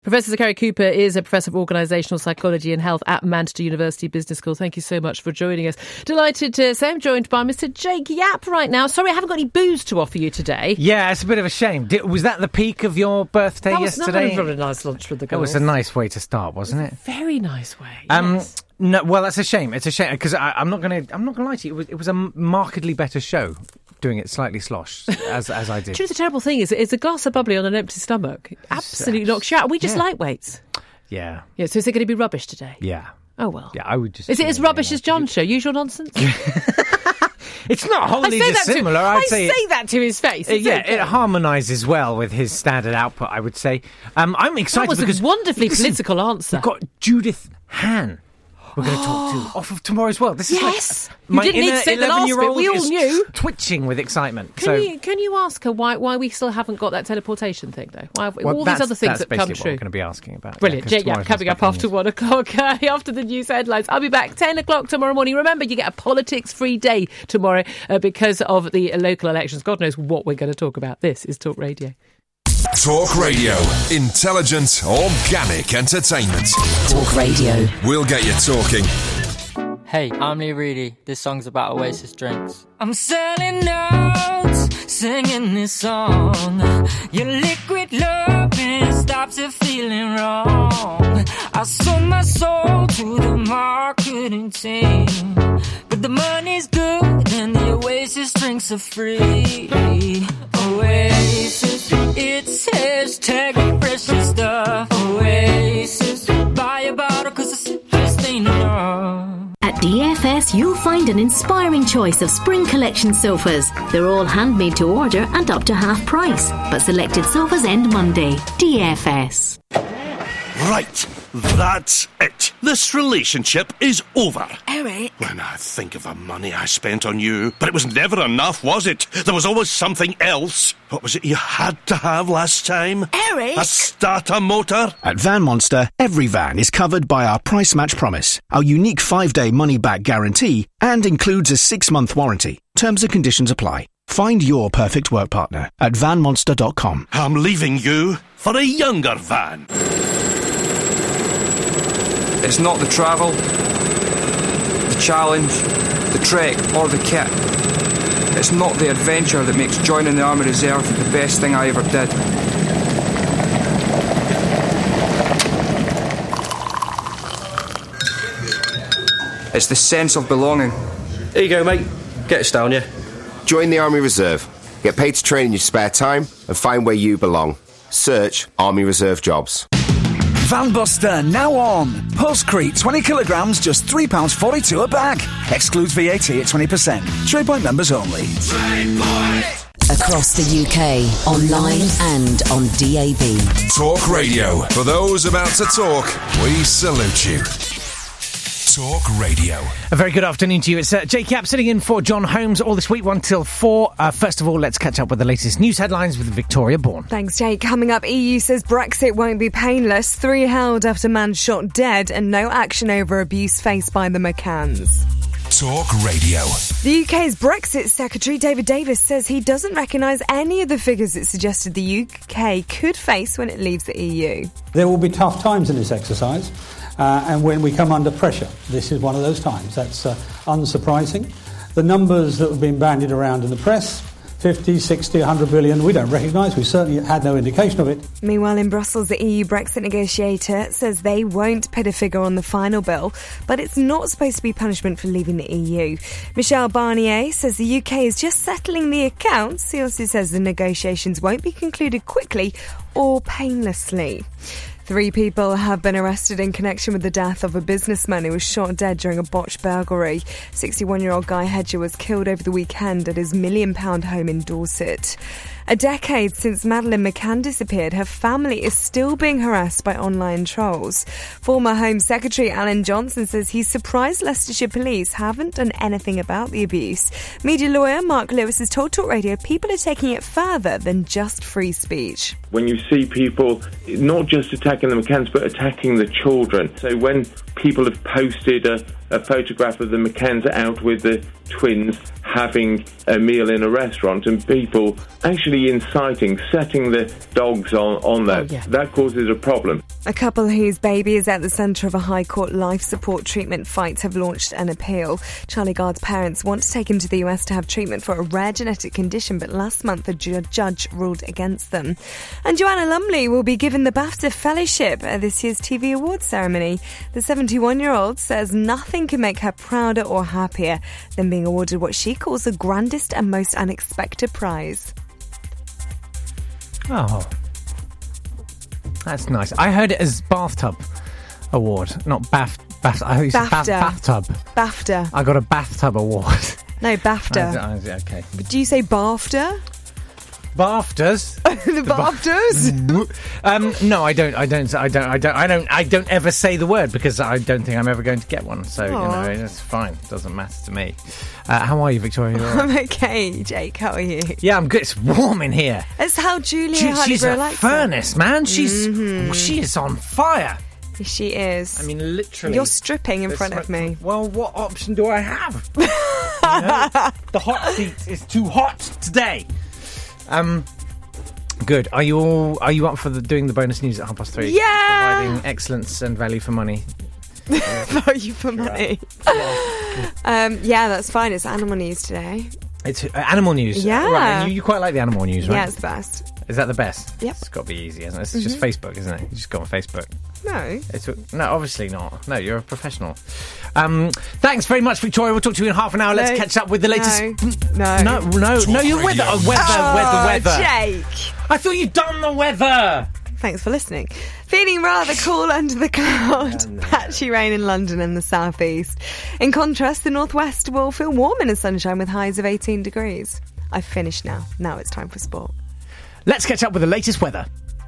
Professor Zachary Cooper is a Professor of Organisational Psychology and Health at Manchester University Business School. Thank you so much for joining us. Delighted to say I'm joined by Mr. Jake Yapp right now. Sorry, I haven't got any booze to offer you today. Yeah, it's a bit of a shame. Was that the peak of your birthday yesterday? That was a nice lunch with the girls. It was a nice way to start, wasn't it? Very nice way. Yes. No, well, that's a shame. It's a shame because I'm not going to lie to you. It was a markedly better show. Doing it slightly slosh, as I did. Do you know the terrible thing is a glass of bubbly on an empty stomach absolutely knocks you out. Are we just lightweights? Yeah. Yeah, so is it going to be rubbish today? Yeah. Oh, well. Yeah, I would just... Is it as rubbish as John's show? Usual nonsense? It's not wholly dissimilar, I'd say. I say that to his face. It harmonises well with his standard output, I would say. I'm excited because... That was a wonderfully political answer. We've got Judith Han. We're going to talk to off of Tomorrow's World. This is like my you didn't need to say the last bit. We all knew. Twitching with excitement. Can you ask her why we still haven't got that teleportation thing though? Why all these other things that come true? That's basically what we're going to be asking about. Brilliant. Jake Yapp coming up after 1 o'clock after the news headlines. I'll be back 10 o'clock tomorrow morning. Remember, you get a politics-free day tomorrow because of the local elections. God knows what we're going to talk about. This is Talk Radio. Talk Radio. Intelligent, organic entertainment. Talk Radio. We'll get you talking. Hey, I'm Lee Reedy. This song's about Oasis drinks. I'm selling notes, singing this song. Your liquid loving stops it feeling wrong. I sold my soul to the marketing team, but the money's good and the Oasis drinks are free. Oasis, it's hashtag fresh stuff. Oasis, buy a bottle 'cause it's just ain't enough. At DFS, you'll find an inspiring choice of spring collection sofas. They're all handmade to order and up to half price. But selected sofas end Monday. DFS. Right, that's it. This relationship is over. Eric? When I think of the money I spent on you, but it was never enough, was it? There was always something else. What was it you had to have last time? Eric? A starter motor? At Van Monster, every van is covered by our Price Match Promise, our unique 5-day money-back guarantee, and includes a 6-month warranty. Terms and conditions apply. Find your perfect work partner at vanmonster.com. I'm leaving you for a younger van. It's not the travel, the challenge, the trek or the kit. It's not the adventure that makes joining the Army Reserve the best thing I ever did. It's the sense of belonging. Here you go, mate. Get us down, yeah? Join the Army Reserve. Get paid to train in your spare time and find where you belong. Search Army Reserve Jobs. Van Buster now on. Pulsecrete 20 kilograms, just £3.42 a bag. Excludes VAT at 20%. TradePoint members only. Across the UK, online and on DAB. Talk Radio. For those about to talk, we salute you. Talk Radio. A very good afternoon to you. It's Jake Yapp sitting in for John Holmes all this week, 1 till 4. First of all, let's catch up with the latest news headlines with Victoria Bourne. Thanks, Jake. Coming up, EU says Brexit won't be painless. 3 held after man shot dead, and no action over abuse faced by the McCanns. Talk Radio. The UK's Brexit Secretary David Davis says he doesn't recognise any of the figures that suggested the UK could face when it leaves the EU. There will be tough times in this exercise. And when we come under pressure, this is one of those times. That's unsurprising. The numbers that have been bandied around in the press, 50, 60, 100 billion, we don't recognise. We certainly had no indication of it. Meanwhile, in Brussels, the EU Brexit negotiator says they won't put a figure on the final bill, but it's not supposed to be punishment for leaving the EU. Michel Barnier says the UK is just settling the accounts. He also says the negotiations won't be concluded quickly or painlessly. 3 people have been arrested in connection with the death of a businessman who was shot dead during a botched burglary. 61-year-old Guy Hedger was killed over the weekend at his £1 million home in Dorset. A decade since Madeleine McCann disappeared, her family is still being harassed by online trolls. Former Home Secretary Alan Johnson says he's surprised Leicestershire police haven't done anything about the abuse. Media lawyer Mark Lewis has told Talk Radio people are taking it further than just free speech. When you see people not just attacking the McCanns but attacking the children, so when people have posted a photograph of the McCanns out with the twins having a meal in a restaurant and people actually inciting, setting the dogs on that, that causes a problem. A couple whose baby is at the centre of a High Court life support treatment fight have launched an appeal. Charlie Gard's parents want to take him to the US to have treatment for a rare genetic condition, but last month a judge ruled against them. And Joanna Lumley will be given the BAFTA Fellowship at this year's TV Awards ceremony. The 71-year-old says nothing can make her prouder or happier than being awarded what she calls the grandest and most unexpected prize. Oh. That's nice. I heard it as bathtub award, not bathtub. BAFTA. I got a bathtub award. No, BAFTA. Okay. But do you say BAFTA? BAFTAs? The BAFTAs? No, I don't ever say the word because I don't think I'm ever going to get one. So, it's fine. It doesn't matter to me. How are you, Victoria? I'm okay, Jake. How are you? Yeah, I'm good. It's warm in here. It's how Julia She's a likes furnace, man. She is on fire. She is. I mean, literally. You're stripping in front of me. Well, what option do I have? The hot seat is too hot today. Good. Are you up for doing the bonus news at 3:30? Yeah. Providing excellence and value for money. Value for money. Yeah, that's fine. It's animal news today. It's animal news. Yeah. Right. And you quite like the animal news, right? Yeah, it's the best. Is that the best? Yep. It's got to be easy, isn't it? It's just Facebook, isn't it? You just go on Facebook. No. No, obviously not. No, you're a professional. Thanks very much, Victoria. We'll talk to you in half an hour. Let's catch up with the latest... No. You're weather. Weather. Jake. I thought you'd done the weather. Thanks for listening. Feeling rather cool under the cloud. Patchy rain in London and the southeast. In contrast, the northwest will feel warm in the sunshine with highs of 18 degrees. I've finished now. Now it's time for sport. Let's catch up with the latest weather.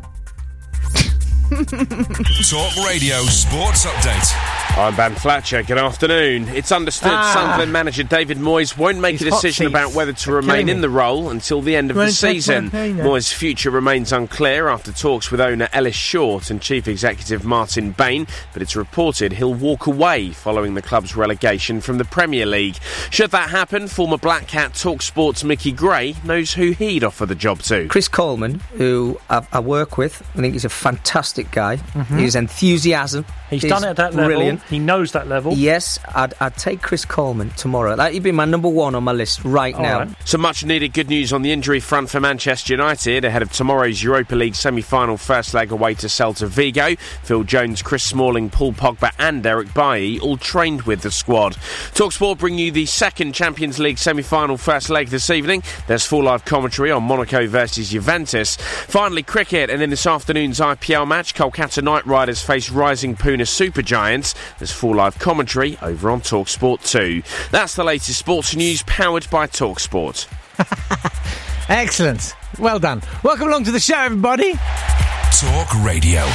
Talk Radio Sports Update. I'm Ben Fletcher. Good afternoon. It's understood Sunderland manager David Moyes won't make a decision about whether to remain in the role until the end of the season. Moyes' future remains unclear after talks with owner Ellis Short and chief executive Martin Bain, but it's reported he'll walk away following the club's relegation from the Premier League. Should that happen, former Black Cat TalkSport's Mickey Gray knows who he'd offer the job to. Chris Coleman, who I work with. I think he's a fantastic guy. His enthusiasm. He's done it at that level. Brilliant. He knows that level. Yes, I'd take Chris Coleman tomorrow. That'd be my number one on my list right now. Right. Some much needed good news on the injury front for Manchester United ahead of tomorrow's Europa League semi-final first leg away to Celta Vigo. Phil Jones, Chris Smalling, Paul Pogba and Eric Bailly all trained with the squad. TalkSport bring you the second Champions League semi-final first leg this evening. There's full live commentary on Monaco versus Juventus. Finally, cricket, and in this afternoon's IPL match, Kolkata Knight Riders face rising Pune Supergiants. There's full live commentary over on TalkSport 2. That's the latest sports news powered by TalkSport. Excellent. Well done. Welcome along to the show, everybody. Talk Radio.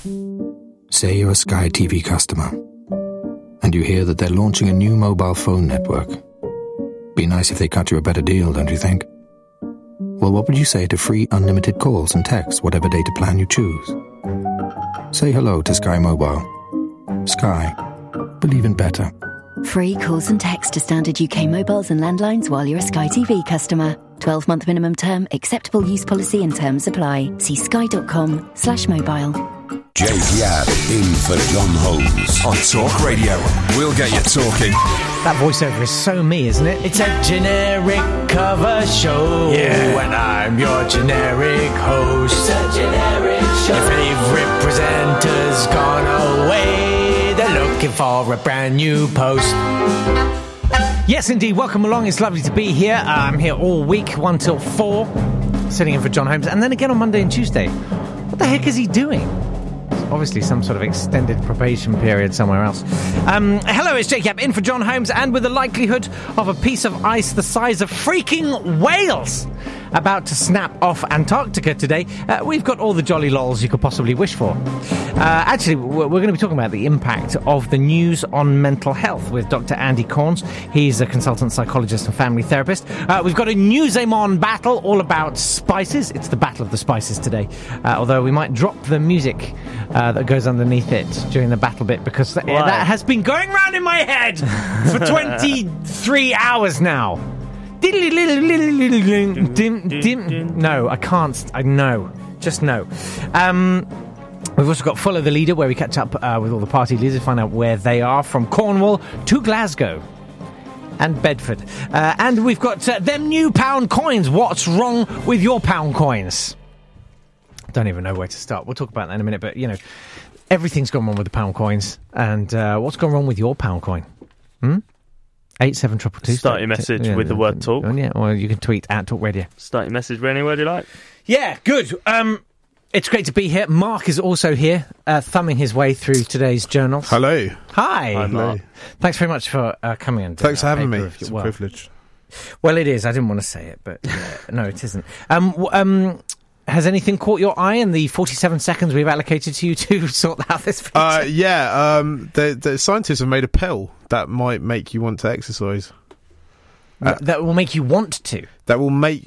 Say you're a Sky TV customer and you hear that they're launching a new mobile phone network. Be nice if they cut you a better deal, don't you think? Well, what would you say to free unlimited calls and texts, whatever data plan you choose? Say hello to Sky Mobile. Sky. Believe in better. Free calls and texts to standard UK mobiles and landlines while you're a Sky TV customer. 12-month minimum term, acceptable use policy and terms apply. See sky.com/mobile. Jake Yabb in for John Holmes on Talk Radio. We'll get you talking. That voiceover is so me, isn't it? It's a generic cover show. Yeah. And I'm your generic host. It's a generic show. Your favourite presenter's gone away. They're looking for a brand new post. Yes, indeed. Welcome along. It's lovely to be here. I'm here all week, 1 till 4, sitting in for John Holmes. And then again on Monday and Tuesday. What the heck is he doing? Obviously some sort of extended probation period somewhere else. Hello, it's Jake Yabb in for John Holmes, and with the likelihood of a piece of ice the size of freaking Wales about to snap off Antarctica today, we've got all the jolly lols you could possibly wish for. Actually, we're going to be talking about the impact of the news on mental health with Dr. Andy Corns. He's a consultant psychologist and family therapist. We've got a Newsamon battle all about spices. It's the battle of the spices today, although we might drop the music that goes underneath it during the battle bit, because that has been going round in my head for 23 hours now. No, I can't. I know. Just no. We've also got Follow the Leader, where we catch up with all the party leaders, find out where they are, from Cornwall to Glasgow and Bedford. And we've got them new pound coins. What's wrong with your pound coins? Don't even know where to start. We'll talk about that in a minute, but, everything's gone wrong with the pound coins. And what's gone wrong with your pound coin? 87222. Start your message with the word talk. Yeah, or you can tweet at Talk Radio. Start your message with any word you like. Yeah, good. It's great to be here. Mark is also here, thumbing his way through today's journals. Hello. Hi. Hi, Mark. Thanks very much for coming and thanks for having me. It's a privilege. Well, it is. I didn't want to say it, but no, it isn't. Has anything caught your eye in the 47 seconds we've allocated to you to sort out this feature? The scientists have made a pill that might make you want to exercise. That will make you want to. That will make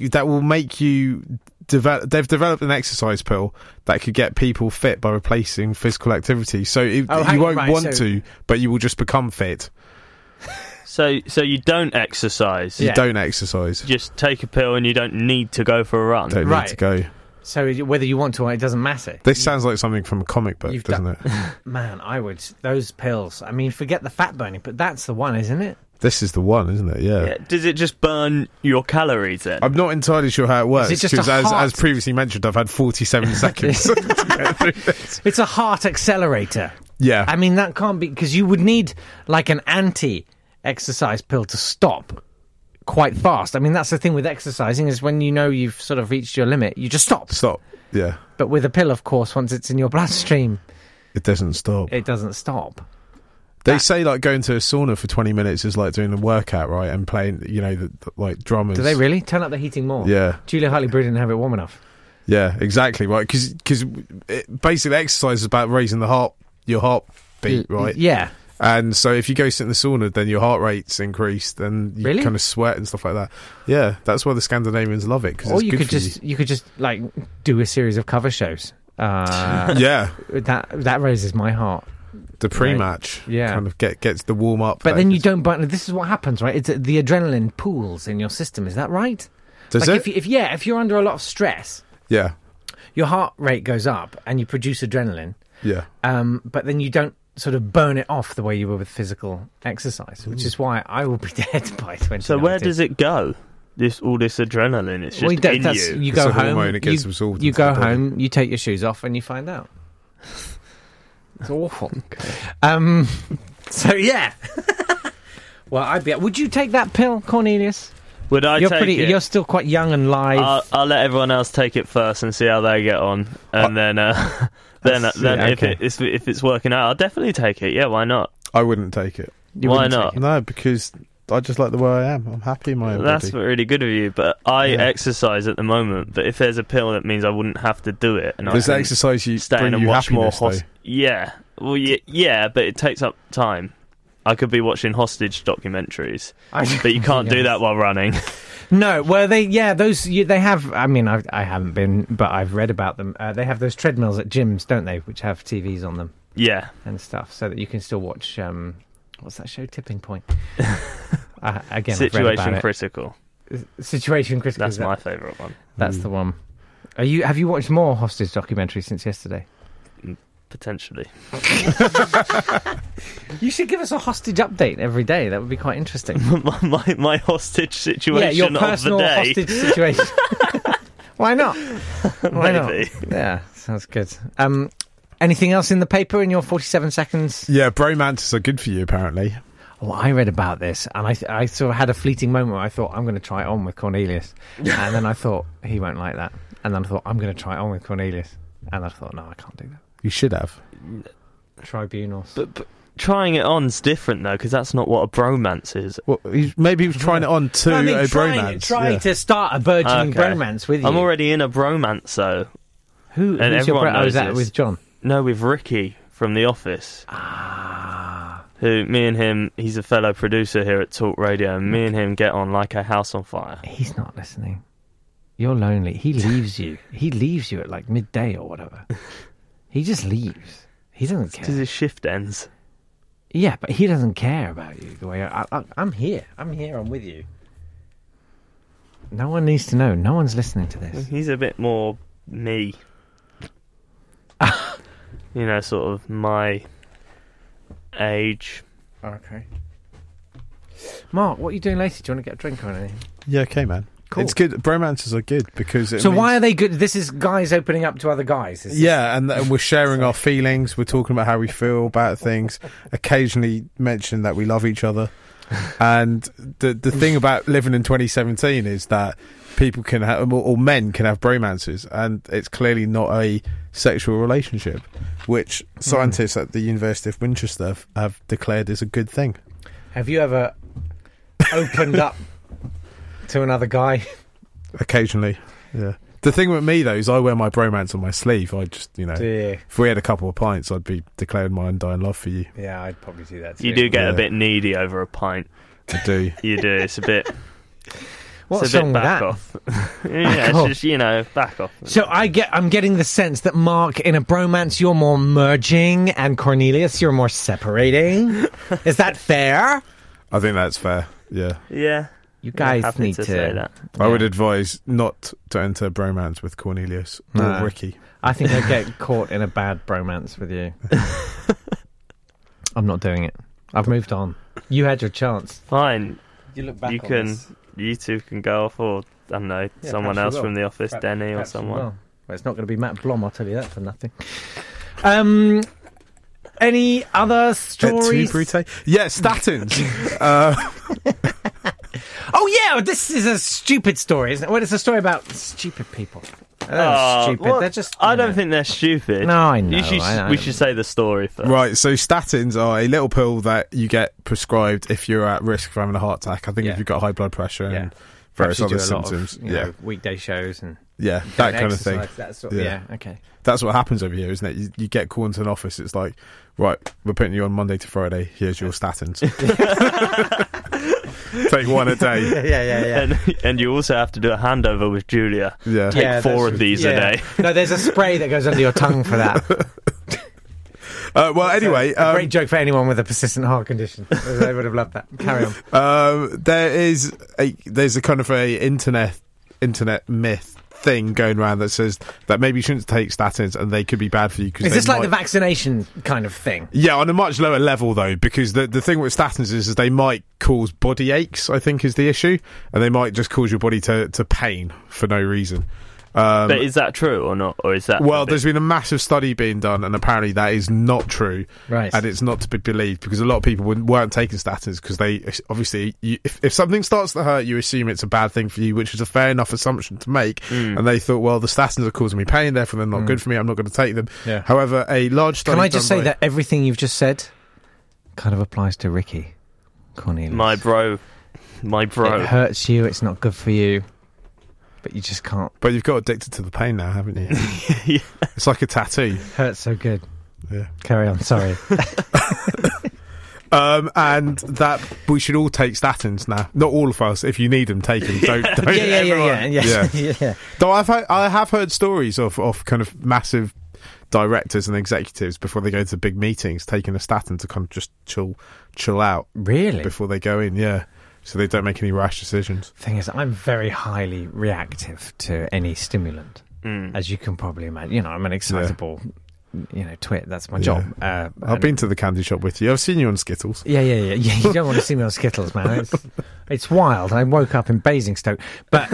you develop. They've developed an exercise pill that could get people fit by replacing physical activity. So you won't want to, but you will just become fit. So you don't exercise. You don't exercise. Just take a pill and you don't need to go for a run. Don't need to go. So whether you want to or not, it doesn't matter. This sounds like something from a comic book, doesn't it? Man, I would. Those pills. I mean, forget the fat burning, but that's the one, isn't it? This is the one, isn't it? Yeah. Does it just burn your calories then? I'm not entirely sure how it works, because as previously mentioned, I've had 47 seconds to get through this. It's a heart accelerator. Yeah. I mean, that can't be, because you would need like an anti-exercise pill to stop quite fast. I mean, that's the thing with exercising, is when you know you've sort of reached your limit, you just stop. Yeah. But with a pill, of course, once it's in your bloodstream, it doesn't stop. It doesn't stop. They say like going to a sauna for 20 minutes is like doing a workout, right? And playing, like drummers. Do they really? Turn up the heating more. Yeah. Julia Hartley-Brewer didn't have it warm enough. Yeah, exactly, right? Because basically exercise is about raising your heartbeat, right? Yeah. And so if you go sit in the sauna, then your heart rate's increased, and you kind of sweat and stuff like that. Yeah, that's why the Scandinavians love it, because it's good for you. You could just like do a series of cover shows. Yeah. That raises my heart. The pre-match, kind of gets the warm up. But then you don't burn. This is what happens, right? It's the adrenaline pools in your system. Is that right? Does it? If you're under a lot of stress, your heart rate goes up and you produce adrenaline. Yeah. But then you don't sort of burn it off the way you were with physical exercise, which is why I will be dead by 20. So where does it go? All this adrenaline, it's just in you. You go home. It gets absorbed. You go home. You take your shoes off, and you find out. It's awful. So yeah. Well, would you take that pill, Cornelius? Would I take it? You're still quite young and live. I'll let everyone else take it first and see how they get on, and then if it's working out, I'll definitely take it. Yeah, why not? I wouldn't take it. Why not? No, because I just like the way I am. I'm happy in my own body. That's really good of you, but I exercise at the moment. But if there's a pill, that means I wouldn't have to do it. And does exercise you stay bring and you watch more happiness, Yeah, well, yeah, but it takes up time. I could be watching hostage documentaries, but you can't do that while running. No, well, they have. I mean, I haven't been, but I've read about them. They have those treadmills at gyms, don't they, which have TVs on them? Yeah, and stuff, so that you can still watch. What's that show? Tipping Point. Again, Situation Critical. Situation Critical. That's my favourite one. That's the one. Have you watched more hostage documentaries since yesterday? Potentially. You should give us a hostage update every day. That would be quite interesting. my hostage situation. Yeah, your personal of the day. hostage situation. Why not? Why Maybe. not? Yeah, sounds good. Anything else in the paper in your 47 seconds? Yeah, bromances are good for you, apparently. Well, I read about this, and I sort of had a fleeting moment where I thought, I'm going to try it on with Cornelius. And then I thought, he won't like that. And then I thought, I'm going to try it on with Cornelius. And I thought, no, I can't do that. You should have. Tribunals. But trying it on's different, though, because that's not what a bromance is. Well, maybe he was trying it on to a bromance. Trying to start a burgeoning bromance with you. I'm already in a bromance, though. Who's your was that with John? No, with Ricky from The Office. Who, me and him, he's a fellow producer here at Talk Radio, and me and him get on like a house on fire. He's not listening. You're lonely. He leaves you. He leaves you at like midday or whatever. He just leaves. He doesn't care. Because his shift ends. Yeah, but he doesn't care about you the way I'm here. I'm here. I'm with you. No one needs to know. No one's listening to this. He's a bit more me. you know, sort of my age. Okay. Mark, what are you doing later? Do you want to get a drink or anything? Yeah, okay, man. Cool. It's good. Bromances are good because it means... why are they good? This is guys opening up to other guys. And we're sharing our feelings. We're talking about how we feel about things. Occasionally mention that we love each other. And the thing about living in 2017 is that people can have, or men can have bromances, and it's clearly not a sexual relationship, which scientists at the University of Winchester have declared is a good thing. Have you ever opened up to another guy? Occasionally, yeah. The thing with me, though, is I wear my bromance on my sleeve. I just, you know, if we had a couple of pints, I'd be declaring my undying love for you. Yeah, I'd probably do that too. You do get a bit needy over a pint. I do. You do. It's a bit... What's it's a wrong bit with back that? off. It's just, you know, back off. So I'm getting the sense that, Mark, in a bromance, you're more merging, and Cornelius, you're more separating. Is that fair? I think that's fair, yeah. Yeah. You guys need to say that. I would advise not to enter a bromance with Cornelius or Ricky. I think I'd get caught in a bad bromance with you. I'm not doing it. I've moved on. You had your chance. Fine. You look back you on can. this. You two can go off, or I don't know, someone else from the office, Denny or someone. Well, it's not going to be Matt Blom, I'll tell you that for nothing. Any other stories? Yeah, statins. Oh yeah, this is a stupid story, isn't it? Well, it's a story about stupid people. Stupid. Well, They're just. I don't think they're stupid. No, I know. We should say the story first. Right, so statins are a little pill that you get prescribed if you're at risk for having a heart attack. I think if you've got high blood pressure and various other symptoms. Weekday shows and. Yeah, that kind of thing. That sort of, okay. That's what happens over here, isn't it? You get called into an office, it's like, right, we're putting you on Monday to Friday, here's your statins. Take one a day. Yeah. And you also have to do a handover with Julia. Yeah. Take 4 of these a day. No, there's a spray that goes under your tongue for that. Well, anyway... a great joke for anyone with a persistent heart condition. They would have loved that. Carry on. There's a kind of a internet myth thing going around that says that maybe you shouldn't take statins and they could be bad for you. Is this like the vaccination kind of thing? Yeah, on a much lower level though, because the thing with statins is they might cause body aches, I think is the issue, and they might just cause your body to pain for no reason. But is that true or not? Or is that... Well, there's been a massive study being done, and apparently that is not true. Right. And it's not to be believed, because a lot of people weren't taking statins, because they, obviously, if something starts to hurt, you assume it's a bad thing for you, which is a fair enough assumption to make. And they thought, well, the statins are causing me pain, therefore they're not good for me, I'm not going to take them. Yeah. However, a large study... Can I just say that everything you've just said kind of applies to Ricky Cornelius? My bro. It hurts you, it's not good for you. But you just can't. But you've got addicted to the pain now, haven't you? Yeah. It's like a tattoo. Hurts so good. Yeah. Carry on, sorry. And that we should all take statins now. Not all of us. If you need them, take them. Don't Yeah. Though I have heard stories of kind of massive directors and executives before they go to big meetings taking a statin to kind of just chill out. Really? Before they go in, yeah. So they don't make any rash decisions. Thing is, I'm very highly reactive to any stimulant, as you can probably imagine. You know, I'm an excitable, twit. That's my job. I've been to the candy shop with you. I've seen you on Skittles. Yeah. You don't want to see me on Skittles, man. It's wild. I woke up in Basingstoke, but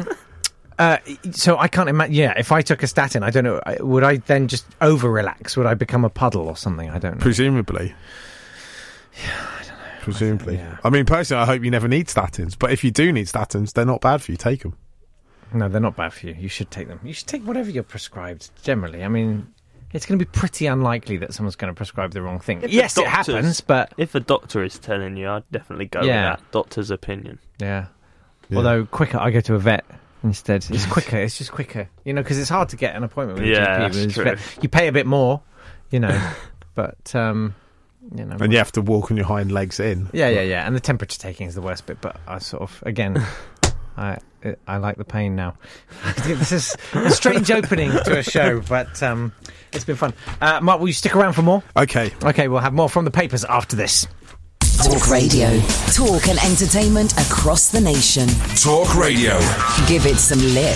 so I can't imagine. Yeah, if I took a statin, I don't know. Would I then just over relax? Would I become a puddle or something? I don't know. Presumably. Yeah. Presumably. I mean, personally, I hope you never need statins. But if you do need statins, they're not bad for you. Take them. No, they're not bad for you. You should take them. You should take whatever you're prescribed, generally. I mean, it's going to be pretty unlikely that someone's going to prescribe the wrong thing. Yes, it happens, but... If a doctor is telling you, I'd definitely go with that doctor's opinion. Yeah. Although, quicker, I go to a vet instead. It's quicker. It's just quicker. Because it's hard to get an appointment with a GP. That's true. Vet. You pay a bit more, but... and you have to walk on your hind legs in. Yeah. And the temperature taking is the worst bit, but I sort of, again, I like the pain now. This is a strange opening to a show, but it's been fun. Mark, will you stick around for more? Okay, we'll have more from the papers after this. Talk Radio. Talk and entertainment across the nation. Talk Radio. Give it some lip.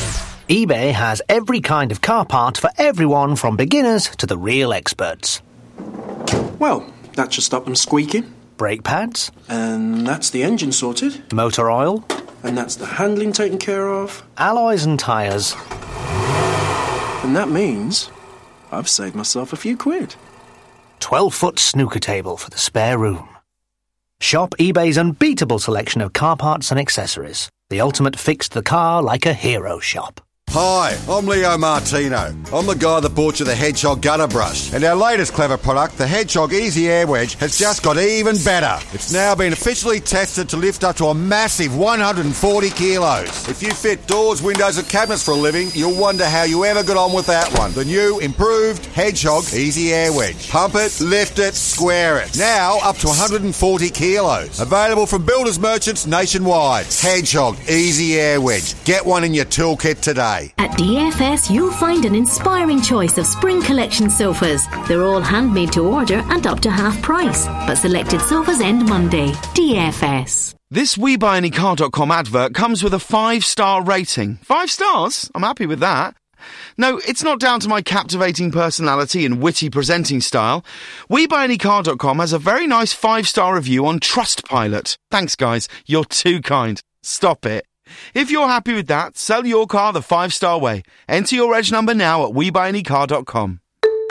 eBay has every kind of car part for everyone from beginners to the real experts. Well, that should stop them squeaking. Brake pads. And that's the engine sorted. Motor oil. And that's the handling taken care of. Alloys and tyres. And that means I've saved myself a few quid. 12-foot snooker table for the spare room. Shop eBay's unbeatable selection of car parts and accessories. The ultimate fix the car like a hero shop. Hi, I'm Leo Martino. I'm the guy that bought you the Hedgehog gutter brush. And our latest clever product, the Hedgehog Easy Air Wedge, has just got even better. It's now been officially tested to lift up to a massive 140 kilos. If you fit doors, windows and cabinets for a living, you'll wonder how you ever got on with that one. The new, improved Hedgehog Easy Air Wedge. Pump it, lift it, square it. Now up to 140 kilos. Available from builders merchants nationwide. Hedgehog Easy Air Wedge. Get one in your toolkit today. At DFS, you'll find an inspiring choice of spring collection sofas. They're all handmade to order and up to half price. But selected sofas end Monday. DFS. This WeBuyAnyCar.com advert comes with a 5-star rating. 5 stars? I'm happy with that. No, it's not down to my captivating personality and witty presenting style. WeBuyAnyCar.com has a very nice 5-star review on Trustpilot. Thanks, guys. You're too kind. Stop it. If you're happy with that, sell your car the 5-star way. Enter your reg number now at WeBuyAnyCar.com.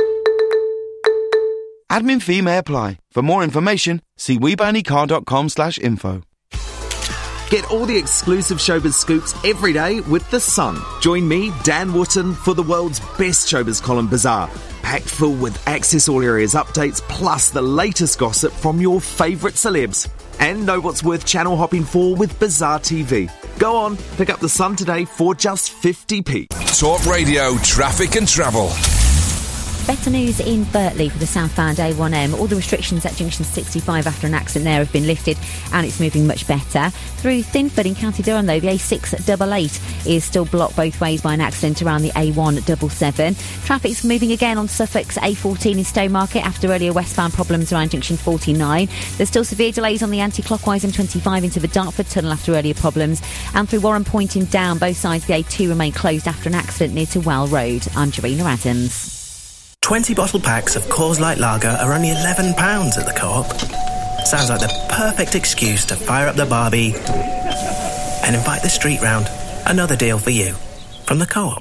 Admin fee may apply. For more information, see WeBuyAnyCar.com/info. Get all the exclusive showbiz scoops every day with The Sun. Join me, Dan Wootton, for the world's best showbiz column, Bazaar. Packed full with Access All Areas updates, plus the latest gossip from your favourite celebs. And know what's worth channel hopping for with Bazaar TV. Go on, pick up The Sun today for just 50p. Talk Radio Traffic and Travel. Better news in Birtley for the southbound A1M. All the restrictions at junction 65 after an accident there have been lifted and it's moving much better. Through Thinford in County Durham though, the A688 is still blocked both ways by an accident around the A177. Traffic's moving again on Suffolk's A14 in Stowmarket after earlier westbound problems around junction 49. There's still severe delays on the anti-clockwise M25 into the Dartford tunnel after earlier problems. And through Warren Point in Down, both sides of the A2 remain closed after an accident near to Well Road. I'm Jarina Adams. 20 bottle packs of Coors Light Lager are only £11 at the Co-op. Sounds like the perfect excuse to fire up the barbie and invite the street round. Another deal for you. From the Co-op.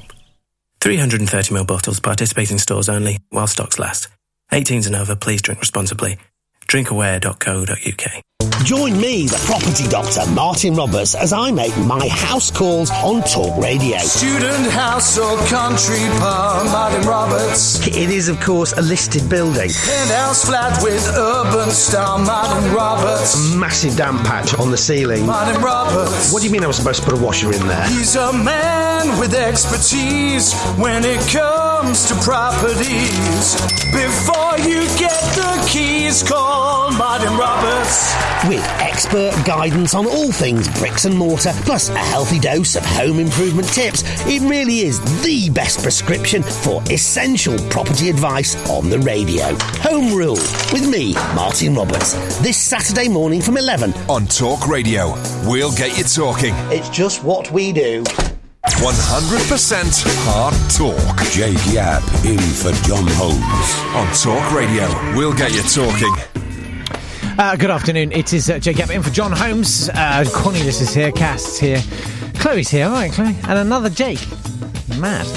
330ml bottles, participating stores only, while stocks last. 18s and over, please drink responsibly. Drinkaware.co.uk. Join me, the property doctor, Martin Roberts, as I make my house calls on Talk Radio. Student house or country pub, Martin Roberts. It is, of course, a listed building. Penthouse flat with urban style, Martin Roberts. A massive damp patch on the ceiling. Martin Roberts. What do you mean I was supposed to put a washer in there? He's a man with expertise when it comes to properties. Before you get the keys, call Martin Roberts. With expert guidance on all things bricks and mortar, plus a healthy dose of home improvement tips, it really is the best prescription for essential property advice on the radio. Home Rule with me, Martin Roberts, this Saturday morning from 11 on Talk Radio. We'll get you talking. It's just what we do. 100% hard talk. Jake Yapp in for John Holmes. On Talk Radio, we'll get you talking. Good afternoon, it is Jake Yapp in for John Holmes. Cornelius is here, Cass here, Chloe's here, alright Chloe, and another Jake. Mad.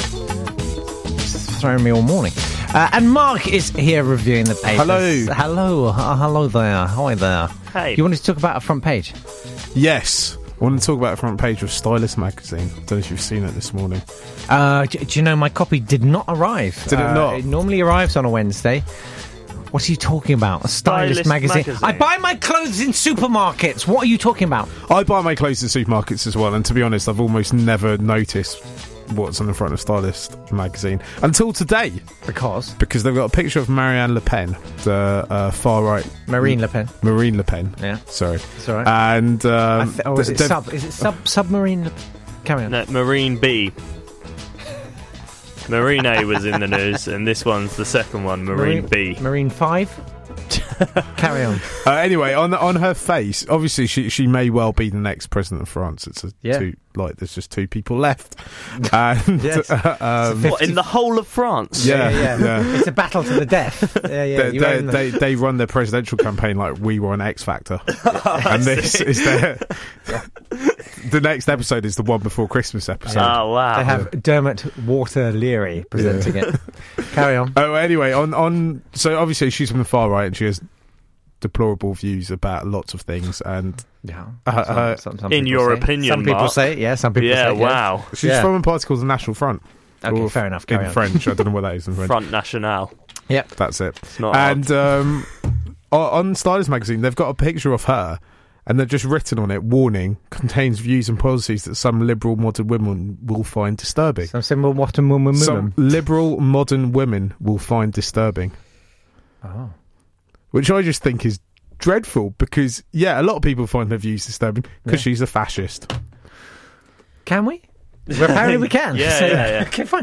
Just throwing me all morning. And Mark is here reviewing the papers. Hello. Hello there. Hi there. Hey. You wanted to talk about a front page? Yes. I want to talk about a front page of Stylist magazine. Don't know if you've seen it this morning. Do you know my copy did not arrive? Did it not? It normally arrives on a Wednesday. What are you talking about? A Stylist magazine? I buy my clothes in supermarkets. What are you talking about? I buy my clothes in supermarkets as well, and to be honest, I've almost never noticed what's on the front of Stylist magazine until today. Because they've got a picture of Marianne Le Pen, the far-right... Marine Le Pen. Marine Le Pen. Yeah. Sorry. It's all right. And... is it Submarine Le Pen? Carry on. No, Marine B. Marine A was in the news, and this one's the second one, Marine B. Marine 5? Carry on. Anyway, on her face, obviously she may well be the next president of France. It's there's just two people left. And, what, in the whole of France? Yeah. It's a battle to the death. They run their presidential campaign like we were on X Factor. And this is the next episode is the one before Christmas episode. Oh, wow. They have Dermot Water-Leary presenting it. Carry on. Oh, anyway, so obviously she's from the far right and she has deplorable views about lots of things, and some in your opinion, some people say it, some people say it. Wow. She's from a party called the National Front. Okay, fair enough. Carry in French, I don't know what that is in French. Front National. Yep, that's it. It's not and on Stylist magazine, they've got a picture of her, and they've just written on it, warning, contains views and policies that some liberal modern women will find disturbing. Some liberal modern women will find disturbing. Oh. Which I just think is dreadful because, a lot of people find her views disturbing because she's a fascist. Can we? Well, apparently we can. Yeah. Okay, fine.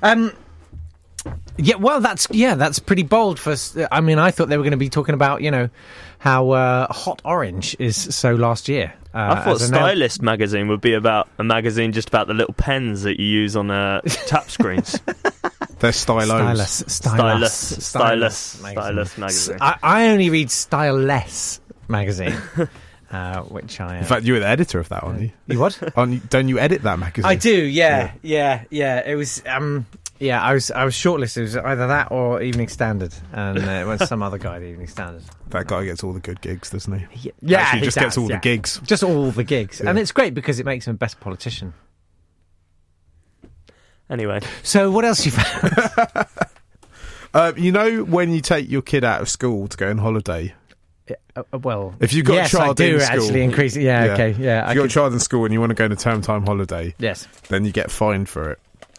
That's pretty bold for. I mean, I thought they were going to be talking about, how Hot Orange is so last year. I thought Stylist magazine would be about a magazine just about the little pens that you use on tap screens. They're stylos. Stylus magazine. I only read Styleless magazine, which I. In fact, you were the editor of that, aren't you? You what? Don't you edit that magazine? I do. Yeah. It was. I was shortlisted. It was either that or Evening Standard, and it went some other guy at Evening Standard. That guy gets all the good gigs, doesn't he? Yeah, he just gets all the gigs. Just all the gigs, and it's great because it makes him a best politician. Anyway, so what else you found? When you take your kid out of school to go on holiday. Well, if you've got a child in school, actually increase it. Yeah. Okay. Yeah. If you've got a child in school and you want to go on a term time holiday, yes, then you get fined for it.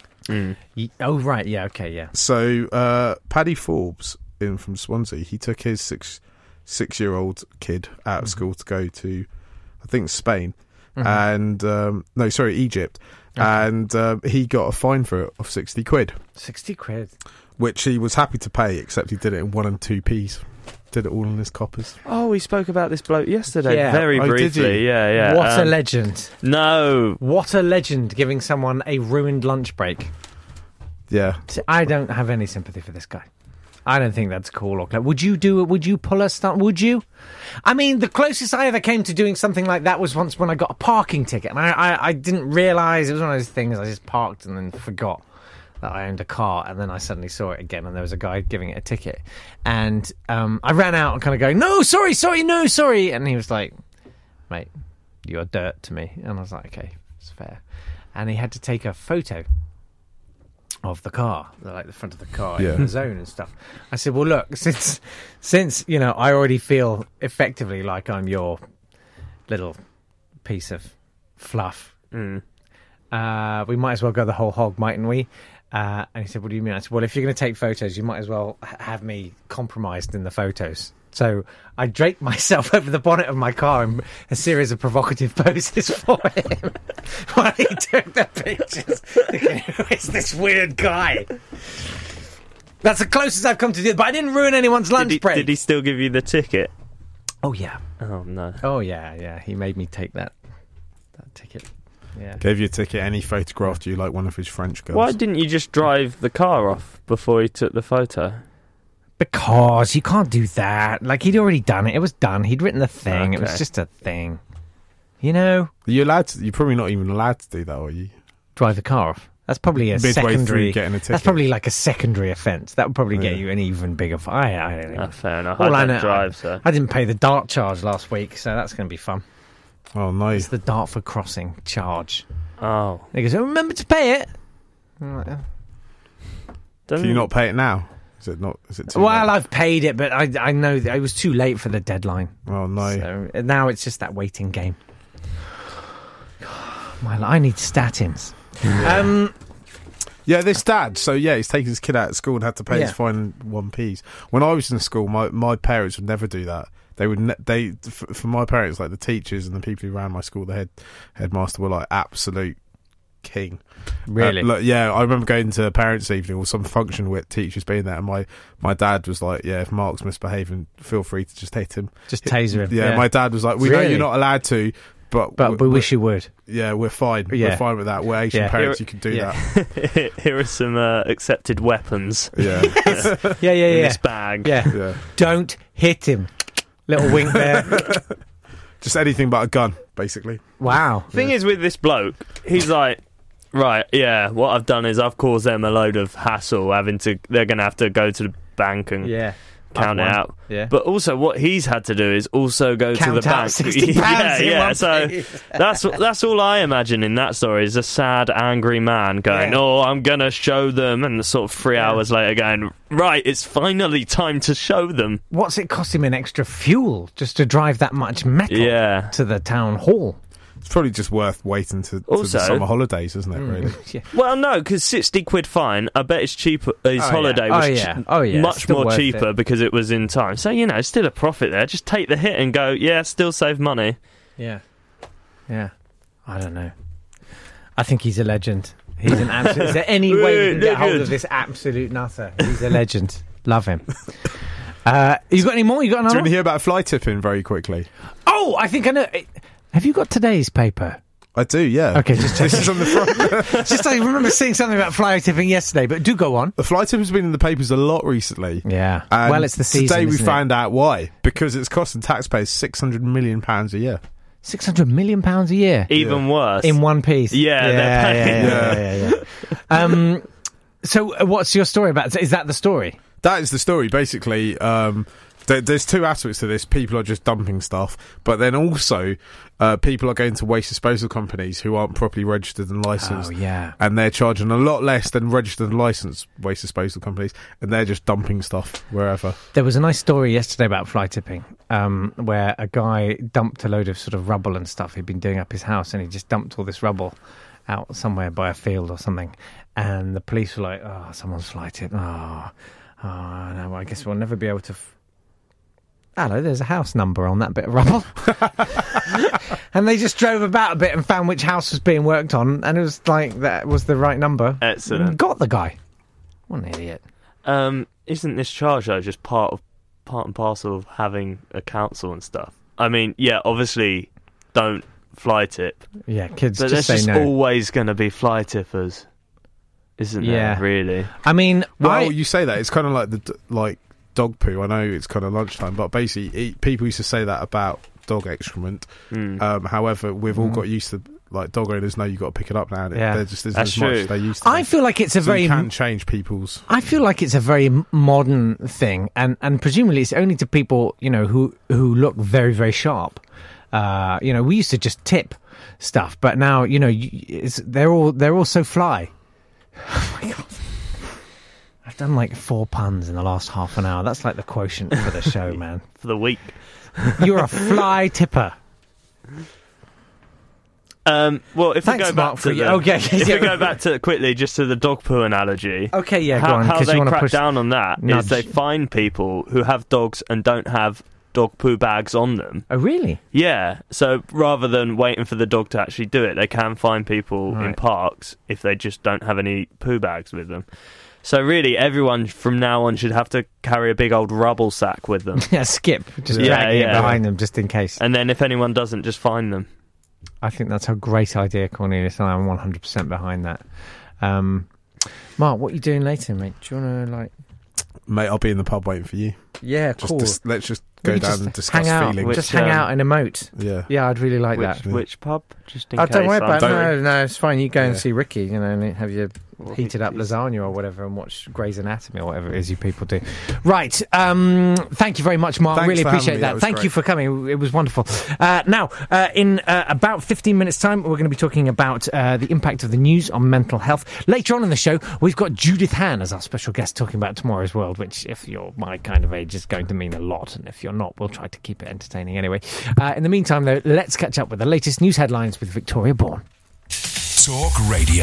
Oh right, yeah, okay, yeah. So Paddy Forbes from Swansea, he took his six-year-old kid out of school to go to, I think, Spain, and Egypt, and he got a fine for it of 60 quid. 60 quid, which he was happy to pay, except he did it in 1 and 2p's. Did it all in his coppers. Oh, we spoke about this bloke yesterday, very briefly. Yeah. What a legend! No, what a legend! Giving someone a ruined lunch break. Yeah, I don't have any sympathy for this guy. I don't think that's cool or clever. Would you do it? Would you pull a stunt? Would you? I mean, the closest I ever came to doing something like that was once when I got a parking ticket, and I didn't realise it was one of those things. I just parked and then forgot that I owned a car, and then I suddenly saw it again, and there was a guy giving it a ticket, and I ran out and kind of going, no, sorry, and he was like, mate, you're dirt to me, and I was like, okay, it's fair, and he had to take a photo of the car, like the front of the car in the zone and stuff. I said, well, look, since I already feel effectively like I'm your little piece of fluff, we might as well go the whole hog, mightn't we? And he said, what do you mean? I said, well, if you're going to take photos, you might as well have me compromised in the photos. So I draped myself over the bonnet of my car in a series of provocative poses for him while he took the pictures. Thinking, who is this weird guy? That's the closest I've come to it, but I didn't ruin anyone's lunch break. Did he still give you the ticket? Oh, yeah. Oh, no. Oh, yeah. He made me take that ticket. Yeah. Gave you a ticket and he photographed you like one of his French girls. Why didn't you just drive the car off before he took the photo? Because you can't do that. Like, he'd already done it. It was done. He'd written the thing. Okay. It was just a thing. Are you allowed to? You're probably not even allowed to do that, are you? Drive the car off. That's probably a secondary. Getting a ticket. That's probably like a secondary offence. That would probably get you an even bigger fine. I don't know. Fair enough. I don't drive, so I didn't pay the Dart charge last week, so that's going to be fun. Oh, nice. It's the Dartford crossing charge. Oh. He goes, remember to pay it. Can you not pay it now? Is it not? Is it too late? I've paid it, but I know that it was too late for the deadline. Oh, no. So now it's just that waiting game. I need statins. Yeah, this dad. So he's taking his kid out of school and had to pay his fine 1p's. When I was in school, my parents would never do that. They would. For my parents, like the teachers and the people who ran my school, the headmaster were like absolute king. Really? Yeah, I remember going to parents' evening or some function with teachers being there, and my dad was like, "Yeah, if Mark's misbehaving, feel free to just hit him, just taser him." Yeah, my dad was like, "We know you're not allowed to, but we wish you would." Yeah, we're fine. Yeah. We're fine with that. We're Asian parents. You can do that. Here are some accepted weapons. Yeah, yeah. In this bag. Yeah. Don't hit him. Little wink there. Just anything but a gun, basically. Wow. Thing is, with this bloke, he's like, right, yeah, what I've done is I've caused them a load of hassle, they're going to have to go to the bank and count it out. Yeah. But also what he's had to do is also go to the bank. £60 so that's all I imagine in that story is a sad, angry man going, I'm going to show them, and sort of 3 hours later going, right, it's finally time to show them. What's it cost him in extra fuel just to drive that much metal to the town hall? It's probably just worth waiting to the summer holidays, isn't it, really? Well, no, because £60 fine, I bet it's cheaper. His holiday was much more cheaper because it was in time. So, still a profit there. Just take the hit and go, still save money. Yeah. I don't know. I think he's a legend. He's an absolute... Is there any way we can get hold of this absolute nutter? He's a legend. Love him. You got any more? You got another? Do you want to hear about fly tipping very quickly? Oh, I think I know... Have you got today's paper? I do, yeah. Okay, just check. This is on the front. Just I remember seeing something about fly tipping yesterday, but do go on. The fly tipping's been in the papers a lot recently. Yeah. And well, it's the season. Today we found out why. Because it's costing taxpayers £600 million a year. £600 million a year? Even worse. In one piece. Yeah. So, what's your story about? Is that the story? That is the story. Basically, there's two aspects to this. People are just dumping stuff, but then also people are going to waste disposal companies who aren't properly registered and licensed. Oh, yeah. And they're charging a lot less than registered and licensed waste disposal companies, and they're just dumping stuff wherever. There was a nice story yesterday about fly tipping, where a guy dumped a load of sort of rubble and stuff he'd been doing up his house, and he just dumped all this rubble out somewhere by a field or something, and the police were like, someone's fly tipped. No, I guess we'll never be able to... Hello, there's a house number on that bit of rubble. And they just drove about a bit and found which house was being worked on, and it was like, that was the right number. Excellent. Got the guy. What an idiot. Isn't this charge, though, just part and parcel of having a council and stuff? I mean, obviously, don't fly tip. Yeah, kids but just say there's no. just always going to be fly tippers, isn't there, really? I mean... Well, you say that, it's kind of like dog poo. I know it's kind of lunchtime, but basically people used to say that about dog excrement. However, we've all got used to, like, dog owners know you've got to pick it up now. There just isn't as much as they used to. I feel like it's a very... you can change people's... I feel like it's a very modern thing, and presumably it's only to people, who look very, very sharp. We used to just tip stuff, but now, they're all so fly. Oh my God. I've done like 4 puns in the last half an hour. That's like the quotient for the show, man. For the week. You're a fly tipper. Well, if Thanks, we go back Mark, to if we go back to quickly just to the dog poo analogy. Okay, yeah, go on. How they you crack push down on that nudge. is they find people who have dogs and don't have dog poo bags on them. Oh, really? Yeah. So rather than waiting for the dog to actually do it, they can find people in parks if they just don't have any poo bags with them. So really, everyone from now on should have to carry a big old rubble sack with them. Yeah, skip. Just dragging it behind them just in case. And then if anyone doesn't, just find them. I think that's a great idea, Cornelius, and I'm 100% behind that. Mark, what are you doing later, mate? Do you want to, Mate, I'll be in the pub waiting for you. Yeah, cool. Let's just go down and discuss feelings. Just hang out and emote. Yeah. Yeah, I'd really like that. Which pub? Just in case. Don't worry about it. No, it's fine. You go and see Ricky, and have your heated up lasagna or whatever and watch Grey's Anatomy or whatever it is you people do. Right. Thank you very much, Mark. Thanks really for appreciate having me. that. Was Thank great. you for coming. It was wonderful. Now, in about 15 minutes' time, we're going to be talking about the impact of the news on mental health. Later on in the show, we've got Judith Han as our special guest talking about tomorrow's world, which, if you're my kind of age, is going to mean a lot. And if you're not, we'll try to keep it entertaining anyway. In the meantime, though, let's catch up with the latest news headlines with Victoria Bourne. Talk Radio.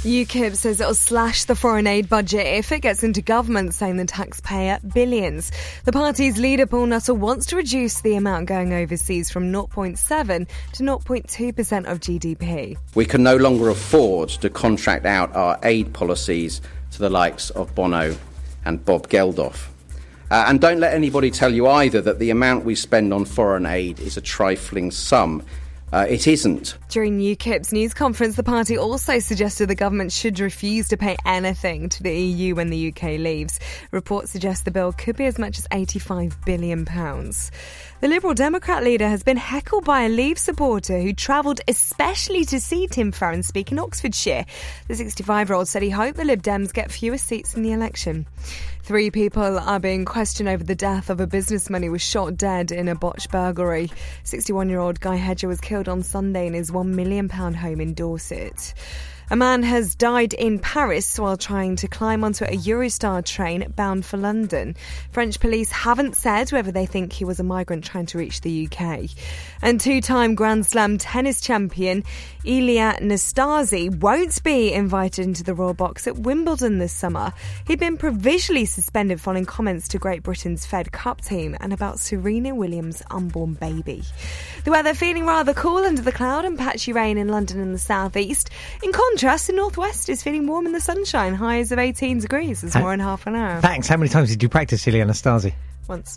UKIP says it'll slash the foreign aid budget if it gets into government, saying the taxpayer billions. The party's leader, Paul Nuttall, wants to reduce the amount going overseas from 0.7 to 0.2% of GDP. We can no longer afford to contract out our aid policies to the likes of Bono and Bob Geldof. And don't let anybody tell you either that the amount we spend on foreign aid is a trifling sum. It isn't. During UKIP's news conference, the party also suggested the government should refuse to pay anything to the EU when the UK leaves. Reports suggest the bill could be as much as £85 billion. The Liberal Democrat leader has been heckled by a Leave supporter who travelled especially to see Tim Farron speak in Oxfordshire. The 65-year-old said he hoped the Lib Dems get fewer seats in the election. 3 people are being questioned over the death of a businessman who was shot dead in a botched burglary. 61-year-old Guy Hedger was killed on Sunday in his £1 million home in Dorset. A man has died in Paris while trying to climb onto a Eurostar train bound for London. French police haven't said whether they think he was a migrant trying to reach the UK. And 2-time Grand Slam tennis champion Ilia Nastase won't be invited into the Royal Box at Wimbledon this summer. He'd been provisionally suspended following comments to Great Britain's Fed Cup team and about Serena Williams' unborn baby. The weather feeling rather cool under the cloud and patchy rain in London and the southeast. In contrast, the northwest is feeling warm in the sunshine, highs of 18 degrees. It's more in half an hour. Thanks. How many times did you practice Ilia Nastase? Once.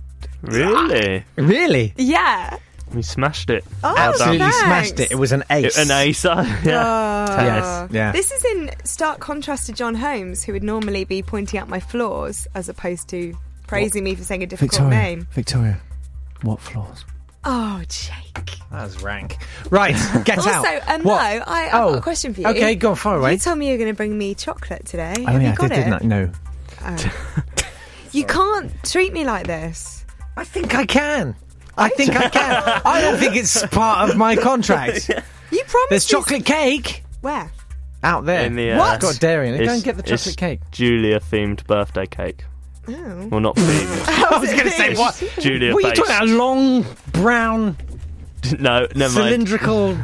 Really? Really? Yeah. We smashed it. Oh, absolutely smashed it. It was an ace. An ace, yeah. Yes, yeah. This is in stark contrast to John Holmes, who would normally be pointing out my flaws as opposed to praising me for saying a difficult name. Victoria, what flaws? Oh, Jake. That was rank. Right, get also, out. Also, no, I've got a question for you. Okay, go on, far away. You told me you were going to bring me chocolate today. Oh, Have yeah, you got I didn't I? No. Oh. You can't treat me like this. I think I can. I don't think it's part of my contract. You promised. There's chocolate cake. Where? out there. In the, what? Got dairy in it. Go and get the chocolate cake. Julia-themed birthday cake. Oh. Well, not themed. I was going to say, what? Julia What are you talking about? A long, brown... No, never cylindrical...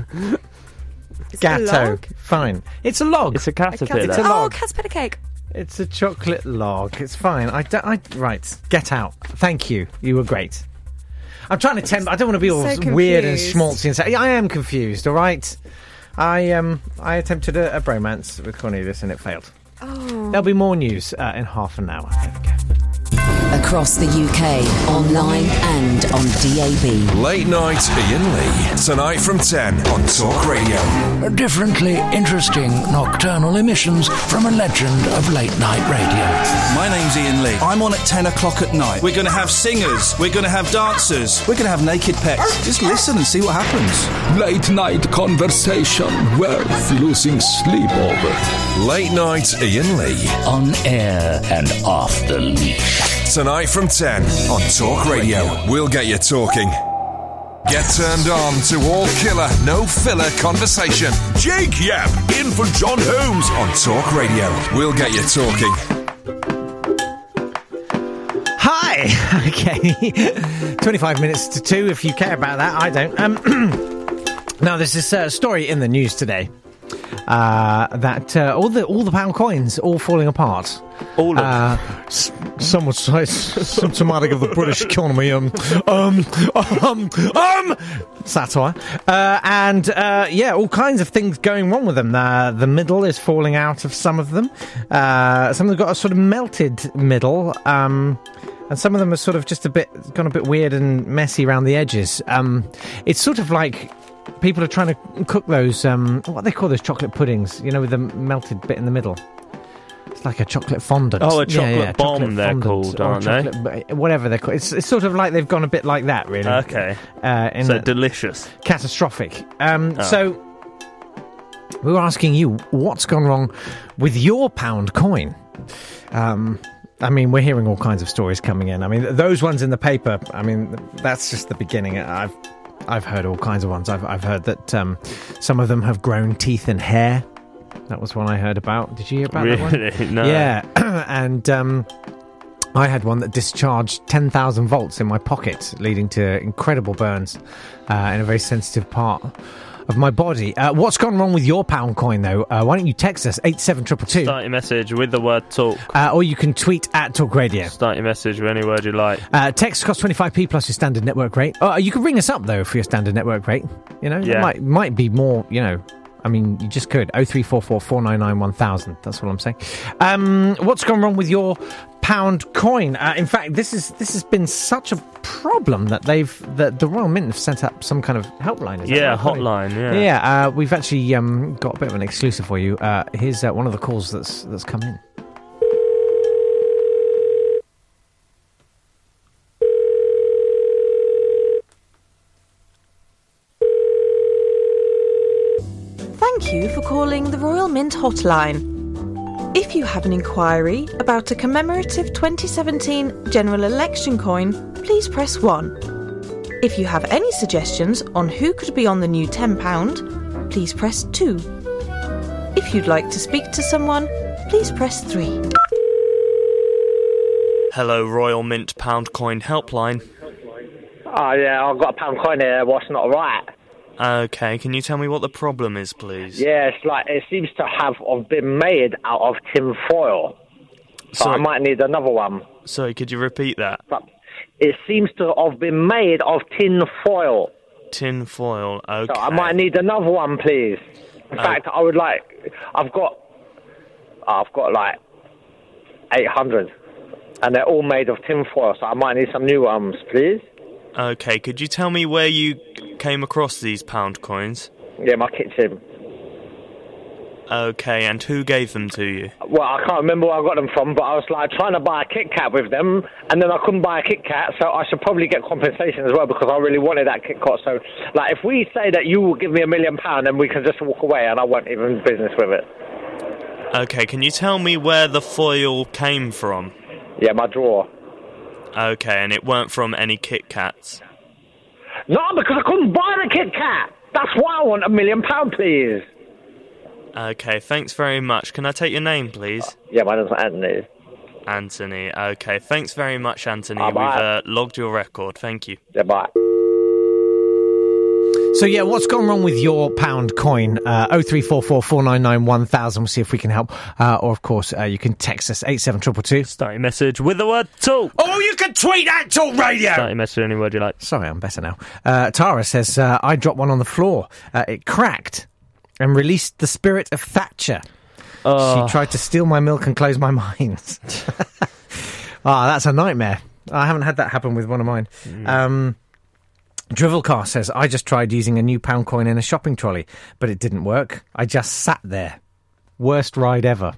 Gatto. Fine. It's a log. It's a caterpillar. It's a log. Oh, caterpillar cake. It's a chocolate log. It's fine. Right. Get out. Thank you. You were great. I'm trying to tempt... I don't want to be all so weird and schmaltzy and say... I am confused, all right? I attempted a bromance with Cornelius and it failed. Oh. There'll be more news in half an hour. There we go. Across the UK, online and on DAB. Late Night Ian Lee. Tonight from 10 on Talk Radio. Differently interesting nocturnal emissions from a legend of late night radio. My name's Ian Lee. I'm on at 10 o'clock at night. We're going to have singers. We're going to have dancers. We're going to have naked pets. Just listen and see what happens. Late night conversation worth losing sleep over. Late Night Ian Lee. On air and off the leash. Tonight from 10 on Talk Radio. We'll get you talking. Get turned on to all killer, no filler conversation. Jake Yap in for John Holmes on Talk Radio. We'll get you talking. Hi! Okay. 25 minutes to 2 if you care about that. I don't. Now, there's this story in the news today that all the pound coins all falling apart. All of some would say symptomatic of the British economy. Satire. And all kinds of things going on with them. The middle is falling out of some of them. Some of them got a sort of melted middle. And some of them are sort of just gone a bit weird and messy around the edges. It's sort of like people are trying to cook those, what they call those chocolate puddings, with the melted bit in the middle. It's like a chocolate fondant. Oh, a chocolate bomb chocolate they're fondant, called, aren't they? Whatever they're called. It's sort of like they've gone a bit like that, really. Okay. So delicious. Catastrophic. So, we were asking you, what's gone wrong with your pound coin? We're hearing all kinds of stories coming in. Those ones in the paper, that's just the beginning. I've heard all kinds of ones. I've heard that some of them have grown teeth and hair. That was one I heard about. Did you hear about that one? Really? No. Yeah. And I had one that discharged 10,000 volts in my pocket, leading to incredible burns in a very sensitive part of my body. What's gone wrong with your pound coin, though? Why don't you text us, 87222. Start your message with the word talk. Or you can tweet at Talk Radio. Start your message with any word you like. Text costs 25p plus your standard network rate. You can ring us up, though, for your standard network rate. You know, it might be more, you know. I mean, you just could. 0344 499 1000. That's what I'm saying. What's gone wrong with your pound coin? In fact, this has been such a problem that the Royal Mint have set up some kind of helpline. Hotline. Yeah. We've actually got a bit of an exclusive for you. Here's one of the calls that's come in. Thank you for calling the Royal Mint hotline. If you have an inquiry about a commemorative 2017 general election coin, please press 1. If you have any suggestions on who could be on the new £10, please press 2. If you'd like to speak to someone, please press 3. Hello, Royal Mint pound coin helpline. Oh yeah, I've got a pound coin here. What's not right? Okay, can you tell me what the problem is, please? Yeah, it's like it seems to have been made out of tin foil. So I might need another one. Sorry, could you repeat that? It seems to have been made of tin foil. Tin foil, okay. So I might need another one, please. In fact, I would like... I've got like 800. And they're all made of tin foil, so I might need some new ones, please. Okay, could you tell me where you came across these pound coins? Yeah, my kitchen. Okay, and who gave them to you? Well, I can't remember where I got them from, but I was like trying to buy a Kit Kat with them, and then I couldn't buy a Kit Kat, so I should probably get compensation as well because I really wanted that Kit Kat. So, like, if we say that you will give me £1 million, then we can just walk away and I won't even business with it. Okay, can you tell me where the foil came from? Yeah, my drawer. Okay, and it weren't from any Kit Kats? No, because I couldn't buy the Kit Kat. That's why I want £1 million, please. Okay, thanks very much. Can I take your name, please? Yeah, my name's Anthony. Anthony, okay. Thanks very much, Anthony. Bye. We've logged your record. Thank you. Yeah, bye. So, yeah, what's gone wrong with your pound coin? 0344 499 1000. We'll see if we can help. Or, of course, you can text us, 87222. Start your message with the word talk. Oh, you can tweet at Talk Radio. Start your message any word you like. Sorry, I'm better now. Tara says, I dropped one on the floor. It cracked and released the spirit of Thatcher. She tried to steal my milk and close my mines. That's a nightmare. I haven't had that happen with one of mine. Drivelcar says, I just tried using a new pound coin in a shopping trolley, but it didn't work. I just sat there. Worst ride ever.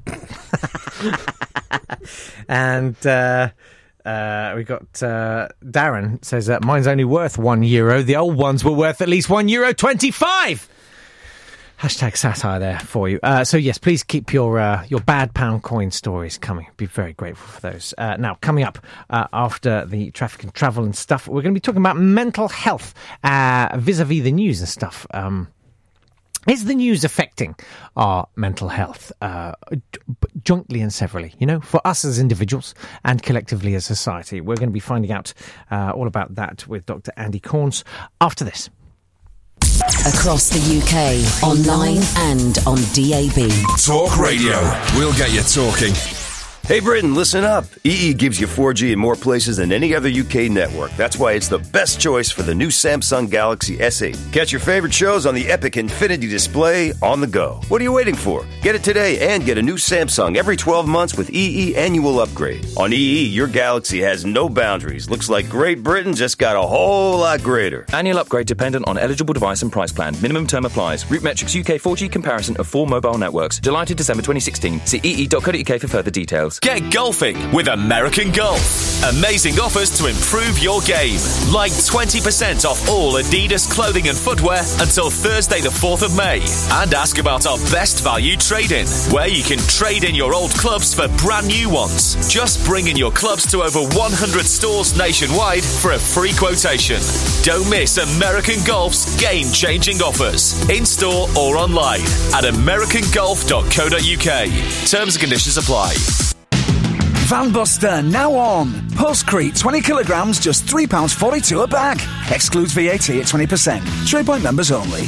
And we got Darren says, mine's only worth €1. The old ones were worth at least €1.25. Hashtag satire there for you. So, yes, please keep your bad pound coin stories coming. Be very grateful for those. Now, coming up after the traffic and travel and stuff, we're going to be talking about mental health vis-a-vis the news and stuff. Is the news affecting our mental health jointly and severally? You know, for us as individuals and collectively as society. We're going to be finding out all about that with Dr. Andy Corns after this. Across the UK, online and on DAB. Talk Radio. We'll get you talking. Hey Britain, listen up. EE gives you 4G in more places than any other UK network. That's why it's the best choice for the new Samsung Galaxy S8. Catch your favorite shows on the Epic Infinity display on the go. What are you waiting for? Get it today and get a new Samsung every 12 months with EE annual upgrade. On EE, your Galaxy has no boundaries. Looks like Great Britain just got a whole lot greater. Annual upgrade dependent on eligible device and price plan. Minimum term applies. RootMetrics UK 4G comparison of 4 mobile networks. July to December 2016. See ee.co.uk for further details. Get golfing with American Golf. Amazing offers to improve your game. Like 20% off all Adidas clothing and footwear until Thursday the 4th of May. And ask about our best value trade-in, where you can trade in your old clubs for brand new ones. Just bring in your clubs to over 100 stores nationwide for a free quotation. Don't miss American Golf's game-changing offers. In-store or online at americangolf.co.uk. Terms and conditions apply. Van Buster now on. Pulsecrete 20 kilograms, just £3.42 a bag. Excludes VAT at 20%. Trade Point members only.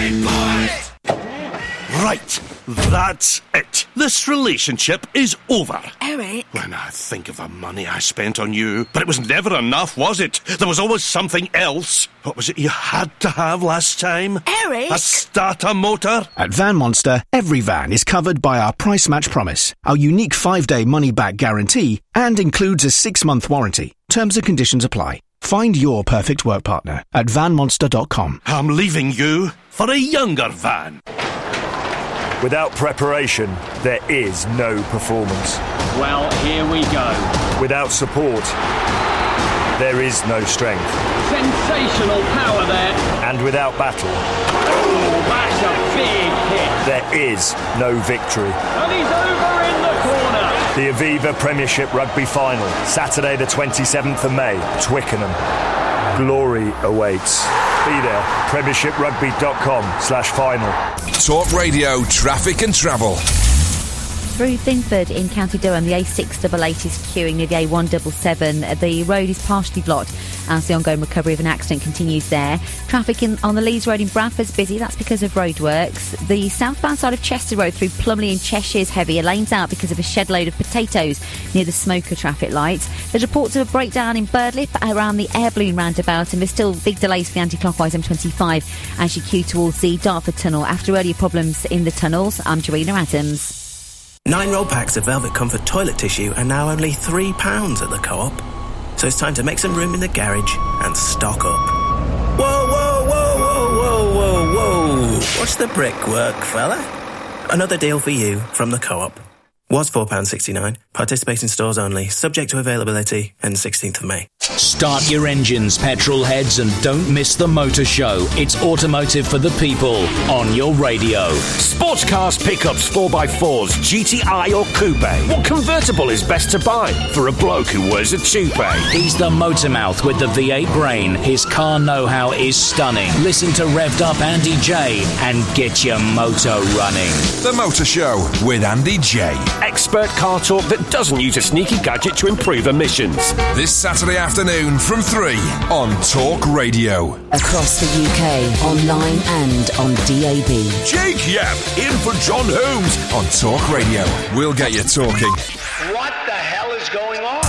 Right, that's it. This relationship is over. Eric? When I think of the money I spent on you, but it was never enough, was it? There was always something else. What was it you had to have last time? Eric? A starter motor? At Van Monster, every van is covered by our Price Match Promise, our unique 5-day money-back guarantee, and includes a 6-month warranty. Terms and conditions apply. Find your perfect work partner at vanmonster.com. I'm leaving you for a younger van. Without preparation, there is no performance. Well, here we go. Without support, there is no strength. Sensational power there. And without battle, oh, that's a big hit. There is no victory. And he's over in the corner. The Aviva Premiership Rugby Final, Saturday the 27th of May, Twickenham. Glory awaits. Be there, premiershiprugby.com/final. Talk Radio, traffic and travel. Through Thinford in County Durham, the A688 is queuing near the A177. The road is partially blocked as the ongoing recovery of an accident continues there. Traffic on the Leeds Road in Bradford is busy. That's because of roadworks. The southbound side of Chester Road through Plumley in Cheshire is heavy. A lane's out because of a shed load of potatoes near the Smoker traffic lights. There's reports of a breakdown in Birdlip around the Air Balloon roundabout, and there's still big delays for the anti-clockwise M25 as you queue towards the Dartford Tunnel. After earlier problems in the tunnels, I'm Jarena Adams. 9-roll packs of Velvet Comfort toilet tissue are now only £3 at the Co-op. So it's time to make some room in the garage and stock up. Whoa, whoa, whoa, whoa, whoa, whoa, whoa. Watch the brickwork, fella. Another deal for you from the Co-op. Was £4.69. Participating stores only. Subject to availability and 16th of May. Start your engines, petrol heads, and don't miss the motor show. It's automotive for the people on your radio. Sports cars, pickups, 4x4s, GTI or coupe. What convertible is best to buy for a bloke who wears a toupee? He's the motor mouth with the V8 brain. His car know-how is stunning. Listen to Revved Up Andy J and get your motor running. The Motor Show with Andy J. Expert car talk that doesn't use a sneaky gadget to improve emissions. This Saturday afternoon from 3 on Talk Radio. Across the UK, online and on DAB. Jake Yap in for John Holmes on Talk Radio. We'll get you talking. What the hell is going on?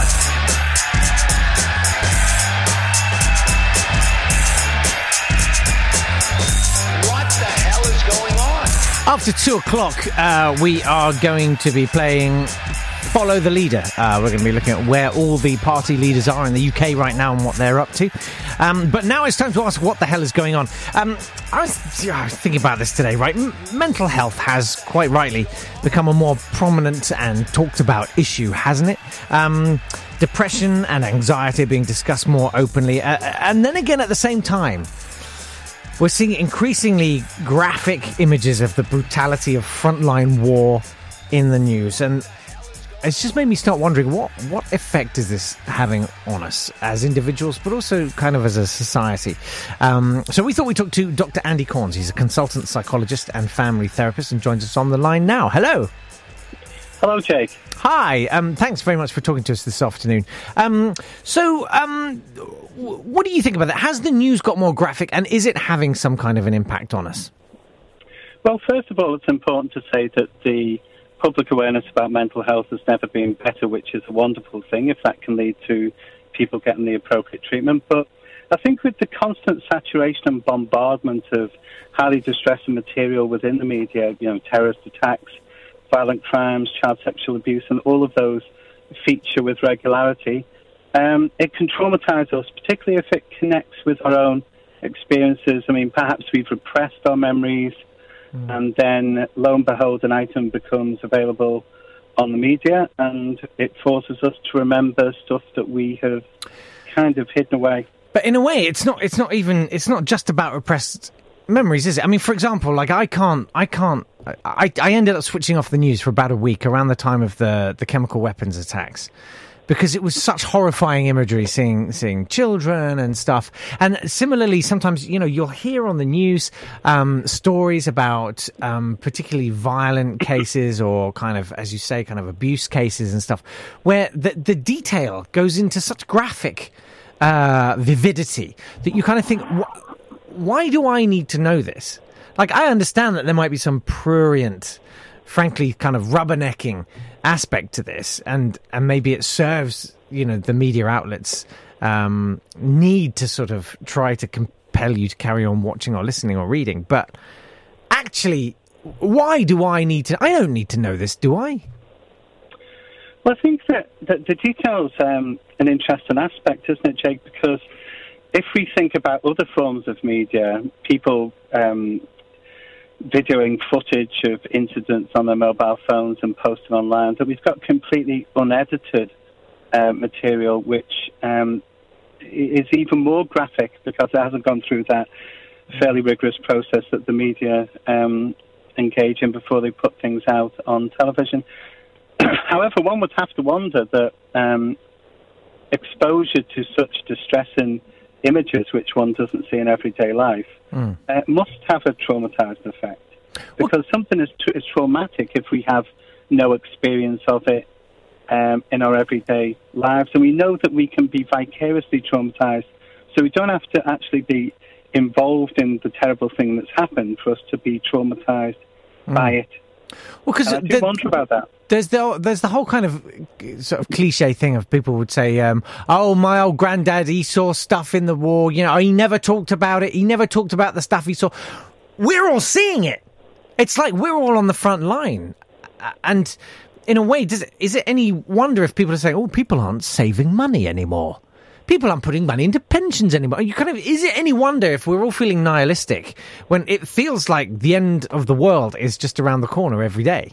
What the hell is going on? After 2 o'clock, we are going to be playing Follow the Leader. We're going to be looking at where all the party leaders are in the UK right now and what they're up to. But now it's time to ask what the hell is going on. I was thinking about this today, right? Mental health has, quite rightly, become a more prominent and talked about issue, hasn't it? Depression and anxiety are being discussed more openly. And then again, at the same time, we're seeing increasingly graphic images of the brutality of frontline war in the news. And it's just made me start wondering what effect is this having on us as individuals, but also kind of as a society. So we thought we'd talk to Dr. Andy Corns. He's a consultant psychologist and family therapist and joins us on the line now. Hello. Hello, Jake. Hi. Thanks very much for talking to us this afternoon. What do you think about that? Has the news got more graphic, and is it having some kind of an impact on us? Well, first of all, it's important to say that the public awareness about mental health has never been better, which is a wonderful thing if that can lead to people getting the appropriate treatment. But I think with the constant saturation and bombardment of highly distressing material within the media, terrorist attacks, violent crimes, child sexual abuse, and all of those feature with regularity, it can traumatize us, particularly if it connects with our own experiences. I mean, perhaps we've repressed our memories, and then, lo and behold, an item becomes available on the media, and it forces us to remember stuff that we have kind of hidden away. But in a way, it's not just about repressed memories, is it? I mean, for example, like I ended up switching off the news for about a week around the time of the chemical weapons attacks, because it was such horrifying imagery, seeing children and stuff. And similarly, sometimes, you'll hear on the news stories about particularly violent cases or kind of, as you say, kind of abuse cases and stuff, where the detail goes into such graphic vividity that you kind of think, why do I need to know this? Like, I understand that there might be some prurient, frankly, kind of rubbernecking aspect to this, and maybe it serves, the media outlets need to sort of try to compel you to carry on watching or listening or reading. But actually, why do I need to? I don't need to know this, do I? Well, I think that the detail's an interesting aspect, isn't it, Jake? Because if we think about other forms of media, people videoing footage of incidents on their mobile phones and posting online, that we've got completely unedited material, which is even more graphic because it hasn't gone through that fairly rigorous process that the media engage in before they put things out on television. However, one would have to wonder that exposure to such distressing images, which one doesn't see in everyday life, must have a traumatized effect. Because something is traumatic if we have no experience of it in our everyday lives. And we know that we can be vicariously traumatized, so we don't have to actually be involved in the terrible thing that's happened for us to be traumatized by it. Well, because I do wonder about that. There's the whole kind of sort of cliche thing of people would say, oh, my old granddad, he saw stuff in the war, he never talked about it, he never talked about the stuff he saw. We're all seeing it. It's like we're all on the front line. And in a way, is it any wonder if people are saying, oh, people aren't saving money anymore? People aren't putting money into pensions anymore. Is it any wonder if we're all feeling nihilistic when it feels like the end of the world is just around the corner every day?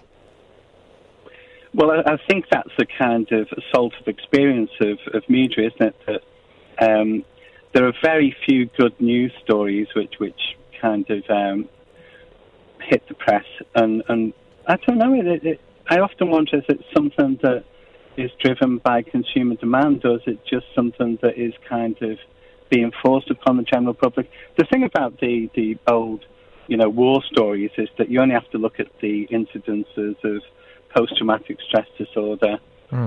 Well, I think that's the kind of assaultive experience of media, isn't it? That there are very few good news stories which kind of hit the press, and I don't know. I often wonder, is it something that is driven by consumer demand, or is it just something that is kind of being forced upon the general public? The thing about the old, war stories is that you only have to look at the incidences of post-traumatic stress disorder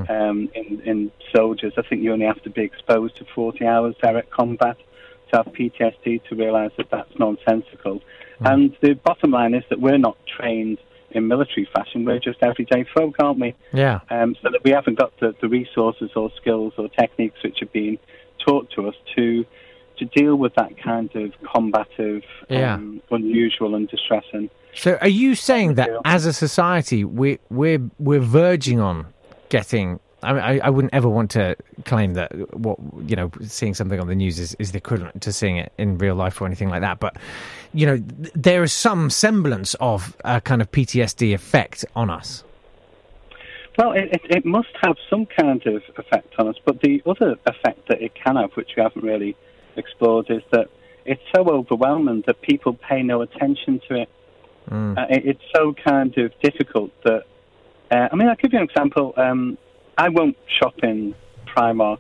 in soldiers. I think you only have to be exposed to 40 hours direct combat to have PTSD to realise that that's nonsensical. And the bottom line is that we're not trained in military fashion. We're just everyday folk, aren't we? Yeah. So that we haven't got the resources or skills or techniques which are being taught to us to deal with that kind of combative, unusual and distressing. So are you saying that as a society we're verging on getting? I mean, I wouldn't ever want to claim that seeing something on the news is the equivalent to seeing it in real life or anything like that. But there is some semblance of a kind of PTSD effect on us. Well, it must have some kind of effect on us. But the other effect that it can have, which we haven't really explored, is that it's so overwhelming that people pay no attention to it. It's so kind of difficult that... I'll give you an example. I won't shop in Primark,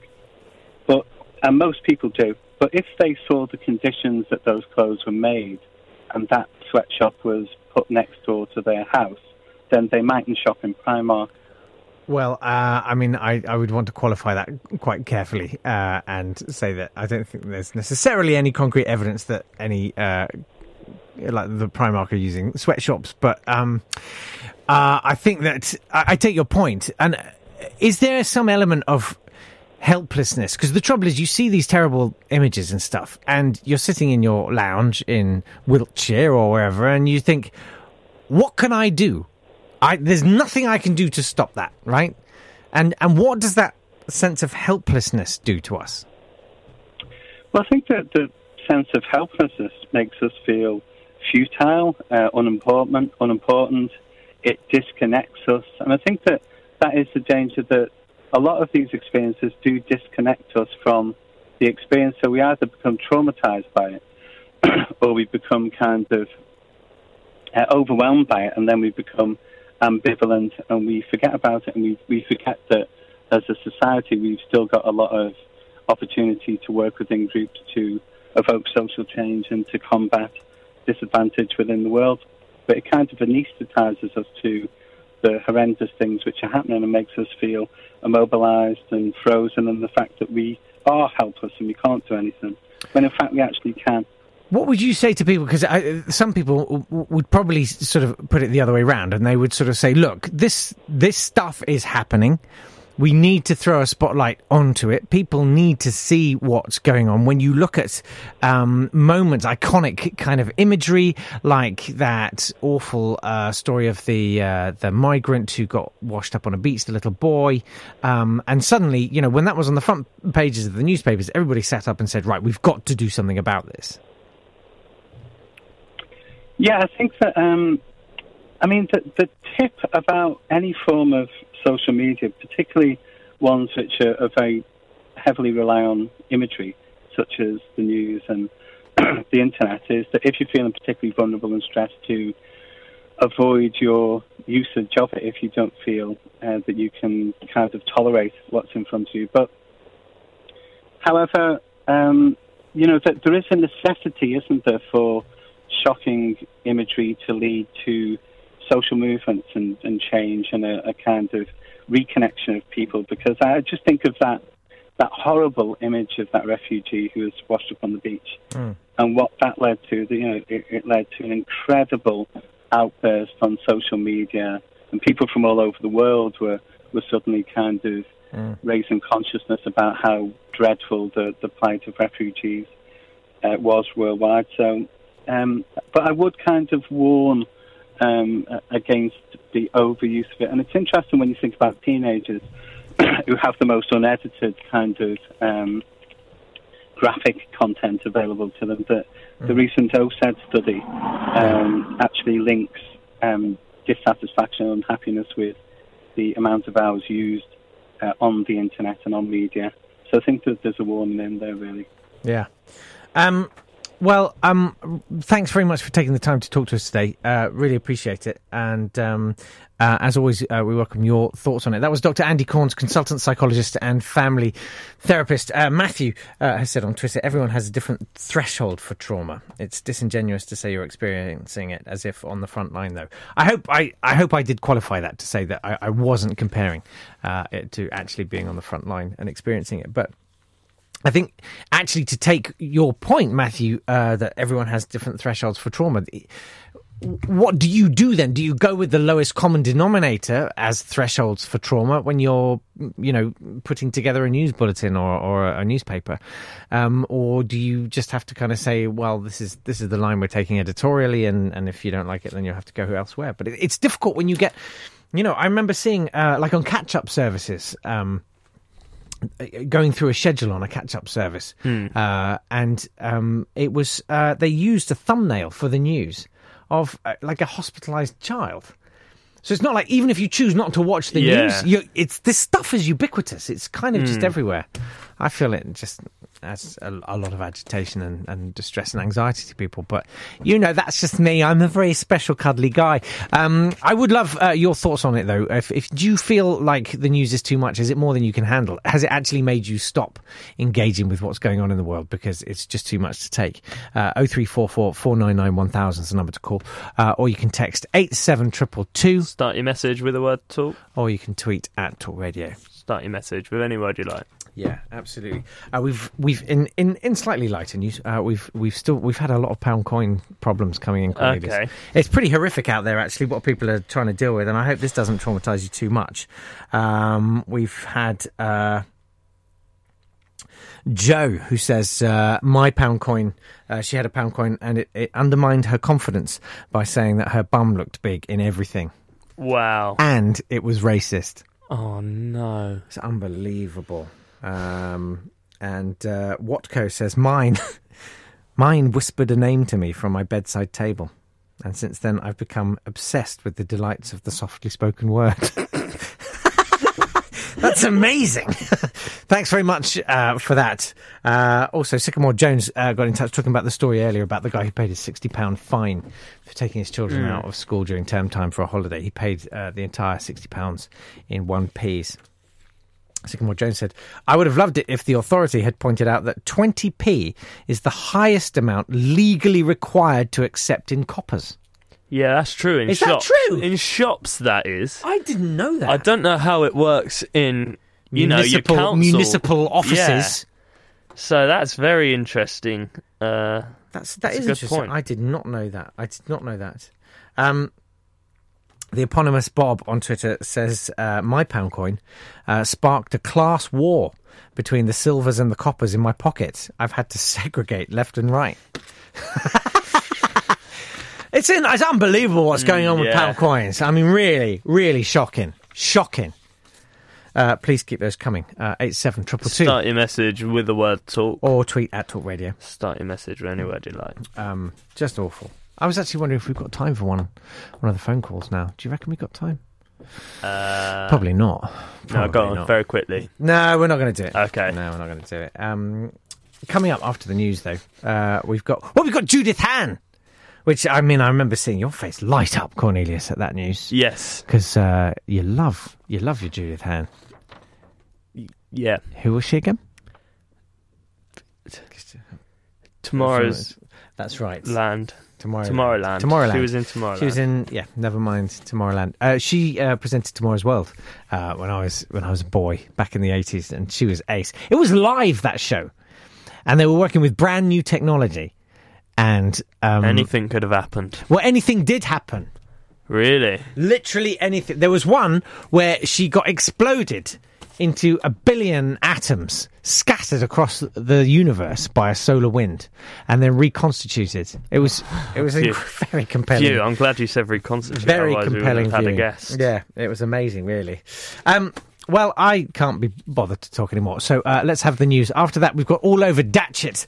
and most people do. But if they saw the conditions that those clothes were made and that sweatshop was put next door to their house, then they mightn't shop in Primark. Well, I would want to qualify that quite carefully and say that I don't think there's necessarily any concrete evidence that any... like the Primark are using sweatshops, but I think that I take your point. And is there some element of helplessness? Because the trouble is, you see these terrible images and stuff, and you're sitting in your lounge in Wiltshire or wherever, and you think, what can I do? There's nothing I can do to stop that, right? And what does that sense of helplessness do to us? Well, I think that the sense of helplessness makes us feel futile, unimportant. It disconnects us. And I think that is the danger, that a lot of these experiences do disconnect us from the experience. So we either become traumatized by it or we become kind of overwhelmed by it, and then we become ambivalent and we forget about it, and we forget that as a society, we've still got a lot of opportunity to work within groups to evoke social change and to combat disadvantage within the world. But it kind of anaesthetizes us to the horrendous things which are happening and makes us feel immobilized and frozen, and the fact that we are helpless and we can't do anything, when in fact we actually can. What would you say to people? Because some people would probably sort of put it the other way around, and they would sort of say, look, this stuff is happening. We need to throw a spotlight onto it. People need to see what's going on. When you look at moments, iconic kind of imagery, like that awful story of the migrant who got washed up on a beach, the little boy, and suddenly, when that was on the front pages of the newspapers, everybody sat up and said, right, we've got to do something about this. Yeah, I think that, the tip about any form of social media, particularly ones which are very heavily rely on imagery, such as the news and the internet, is that if you're feeling particularly vulnerable and stressed, to avoid your usage of it if you don't feel that you can kind of tolerate what's in front of you. But, however, that there is a necessity, isn't there, for shocking imagery to lead to social movements and change and a kind of reconnection of people, because I just think of that horrible image of that refugee who was washed up on the beach, and what that led to. It led to an incredible outburst on social media, and people from all over the world were suddenly kind of raising consciousness about how dreadful the plight of refugees was worldwide. So, but I would kind of warn against the overuse of it. And it's interesting when you think about teenagers who have the most unedited kind of graphic content available to them, that the recent OSED study actually links dissatisfaction and unhappiness with the amount of hours used on the internet and on media. So I think that there's a warning in there, really. Yeah. Well, thanks very much for taking the time to talk to us today. Really appreciate it. And as always, we welcome your thoughts on it. That was Dr. Andy Corns, consultant psychologist and family therapist. Matthew has said on Twitter, everyone has a different threshold for trauma. It's disingenuous to say you're experiencing it as if on the front line, though. I hope I did qualify that to say that I wasn't comparing it to actually being on the front line and experiencing it. But I think, actually, to take your point, Matthew, that everyone has different thresholds for trauma, what do you do then? Do you go with the lowest common denominator as thresholds for trauma when you're, putting together a news bulletin or a newspaper? Or do you just have to kind of say, well, this is the line we're taking editorially, and if you don't like it, then you'll have to go elsewhere? But it's difficult when you get, I remember seeing, like on catch-up services, going through a schedule on a catch-up service, and it was they used a thumbnail for the news of like a hospitalised child. So it's not like, even if you choose not to watch the news, this stuff is ubiquitous. It's kind of just everywhere. I feel it just adds a lot of agitation and distress and anxiety to people. But, that's just me. I'm a very special, cuddly guy. I would love your thoughts on it, though. If do you feel like the news is too much? Is it more than you can handle? Has it actually made you stop engaging with what's going on in the world because it's just too much to take? 0344 499 1000 is the number to call. Or you can text 87222. Start your message with the word talk. Or you can tweet at Talk Radio. Start your message with any word you like. Yeah, absolutely. We've in slightly lighter news. We've had a lot of pound coin problems coming in. Okay, it's pretty horrific out there, actually, what people are trying to deal with, and I hope this doesn't traumatise you too much. We've had Joe, who says my pound coin. She had a pound coin, and it undermined her confidence by saying that her bum looked big in everything. Wow, and it was racist. Oh no, it's unbelievable. And Watco says, mine whispered a name to me from my bedside table, and since then I've become obsessed with the delights of the softly spoken word. That's amazing. Thanks very much for that. Also, Sycamore Jones got in touch talking about the story earlier about the guy who paid a £60 fine for taking his children out of school during term time for a holiday. He paid the entire £60 in 1p. Sycamore Jones said, I would have loved it if the authority had pointed out that 20p is the highest amount legally required to accept in coppers. Yeah, that's true. Is that true? In shops, that is. I didn't know that. I don't know how it works in, your council. Municipal offices. Yeah. So that's very interesting. That is a good interesting. point. I did not know that. The eponymous Bob on Twitter says, my pound coin sparked a class war between the silvers and the coppers in my pocket. I've had to segregate left and right. It's unbelievable what's going on with pound coins. I mean, really, really shocking. Shocking. Please keep those coming. 87222. Start your message with the word talk. Or tweet at Talk Radio. Start your message with any word you like. Just awful. I was actually wondering if we've got time for one of the phone calls now. Do you reckon we've got time? Probably not. No, go on, very quickly. No, we're not going to do it. Okay. No, we're not going to do it. Coming up after the news, though, we've got Judith Hann. Which, I mean, I remember seeing your face light up, Cornelius, at that news. Yes. Because you love your Judith Hann. Yeah. Who was she again? Tomorrow's... That's right. Land. Tomorrowland. She was in Tomorrowland. She was in, never mind, Tomorrowland. She presented Tomorrow's World when I was a boy, back in the 80s, and she was ace. It was live, that show. And they were working with brand new technology. And anything could have happened. Well, anything did happen. Really? Literally anything. There was one where she got exploded into 1 billion atoms scattered across the universe by a solar wind and then reconstituted. It was very compelling. I'm glad you said reconstituted. Very Otherwise compelling. We would have had a guess. Yeah, it was amazing, really. Well, I can't be bothered to talk anymore. So let's have the news. After that, we've got All Over Datchet.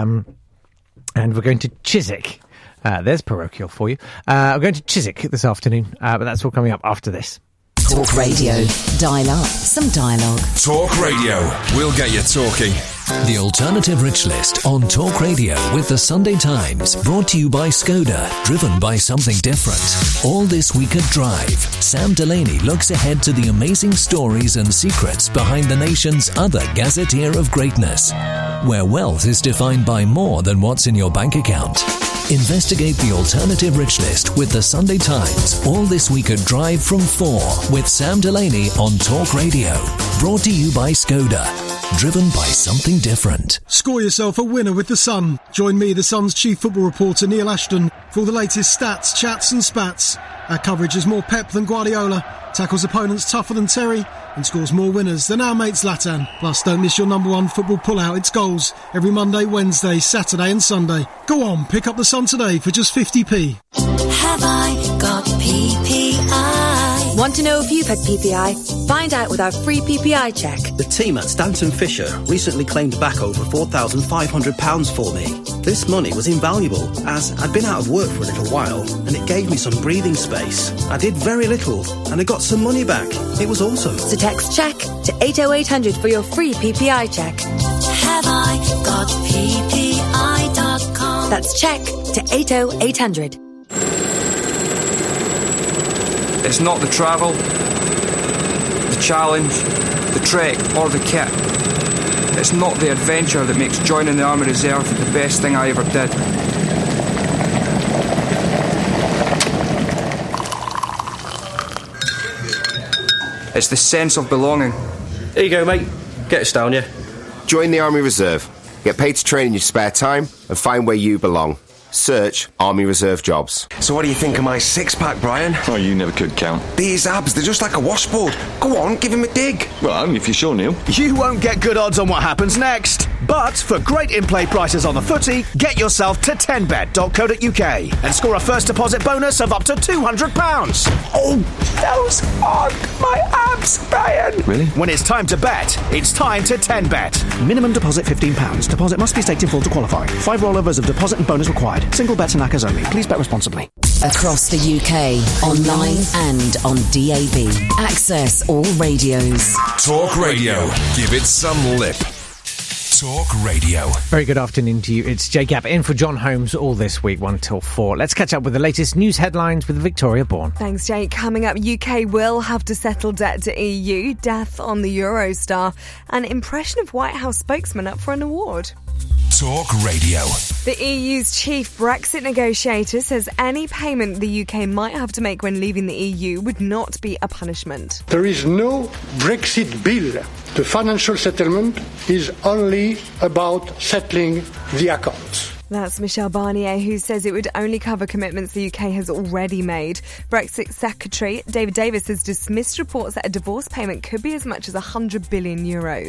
And we're going to Chiswick. There's parochial for you. We're going to Chiswick this afternoon, but that's all coming up after this. Talk Radio. Dial up some dialogue. Talk Radio. We'll get you talking. The Alternative Rich List on Talk Radio with the Sunday Times. Brought to you by Skoda. Driven by something different. All this week at Drive. Sam Delaney looks ahead to the amazing stories and secrets behind the nation's other gazetteer of greatness. Where wealth is defined by more than what's in your bank account. Investigate the Alternative Rich List with the Sunday Times. All this week at Drive from 4 with Sam Delaney on Talk Radio. Brought to you by Skoda. Driven by something different. Score yourself a winner with The Sun. Join me, The Sun's chief football reporter Neil Ashton, for all the latest stats, chats and spats. Our coverage is more Pep than Guardiola, tackles opponents tougher than Terry, and scores more winners than our mate Zlatan. Plus, don't miss your number one football pullout. It's Goals every Monday, Wednesday, Saturday and Sunday. Go on, pick up The Sun today for just 50p. Have I got PPI? Want to know if you've had PPI? Find out with our free PPI check. The team at Stanton Fisher recently claimed back over £4,500 for me. This money was invaluable, as I'd been out of work for a little while, and it gave me some breathing space. I did very little, and I got some money back. It was awesome. So text check to 80800 for your free PPI check. Have I got PPI.com? That's check to 80800. It's not the travel, the challenge, the trek or the kit. It's not the adventure that makes joining the Army Reserve the best thing I ever did. It's the sense of belonging. Here you go, mate. Get us down, yeah? Join the Army Reserve. Get paid to train in your spare time and find where you belong. Search Army Reserve Jobs. So what do you think of my six-pack, Brian? Oh, you never could count. These abs, they're just like a washboard. Go on, give him a dig. Well, only if you're sure, Neil. You won't get good odds on what happens next. But for great in-play prices on the footy, get yourself to 10bet.co.uk and score a first deposit bonus of up to £200. Oh, those aren't my abs, Brian. Really? When it's time to bet, it's time to 10bet. Minimum deposit £15. Deposit must be staked in full to qualify. 5 rollovers of deposit and bonus required. Single bets and ACCAs only. Please bet responsibly. Across the UK, online and on DAB. Access all radios. Talk Radio. Give it some lip. Talk Radio. Very good afternoon to you. It's Jake Gabb in for John Holmes all this week, 1 till 4. Let's catch up with the latest news headlines with Victoria Bourne. Thanks, Jake. Coming up, UK will have to settle debt to EU, death on the Eurostar, and impression of White House spokesman up for an award. Talk Radio. The EU's chief Brexit negotiator says any payment the UK might have to make when leaving the EU would not be a punishment. There is no Brexit bill. The financial settlement is only about settling the accounts. That's Michel Barnier, who says it would only cover commitments the UK has already made. Brexit Secretary David Davis has dismissed reports that a divorce payment could be as much as €100 billion.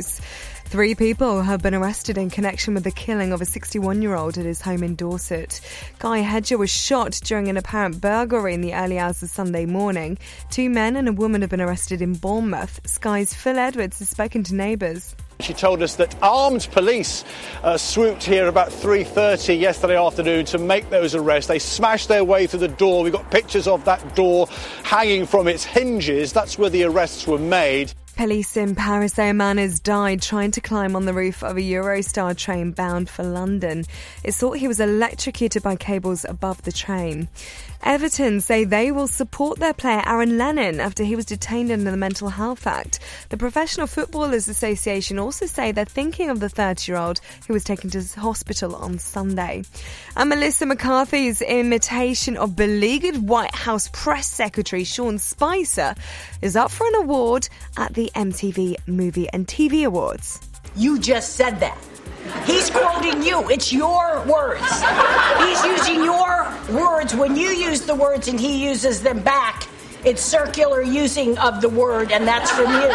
3 people have been arrested in connection with the killing of a 61-year-old at his home in Dorset. Guy Hedger was shot during an apparent burglary in the early hours of Sunday morning. 2 men and a woman have been arrested in Bournemouth. Sky's Phil Edwards has spoken to neighbours. She told us that armed police swooped here about 3:30 yesterday afternoon to make those arrests. They smashed their way through the door. We've got pictures of that door hanging from its hinges. That's where the arrests were made. Police in Paris say a man has died trying to climb on the roof of a Eurostar train bound for London. It's thought he was electrocuted by cables above the train. Everton say they will support their player Aaron Lennon after he was detained under the Mental Health Act. The Professional Footballers Association also say they're thinking of the 30-year-old who was taken to hospital on Sunday. And Melissa McCarthy's imitation of beleaguered White House Press Secretary Sean Spicer is up for an award at the MTV Movie and TV Awards. You just said that. He's quoting you. It's your words. He's using your words. When you use the words and he uses them back, it's circular using of the word, and that's from you.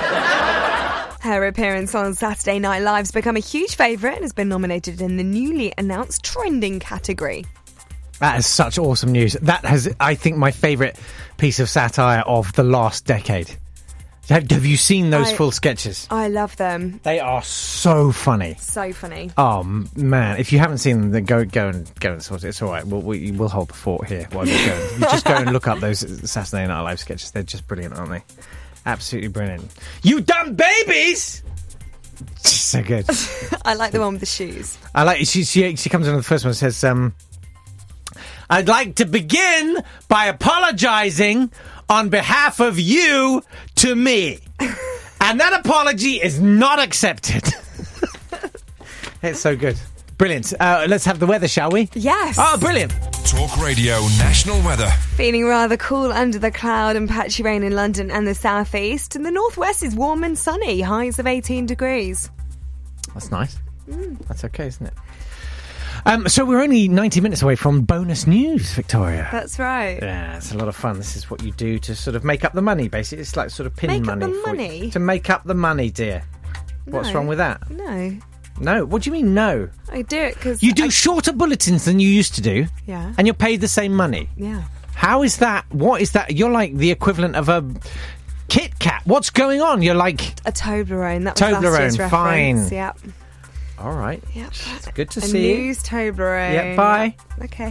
Her appearance on Saturday Night Live's become a huge favourite and has been nominated in the newly announced trending category. That is such awesome news. That has, I think, my favourite piece of satire of the last decade. Have you seen those full sketches? I love them. They are so funny. So funny. Oh man! If you haven't seen them, then go and sort it. It's all right. We'll hold the fort here while you go. You just go and look up those Saturday Night Live sketches. They're just brilliant, aren't they? Absolutely brilliant. You dumb babies! So good. I like the one with the shoes. I like. She comes in on the first one and says, "I'd like to begin by apologising on behalf of you to me." And that apology is not accepted. It's so good. Brilliant. Let's have the weather, shall we? Yes. Oh, brilliant. Talk Radio National Weather. Feeling rather cool under the cloud and patchy rain in London and the southeast. And the northwest is warm and sunny, highs of 18 degrees. That's nice. That's okay, isn't it? So we're only 90 minutes away from bonus news, Victoria. That's right. Yeah, it's a lot of fun. This is what you do to sort of make up the money, basically. It's like sort of pin money. Make up the money? To make up the money, dear. What's wrong with that? No. No? What do you mean, no? I do it because... You do shorter bulletins than you used to do. Yeah. And you're paid the same money. Yeah. How is that? What is that? You're like the equivalent of a Kit Kat. What's going on? You're like... A Toblerone. That was last year's reference. Fine. Yep. All right. Yep. It's good to see you. News Toblerone. Yeah, bye. Okay.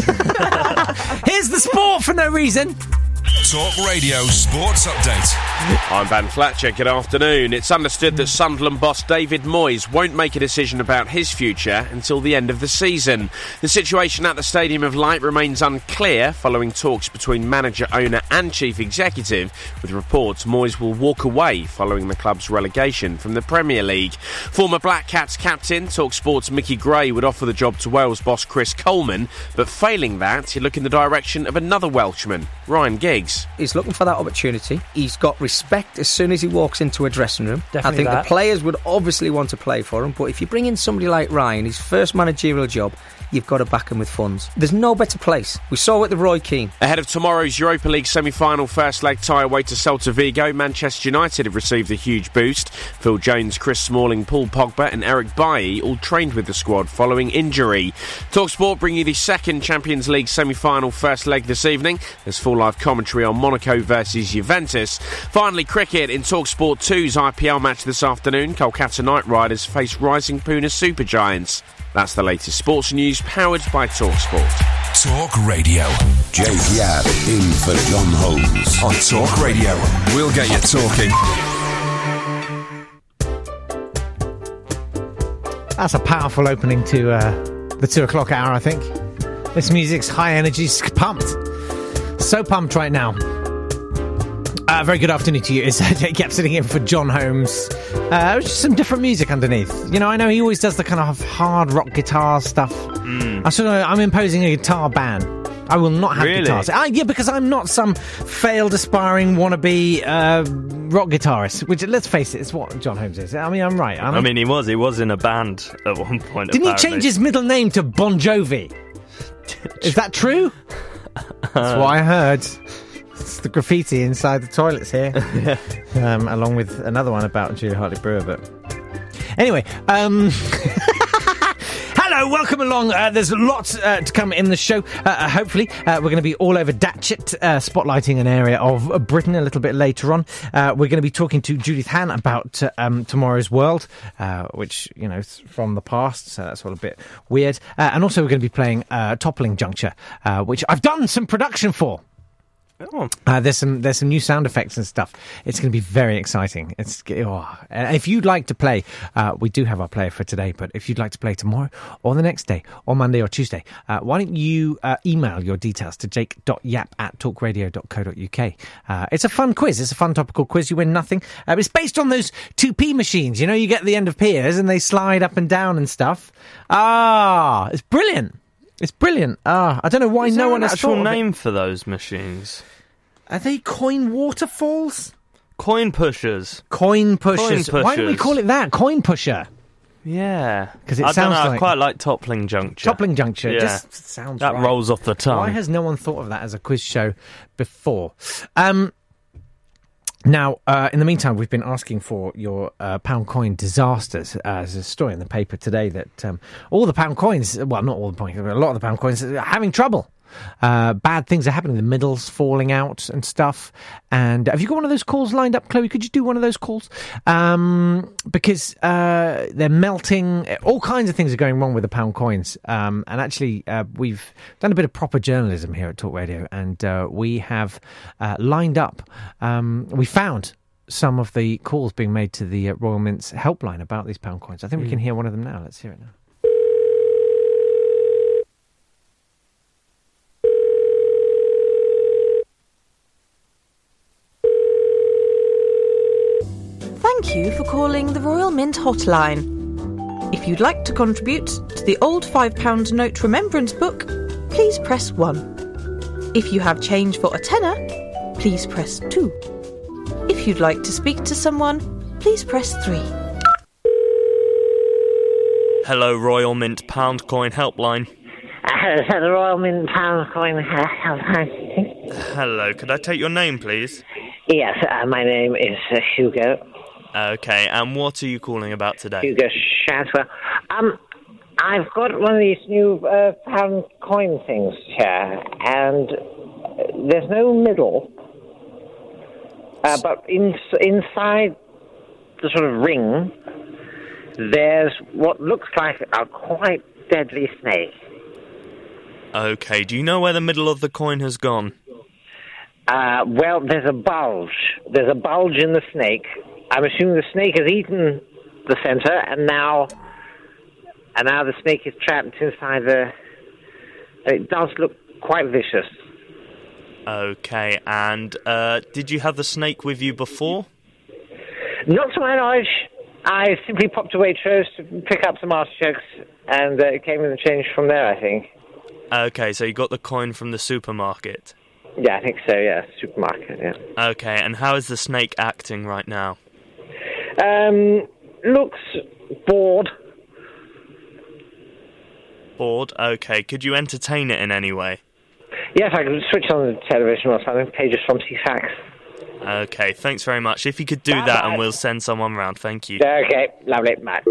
Here's the sport for no reason. Talk Radio Sports Update. I'm Ben Fletcher. Good afternoon. It's understood that Sunderland boss David Moyes won't make a decision about his future until the end of the season. The situation at the Stadium of Light remains unclear following talks between manager, owner and chief executive, with reports Moyes will walk away following the club's relegation from the Premier League. Former Black Cats captain TalkSport's Mickey Gray would offer the job to Wales boss Chris Coleman, but failing that, he'd look in the direction of another Welshman, Ryan Giggs. He's looking for that opportunity. He's got respect as soon as he walks into a dressing room. Definitely I think that. the players would obviously want to play for him, but if you bring in somebody like Ryan, his first managerial job, you've got to back him with funds. There's no better place. We saw it with Roy Keane. Ahead of tomorrow's Europa League semi-final first leg tie away to Celta Vigo, Manchester United have received a huge boost. Phil Jones, Chris Smalling, Paul Pogba and Eric Bailly all trained with the squad following injury. TalkSport bring you the second Champions League semi-final first leg this evening. There's full live commentary on Monaco versus Juventus. Finally, cricket in TalkSport 2's IPL match this afternoon. Kolkata Knight Riders face rising Pune Supergiants. That's the latest sports news powered by TalkSport. Talk Radio. Jake Yabb in for John Holmes. On Talk Radio, we'll get you talking. That's a powerful opening to the 2 o'clock hour, I think. This music's high energy, pumped. So pumped right now. Very good afternoon to you. It's Jake Yap sitting in for John Holmes. Just some different music underneath. You know, I know he always does the kind of hard rock guitar stuff. I'm imposing a guitar ban. I will not have guitars. Yeah, because I'm not some failed aspiring wannabe rock guitarist. Which, let's face it, it's what John Holmes is. I mean, I'm right. I mean, he was in a band at one point. Didn't he change his middle name to Bon Jovi? Is that true? That's what I heard. It's the graffiti inside the toilets here. Along with another one about Julia Hartley-Brewer, but anyway, hello, welcome along. There's lots to come in the show. Hopefully, we're going to be all over Datchet, spotlighting an area of Britain a little bit later on. We're going to be talking to Judith Han about Tomorrow's World, which, you know, is from the past, so that's all a bit weird. And also, we're going to be playing Toppling Juncture, which I've done some production for. There's some new sound effects and stuff. It's going to be very exciting. If you'd like to play, we do have our player for today, but if you'd like to play tomorrow or the next day or Monday or Tuesday, why don't you email your details to jake.yap@talkradio.co.uk. It's a fun quiz. It's a fun topical quiz. You win nothing. It's based on those 2p machines. You know, you get the end of peers and they slide up and down and stuff. It's brilliant. It's brilliant. I don't know why no one has thought of it. Is there an actual name for those machines? Are they coin waterfalls? Coin pushers. Coin pushers. Why don't we call it that? Coin pusher. Yeah. Because it sounds like... I quite like Toppling Juncture. Toppling Juncture. Yeah. Just sounds that right. rolls off the tongue. Why has no one thought of that as a quiz show before? Now, in the meantime, we've been asking for your pound coin disasters. There's a story in the paper today that all the pound coins, well, not all the pound coins, but a lot of the pound coins are having trouble. Bad things are happening. The middle's falling out and stuff. And have you got one of those calls lined up, Chloe? Could you do one of those calls? Because they're melting. All kinds of things are going wrong with the pound coins. And actually, we've done a bit of proper journalism here at Talk Radio, and we have lined up. We found some of the calls being made to the Royal Mint's helpline about these pound coins. I think we can hear one of them now. Let's hear it now. Thank you for calling the Royal Mint hotline. If you'd like to contribute to the old £5 note remembrance book, please press 1. If you have change for a tenner, please press 2. If you'd like to speak to someone, please press 3. Hello, Royal Mint Pound Coin Helpline. The Royal Mint Pound Coin Helpline. Hello, could I take your name, please? Yes, my name is Hugo. Okay, and what are you calling about today? Hugo Shadwell. I've got one of these new pound coin things here, and there's no middle, but inside the sort of ring, there's what looks like a quite deadly snake. Okay, do you know where the middle of the coin has gone? Well, there's a bulge. There's a bulge in the snake. I'm assuming the snake has eaten the center, and now the snake is trapped inside the... It does look quite vicious. Okay, and did you have the snake with you before? Not to my knowledge. I simply popped away Waitrose to pick up some artichokes, and it came in the change from there, I think. Okay, so you got the coin from the supermarket? Yeah, I think so, yeah. Supermarket, yeah. Okay, and how is the snake acting right now? Looks bored. Bored? Okay, could you entertain it in any way? Yes, I could switch on the television or something, pages from CFAX. Okay, thanks very much. If you could do that, and we'll send someone round. Thank you. Okay, lovely, bye.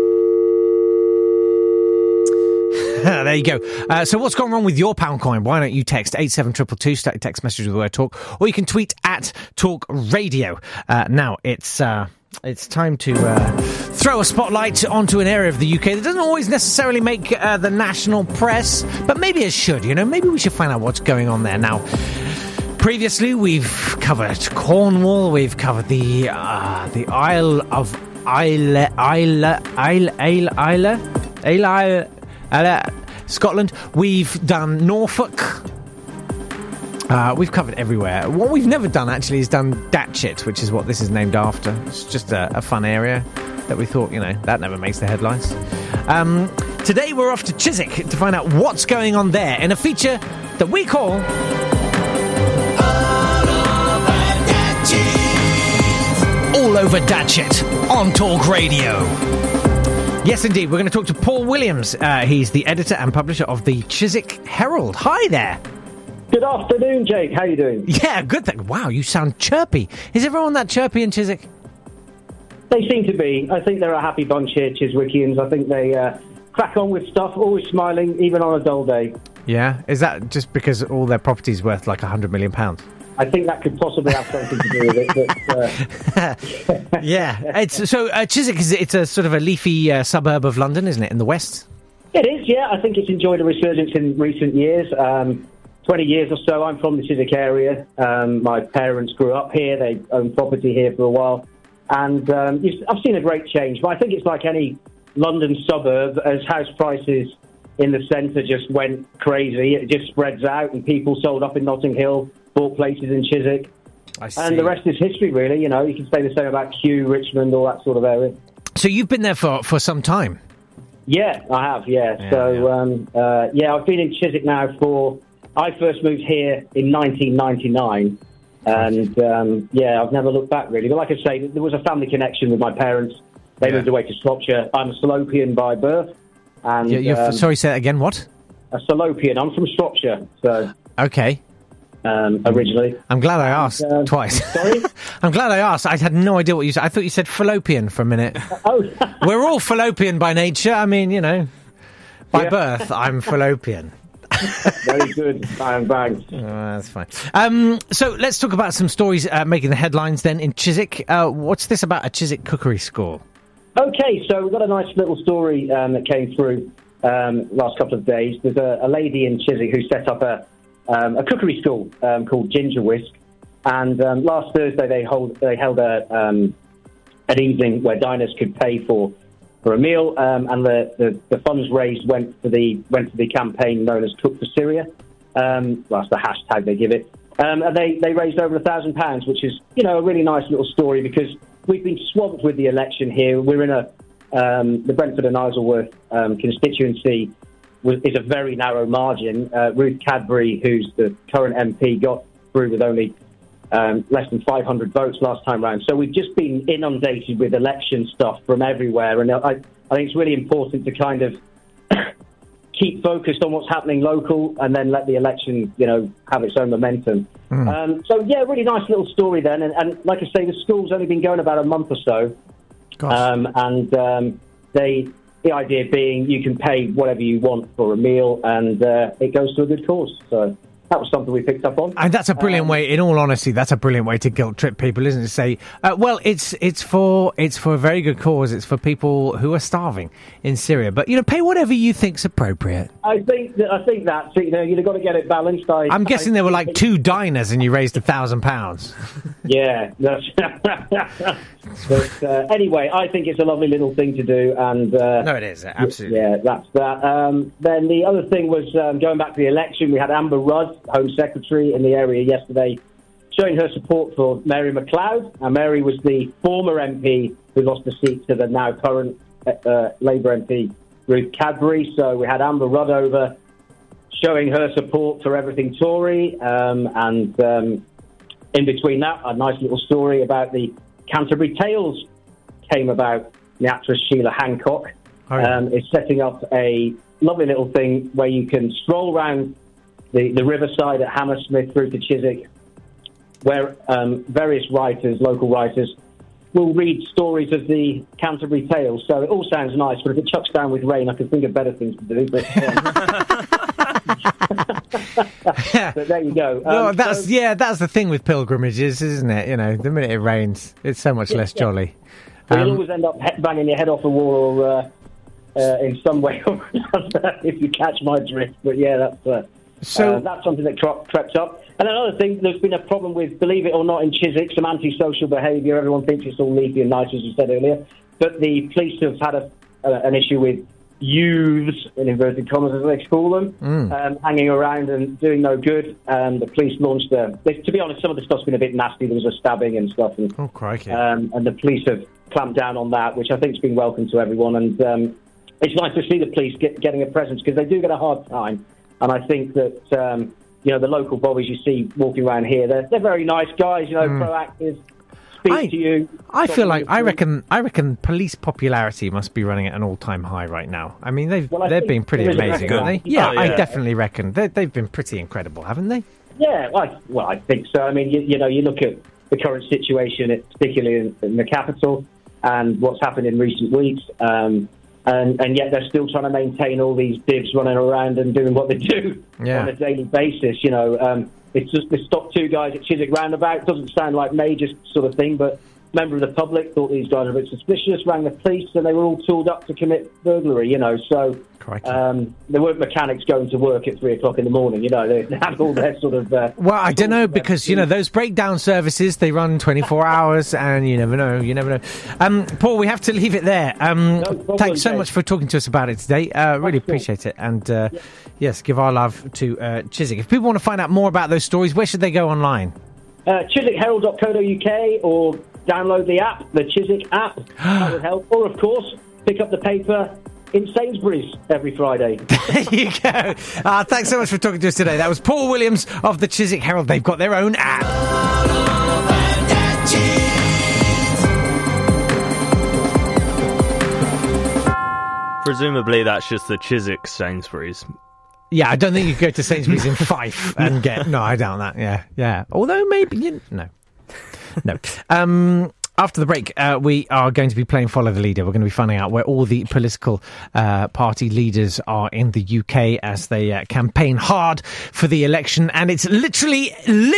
There you go. So what's gone wrong with your pound coin? Why don't you text 87222, start your text message with the word talk, or you can tweet at Talk Radio. Now, it's time to throw a spotlight onto an area of the UK that doesn't always necessarily make the national press, but maybe it should, you know. Maybe we should find out what's going on there. Now, previously we've covered Cornwall, we've covered the Isle of Isla. Scotland. We've done Norfolk. We've covered everywhere. What we've never done, actually, is done Datchet, which is what this is named after. It's just a fun area that we thought, that never makes the headlines. Today we're off to Chiswick to find out what's going on there in a feature that we call... All Over Datchet on Talk Radio. Yes, indeed. We're going to talk to Paul Williams. He's the editor and publisher of the Chiswick Herald. Hi there. Good afternoon, Jake. How are you doing? Yeah, good. Wow, you sound chirpy. Is everyone that chirpy in Chiswick? They seem to be. I think they're a happy bunch here, Chiswickians. I think they crack on with stuff, always smiling, even on a dull day. Yeah? Is that just because all their property's worth like £100 million? I think that could possibly have something to do with it. But, yeah. Chiswick, it's a sort of a leafy suburb of London, isn't it, in the west? It is, yeah. I think it's enjoyed a resurgence in recent years. 20 years or so. I'm from the Chiswick area. My parents grew up here. They owned property here for a while. And I've seen a great change. But I think it's like any London suburb, as house prices in the centre just went crazy. It just spreads out, and people sold up in Notting Hill, bought places in Chiswick. I see. And the rest is history, really. You can say the same about Kew, Richmond, all that sort of area. So you've been there for some time? Yeah, I have, yeah. I've been in Chiswick now I first moved here in 1999, and I've never looked back, really. But like I say, there was a family connection with my parents. They moved away to Shropshire. I'm a Salopian by birth. And sorry, say that again, what? A Salopian. I'm from Shropshire, so... Okay. Originally. I'm glad I asked twice. Sorry? I'm glad I asked. I had no idea what you said. I thought you said fallopian for a minute. Oh. We're all fallopian by nature. I mean, by birth, I'm fallopian. Very good. Bang. That's fine. So let's talk about some stories making the headlines then in Chiswick. What's this about a Chiswick cookery school? Okay, so we've got a nice little story that came through last couple of days. There's a lady in Chiswick who set up a cookery school called Ginger Whisk, and last Thursday they held an evening where diners could pay for a meal, and the funds raised went to the campaign known as Cook for Syria. That's the hashtag they give it. And they raised over £1,000, which is a really nice little story because we've been swamped with the election here. We're in the Brentford and Isleworth constituency is a very narrow margin. Ruth Cadbury, who's the current MP, got through with only less than 500 votes last time round. So we've just been inundated with election stuff from everywhere. And I think it's really important to kind of keep focused on what's happening local and then let the election, have its own momentum. Really nice little story then. And like I say, the school's only been going about a month or so. The idea being you can pay whatever you want for a meal and it goes to a good cause. So that was something we picked up on. And that's a brilliant way, in all honesty, that's a brilliant way to guilt trip people, isn't it? To say, it's for a very good cause. It's for people who are starving in Syria. But, pay whatever you think's appropriate. I think that's it. You've got to get it balanced. I'm guessing there were like 2 diners and you raised £1,000. Yeah. But anyway, I think it's a lovely little thing to do. And no, it is. Absolutely. Yeah, that's that. Then the other thing was going back to the election, we had Amber Rudd, Home Secretary, in the area yesterday, showing her support for Mary McLeod. Now, Mary was the former MP who lost the seat to the now current Labour MP, Ruth Cadbury. So we had Amber Rudd over showing her support for everything Tory. And in between that, a nice little story about the Canterbury Tales came about. The actress Sheila Hancock is setting up a lovely little thing where you can stroll around the riverside at Hammersmith through to Chiswick, where various writers, local writers, will read stories of the Canterbury Tales. So it all sounds nice, but if it chucks down with rain, I can think of better things to do. But, but there you go. That's the thing with pilgrimages, isn't it? The minute it rains, it's so much less jolly. You'll always end up banging your head off a wall or in some way or another, if you catch my drift. But yeah, that's something that crept up. And another thing, there's been a problem with, believe it or not, in Chiswick, some antisocial behaviour. Everyone thinks it's all leafy and nice, as you said earlier. But the police have had an issue with youths, in inverted commas as they call them, hanging around and doing no good. The police launched to be honest, some of the stuff's been a bit nasty. There was a stabbing and stuff. And, oh, crikey. And the police have clamped down on that, which I think has been welcome to everyone. And it's nice to see the police getting a presence, because they do get a hard time. And I think that, the local bobbies you see walking around here, they're very nice guys, proactive. Speak to you. I feel like I reckon police popularity must be running at an all-time high right now. I mean, they've been pretty amazing, haven't they? Yeah, I definitely reckon they've been pretty incredible, haven't they? Yeah, I think so. I mean, you look at the current situation, particularly in the capital, and what's happened in recent weeks, and yet they're still trying to maintain all these divs running around and doing what they do on a daily basis. It's just they stopped 2 guys at Chiswick Roundabout. Doesn't sound like major sort of thing, but a member of the public thought these guys were a bit suspicious, rang the police, and they were all tooled up to commit burglary, So there weren't mechanics going to work at 3 o'clock in the morning, They had all their sort of... well, I don't know, because, those breakdown services, they run 24 hours, and you never know. Paul, we have to leave it there. Thanks so much for talking to us about it today. Really appreciate it. And, yes, give our love to Chiswick. If people want to find out more about those stories, where should they go online? ChiswickHerald.co.uk, or download the app, the Chiswick app. That would help. Or, of course, pick up the paper in Sainsbury's every Friday. There you go. Thanks so much for talking to us today. That was Paul Williams of the Chiswick Herald. They've got their own app. Presumably that's just the Chiswick Sainsbury's. Yeah, I don't think you could go to Sainsbury's in Fife and get... No, I doubt that. Yeah. Although maybe... No. After the break, we are going to be playing Follow the Leader. We're going to be finding out where all the political party leaders are in the UK as they campaign hard for the election. And it's literally,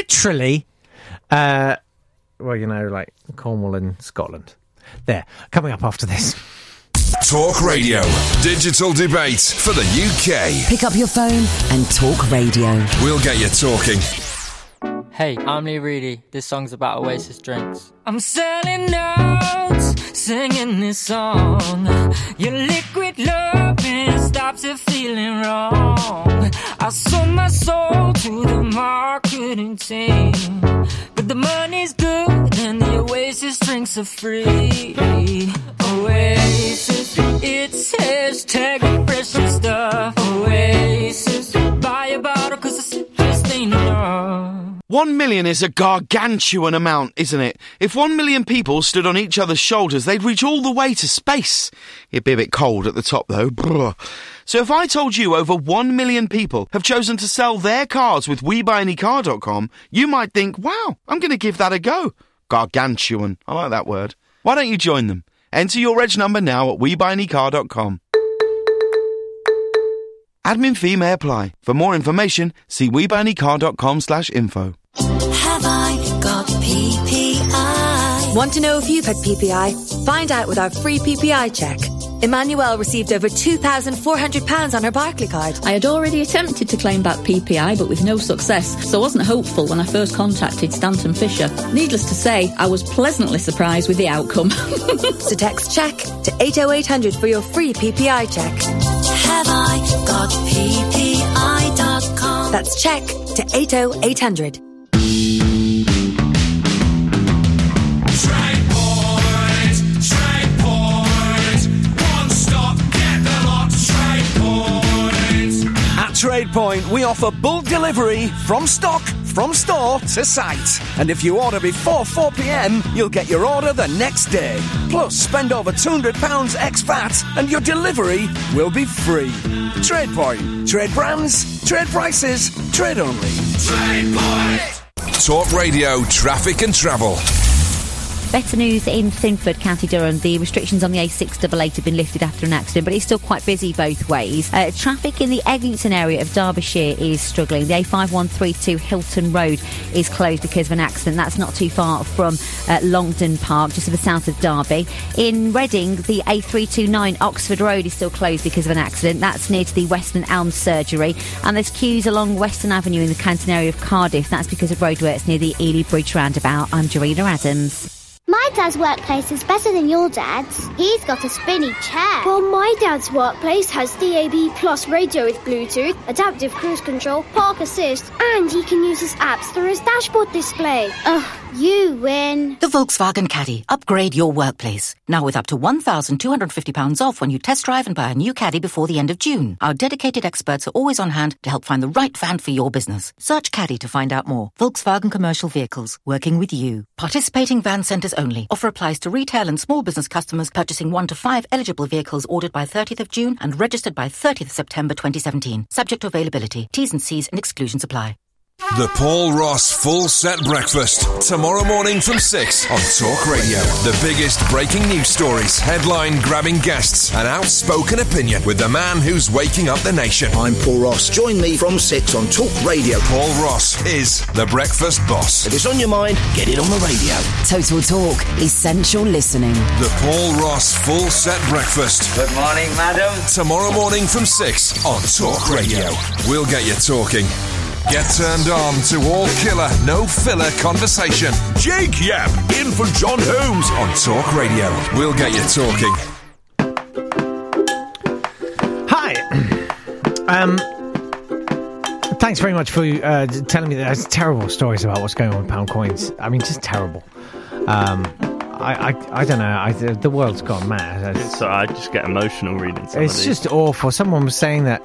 like Cornwall and Scotland. There, coming up after this. Talk Radio. Digital debate for the UK. Pick up your phone and talk radio. We'll get you talking. Hey, I'm Lee Reedy. This song's about Oasis drinks. I'm selling notes, singing this song. Your liquid loving stops it feeling wrong. I sold my soul to the marketing team, but the money's good and the Oasis drinks are free. Oasis, it's hashtag fresh and stuff. Oasis, buy a bottle 'cause the simplest ain't enough. 1 million is a gargantuan amount, isn't it? If 1 million people stood on each other's shoulders, they'd reach all the way to space. It'd be a bit cold at the top, though. Brr. So if I told you over 1 million people have chosen to sell their cars with WeBuyAnyCar.com, you might think, wow, I'm going to give that a go. Gargantuan. I like that word. Why don't you join them? Enter your reg number now at WeBuyAnyCar.com. Admin fee may apply. For more information, see WeBuyAnyCar.com/info. Have I got PPI? Want to know if you've had PPI? Find out with our free PPI check. Emmanuelle received over £2,400 on her Barclaycard. I had already attempted to claim back PPI, but with no success, so I wasn't hopeful when I first contacted Stanton Fisher. Needless to say, I was pleasantly surprised with the outcome. So text check to 80800 for your free PPI check. Have I got PPI.com? That's check to 80800. TradePoint, we offer bulk delivery from stock, from store to site. And if you order before 4 p.m, you'll get your order the next day. Plus, spend over £200 ex-VAT and your delivery will be free. TradePoint. Trade brands, trade prices, trade only. TradePoint. Talk Radio, traffic and travel. Better news in Thinford, County Durham. The restrictions on the A688 have been lifted after an accident, but it's still quite busy both ways. Traffic in the Eglinton area of Derbyshire is struggling. The A5132 Hilton Road is closed because of an accident. That's not too far from Longdon Park, just to the south of Derby. In Reading, the A329 Oxford Road is still closed because of an accident. That's near to the Western Elms Surgery. And there's queues along Western Avenue in the Canton area of Cardiff. That's because of roadworks near the Ely Bridge roundabout. I'm Jarina Adams. My my dad's workplace is better than your dad's. He's got a spinny chair. Well, my dad's workplace has DAB Plus radio with Bluetooth, adaptive cruise control, park assist, and he can use his apps through his dashboard display. Ugh, you win. The Volkswagen Caddy. Upgrade your workplace. Now with up to £1,250 off when you test drive and buy a new Caddy before the end of June. Our dedicated experts are always on hand to help find the right van for your business. Search Caddy to find out more. Volkswagen Commercial Vehicles. Working with you. Participating van centres only. Offer applies to retail and small business customers purchasing 1 to 5 eligible vehicles ordered by 30th of June and registered by 30th of September 2017. Subject to availability. T's and C's and exclusions apply. The Paul Ross Full Set Breakfast, tomorrow morning from 6 on Talk Radio. The biggest breaking news stories, headline-grabbing guests, and outspoken opinion with the man who's waking up the nation. I'm Paul Ross. Join me from 6 on Talk Radio. Paul Ross is the breakfast boss. If it's on your mind, get it on the radio. Total Talk, essential listening. The Paul Ross Full Set Breakfast. Good morning, madam. Tomorrow morning from 6 on Talk Radio. We'll get you talking. Get turned on to all killer, no filler conversation. Jake Yap in for John Holmes on Talk Radio. We'll get you talking. Hi. Thanks very much for telling me that there's terrible stories about what's going on with pound coins. I mean, just terrible. I don't know. The world's gone mad. I just get emotional reading some of It's these. just awful. Someone was saying that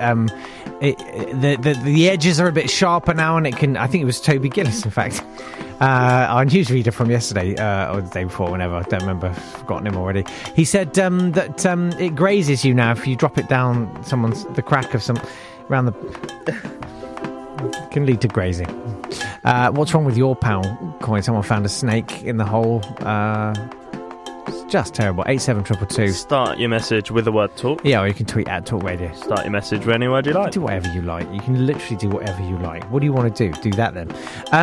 the edges are a bit sharper now, and it can. I think it was Toby Gillis, in fact, our newsreader from yesterday or the day before, whenever. I don't remember. I've forgotten him already. He said that it grazes you now if you drop it down the crack of some around the. Can lead to grazing. What's wrong with your pound coin? Someone found a snake in the hole. It's just terrible. 87222. Start your message with the word talk. Yeah, or you can tweet at Talk Radio. Start your message with any word you like. Do whatever you like. You can literally do whatever you like. What do you want to do? Do that then.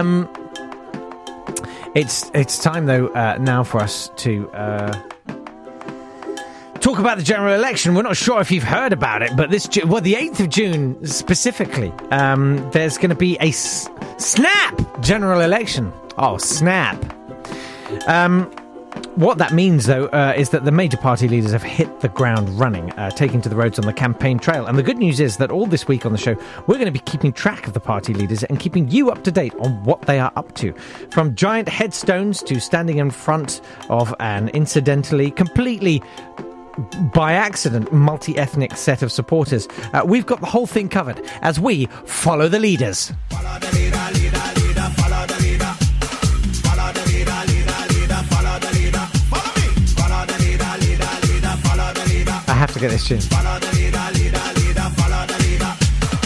It's time though now for us to talk about the general election. We're not sure if you've heard about it, but the 8th of June specifically, there's going to be a snap general election. Oh, snap. What that means, though, is that the major party leaders have hit the ground running, taking to the roads on the campaign trail. And the good news is that all this week on the show, we're going to be keeping track of the party leaders and keeping you up to date on what they are up to. From giant headstones to standing in front of an incidentally, completely by accident, multi-ethnic set of supporters. We've got the whole thing covered as we follow the leaders. Follow the leader, follow the leader. Follow the leader, follow the leader. Follow me. Follow the leader, follow the leader. I have to get this tune. Follow the leader, follow the leader.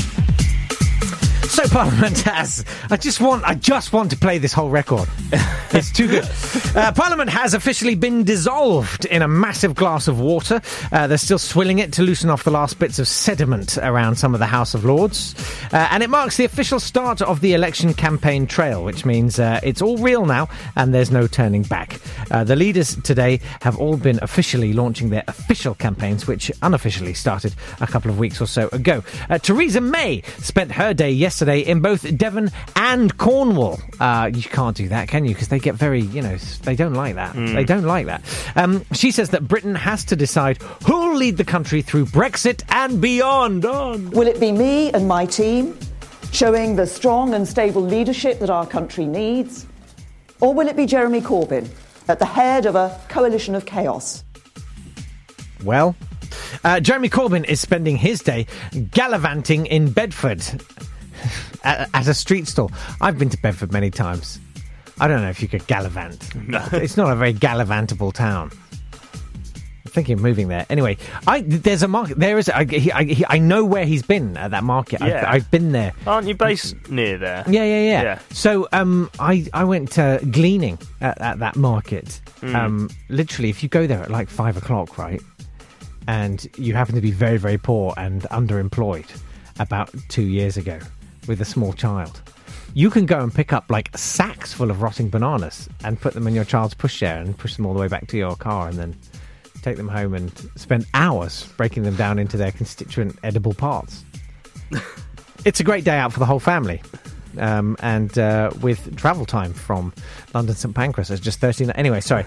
So Parliament has... I just want to play this whole record. It's too good. Parliament has officially been dissolved in a massive glass of water. They're still swilling it to loosen off the last bits of sediment around some of the House of Lords. And it marks the official start of the election campaign trail, which means it's all real now and there's no turning back. The leaders today have all been officially launching their official campaigns, which unofficially started a couple of weeks or so ago. Theresa May spent her day yesterday in both Devon and Cornwall. You can't do that, can you? Because they get very, they don't like that. They don't like that. She says that Britain has to decide who'll lead the country through Brexit and beyond. Will it be me and my team showing the strong and stable leadership that our country needs? Or will it be Jeremy Corbyn at the head of a coalition of chaos? Well, Jeremy Corbyn is spending his day gallivanting in Bedford at a street stall. I've been to Bedford many times. I don't know if you could gallivant. No. It's not a very gallivantable town. I'm thinking of moving there. Anyway, there's a market. There is. I know where he's been at that market. Yeah. I've been there. Aren't you based near there? Yeah. So I went gleaning at that market. Literally, if you go there at like 5 o'clock, right, and you happen to be very, very poor and underemployed about 2 years ago with a small child, you can go and pick up like sacks full of rotting bananas and put them in your child's pushchair and push them all the way back to your car and then take them home and spend hours breaking them down into their constituent edible parts. It's a great day out for the whole family. and with travel time from London St Pancras, it's just 13. Anyway, sorry.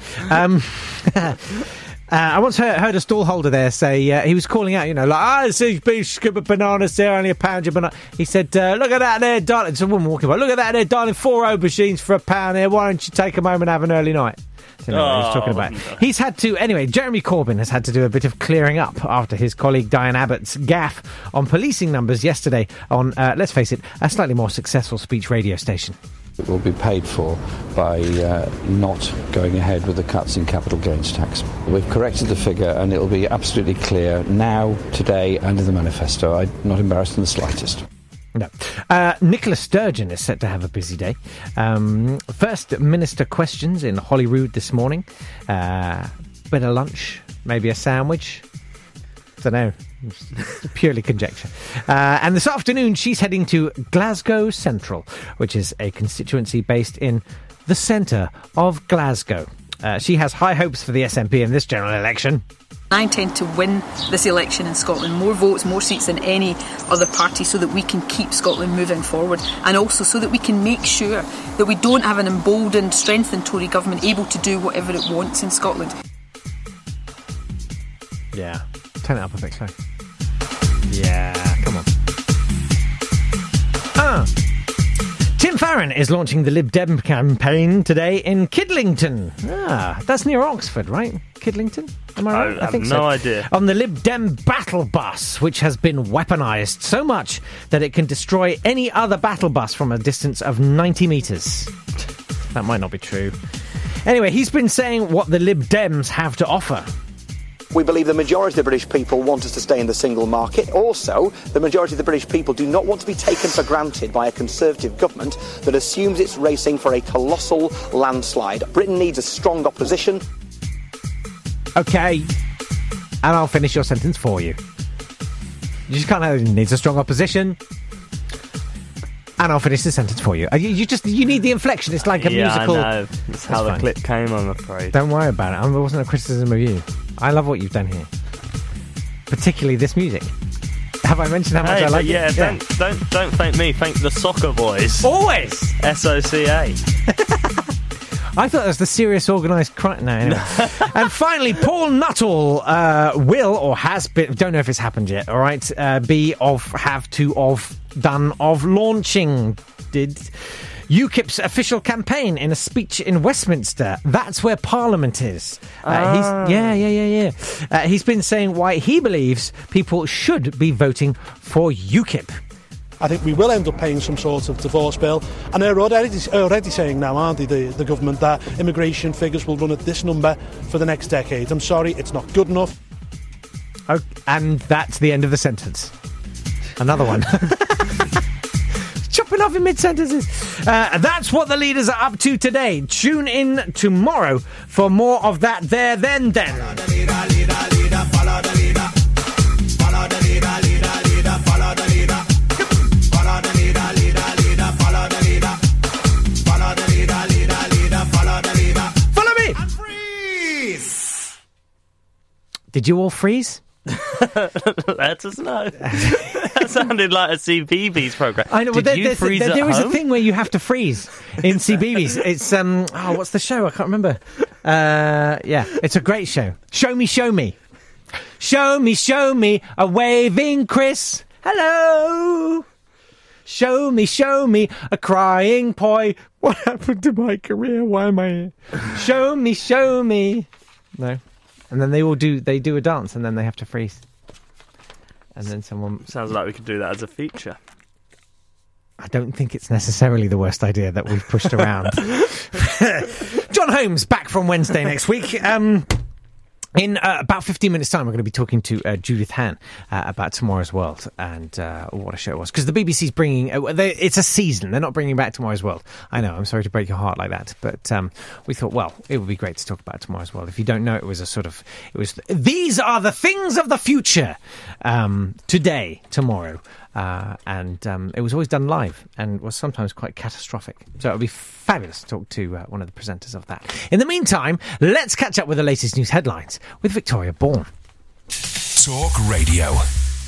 I once heard a stallholder there say, he was calling out, there's a big scoop of bananas there, only £1 your banana. He said, look at that there, darling. It's a woman walking by. Look at that there, darling, 4 aubergines for £1 there. Why don't you take them home and have an early night? So anyway, he's talking about. He's had to, anyway, Jeremy Corbyn has had to do a bit of clearing up after his colleague Diane Abbott's gaffe on policing numbers yesterday on, let's face it, a slightly more successful speech radio station. It will be paid for by not going ahead with the cuts in capital gains tax. We've corrected the figure and it will be absolutely clear now, today and in the manifesto. I'm not embarrassed in the slightest. No. Nicola Sturgeon is set to have a busy day. First Minister questions in Holyrood this morning. Bit of lunch, maybe a sandwich. Don't know. It's purely conjecture. And this afternoon, she's heading to Glasgow Central, which is a constituency based in the centre of Glasgow. She has high hopes for the SNP in this general election. I intend to win this election in Scotland, more votes, more seats than any other party, so that we can keep Scotland moving forward, and also so that we can make sure that we don't have an emboldened, strengthened Tory government able to do whatever it wants in Scotland. Yeah. Turn it up a bit, Chloe. Yeah, come on. Tim Farron is launching the Lib Dem campaign today in Kidlington. That's near Oxford, right? Kidlington? Am I right? I think so. No idea. On the Lib Dem battle bus, which has been weaponised so much that it can destroy any other battle bus from a distance of 90 metres. That might not be true. Anyway, he's been saying what the Lib Dems have to offer. We believe the majority of the British people want us to stay in the single market. Also, the majority of the British people do not want to be taken for granted by a Conservative government that assumes it's racing for a colossal landslide. Britain needs a strong opposition. OK, and I'll finish your sentence for you. You just can't have it needs a strong opposition. And I'll finish the sentence for you. You need the inflection. It's like a musical. Yeah, I know. That's how the clip came, I'm afraid. Don't worry about it. It wasn't a criticism of you. I love what you've done here. Particularly this music. Have I mentioned how much I like it? Don't thank me. Thank the Soccer Boys. Always! SOCA. I thought that was the serious organised crime. No, anyway. And finally, Paul Nuttall will, or has been, don't know if it's happened yet, all right, launching, UKIP's official campaign in a speech in Westminster. That's where Parliament is. He's been saying why he believes people should be voting for UKIP. I think we will end up paying some sort of divorce bill. And they're already saying now, aren't they, the government, that immigration figures will run at this number for the next decade. I'm sorry, it's not good enough. Oh, and that's the end of the sentence. Another one. Chopping off in mid-sentences. That's what the leaders are up to today. Tune in tomorrow for more of that there, then. Follow the leader, follow the leader. Follow the leader, follow the leader. Follow the leader, follow the leader. Follow the leader, follow the leader. Follow me! And freeze! Did you all freeze? Let us know. That sounded like a CBeebies programme. I know, Did you freeze at home? There is a thing where you have to freeze in CBeebies. It's, what's the show? I can't remember. It's a great show. Show me. Show me a waving Chris. Hello. Show me a crying Poi. What happened to my career? Why am I here? Show me. No. And then they do a dance and then they have to freeze. And then someone... Sounds like we could do that as a feature. I don't think it's necessarily the worst idea that we've pushed around. John Holmes back from Wednesday next week. In about 15 minutes' time, we're going to be talking to Judith Hann about Tomorrow's World and what a show it was. Because the BBC's bringing... it's a season. They're not bringing back Tomorrow's World. I know, I'm sorry to break your heart like that. But we thought, well, it would be great to talk about Tomorrow's World. If you don't know, it was these are the things of the future. Today, tomorrow. And it was always done live and was sometimes quite catastrophic. So it would be fabulous to talk to one of the presenters of that. In the meantime, let's catch up with the latest news headlines with Victoria Bourne. Talk Radio.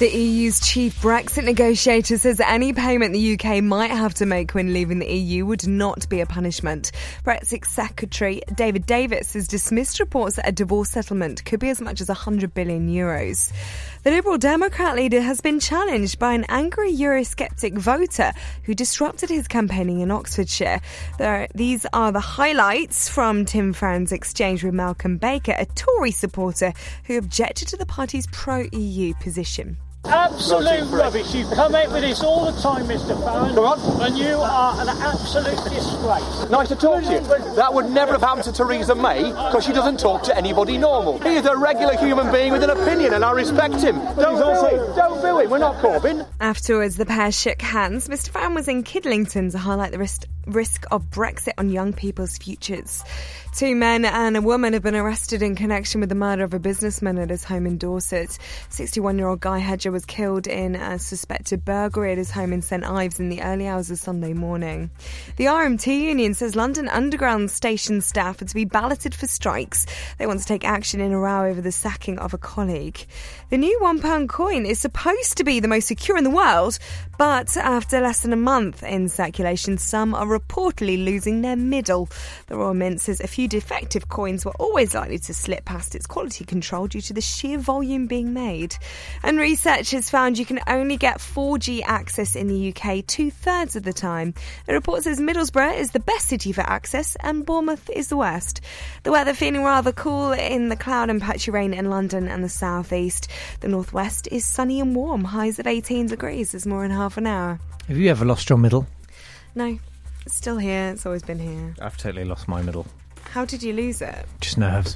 The EU's chief Brexit negotiator says any payment the UK might have to make when leaving the EU would not be a punishment. Brexit Secretary David Davis has dismissed reports that a divorce settlement could be as much as €100 billion. The Liberal Democrat leader has been challenged by an angry Eurosceptic voter who disrupted his campaigning in Oxfordshire. These are the highlights from Tim Farron's exchange with Malcolm Baker, a Tory supporter who objected to the party's pro-EU position. Absolute rubbish. You come out with this all the time, Mr. Farron. Come on. And you are an absolute disgrace. Nice to talk to you. That would never have happened to Theresa May because she doesn't talk to anybody normal. He is a regular human being with an opinion and I respect him. Don't boo him. We're not Corbyn. Afterwards, the pair shook hands. Mr. Farron was in Kidlington to highlight the risk of Brexit on young people's futures. 2 men and a woman have been arrested in connection with the murder of a businessman at his home in Dorset. 61-year-old Guy Hedger was killed in a suspected burglary at his home in St Ives in the early hours of Sunday morning. The RMT union says London Underground station staff are to be balloted for strikes. They want to take action in a row over the sacking of a colleague. The new £1 coin is supposed to be the most secure in the world, but after less than a month in circulation, some are reportedly losing their middle. The Royal Mint says a few defective coins were always likely to slip past its quality control due to the sheer volume being made. And researchers found you can only get 4G access in the UK 2/3 of the time. The report says Middlesbrough is the best city for access and Bournemouth is the worst. The weather feeling rather cool in the cloud and patchy rain in London and the southeast. The northwest is sunny and warm, highs of 18 degrees. There's more in half an hour. Have you ever lost your middle? No, it's still here. It's always been here. I've totally lost my middle. How did you lose it? Just nerves.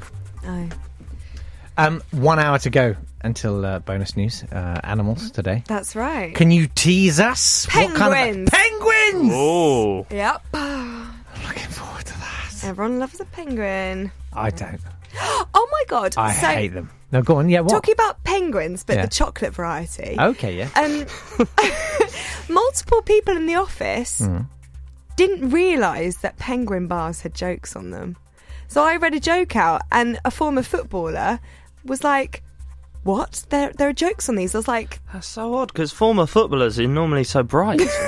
Oh. 1 hour to go until bonus news. Animals today. That's right. Can you tease us? Penguins! What kind of penguins! Oh. Yep. I'm looking forward to that. Everyone loves a penguin. I don't. Oh my God. I hate them. No, go on. Yeah, what? Talking about penguins, but the chocolate variety. Okay, yeah. Multiple people in the office didn't realise that penguin bars had jokes on them. So I read a joke out and a former footballer was like, what? There are jokes on these. I was like... That's so odd, because former footballers are normally so bright. But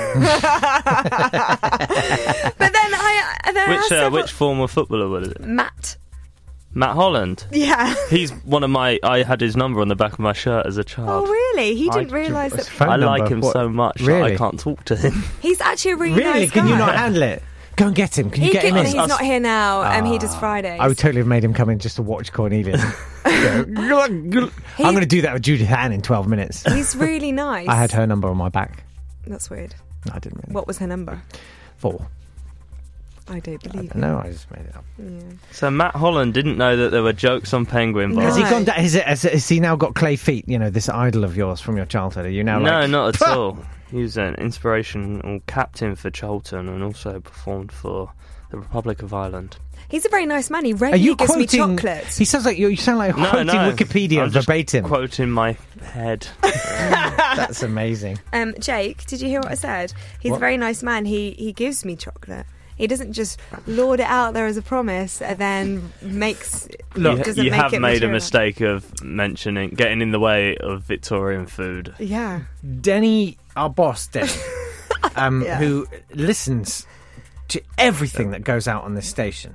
then I Which former footballer was it? Matt Holland? Yeah. He's one of my... I had his number on the back of my shirt as a child. Oh, really? He didn't realise that... I like him so much that I can't talk to him. He's actually a really nice guy. Can you not handle it? Go and get him. Can you get him in? He's not here now. He does Fridays. I would totally have made him come in just to watch Cornelius. I'm going to do that with Judith Ann in 12 minutes. He's really nice. I had her number on my back. That's weird. No, I didn't really. What was her number? 4. I don't believe it. No, I just made it up. Yeah. So Matt Holland didn't know that there were jokes on penguin bars. Has he gone down? Has he now got clay feet? You know, this idol of yours from your childhood. Are you now? No, not at all. He was an inspirational captain for Charlton and also performed for the Republic of Ireland. He's a very nice man. He regularly gives me chocolate. He sounds like you sound like quoting Wikipedia verbatim. Quoting my head. That's amazing. Jake, did you hear what I said? He's a very nice man. He gives me chocolate. He doesn't just lord it out there as a promise and then makes... You have made a mistake of getting in the way of Victorian food. Yeah. Denny, our boss, Denny, who listens to everything that goes out on this station,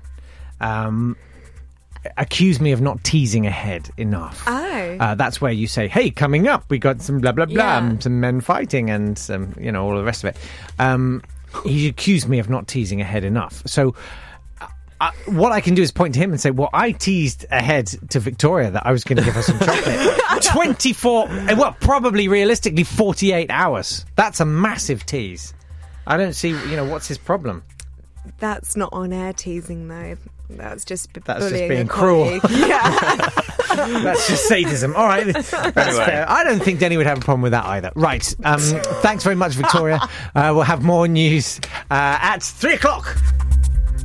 accused me of not teasing ahead enough. Oh. That's where you say, hey, coming up, we got some blah, blah, blah, and some men fighting and some, all the rest of it. He accused me of not teasing ahead enough. So what I can do is point to him and say, well, I teased ahead to Victoria that I was going to give her some chocolate. 24, probably realistically 48 hours. That's a massive tease. I don't see, what's his problem? That's not on-air teasing, though. That's just being cruel. Yeah. That's just sadism. All right, that's fair. I don't think Denny would have a problem with that either. Right. Thanks very much, Victoria. We'll have more news at 3 o'clock.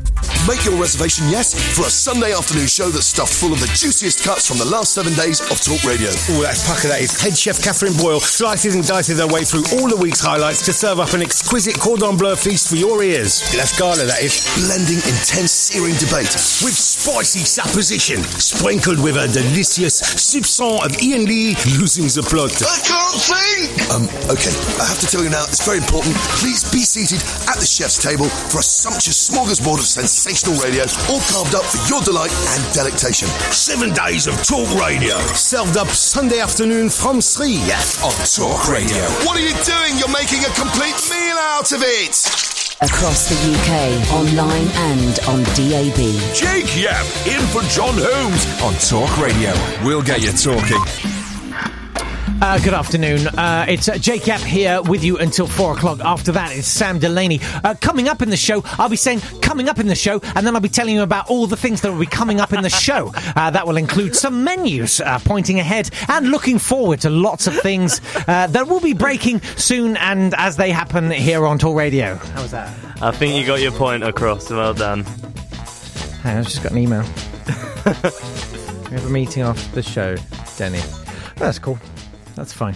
Make your reservation yet for a Sunday afternoon show that's stuffed full of the juiciest cuts from the last 7 days of Talk Radio. Oh, that pucker, that is. Head chef Catherine Boyle slices and dices her way through all the week's highlights to serve up an exquisite cordon bleu feast for your ears. That's gala, that is. Blending intense searing debate with spicy supposition, sprinkled with a delicious soupçon of Ian Lee losing the plot. I can't think! Okay, I have to tell you now, it's very important. Please be seated at the chef's table for a sumptuous smorgasbord of sensational radio, all carved up for your delight and delectation. 7 days of Talk Radio, served up Sunday afternoon from 3 on Talk Radio. What are you doing? You're making a complete meal out of it! Across the UK, online and on DAB. Jake Yap in for John Holmes on Talk Radio. We'll get you talking. Good afternoon. It's Jake Yap here with you until 4 o'clock. After that, it's Sam Delaney. Coming up in the show, I'll be saying coming up in the show, and then I'll be telling you about all the things that will be coming up in the show. That will include some menus, pointing ahead and looking forward to lots of things that will be breaking soon and as they happen here on Talk Radio. How was that? I think you got your point across. Well done. Hang on, I've just got an email. We have a meeting after the show, Denny. That's cool. That's fine.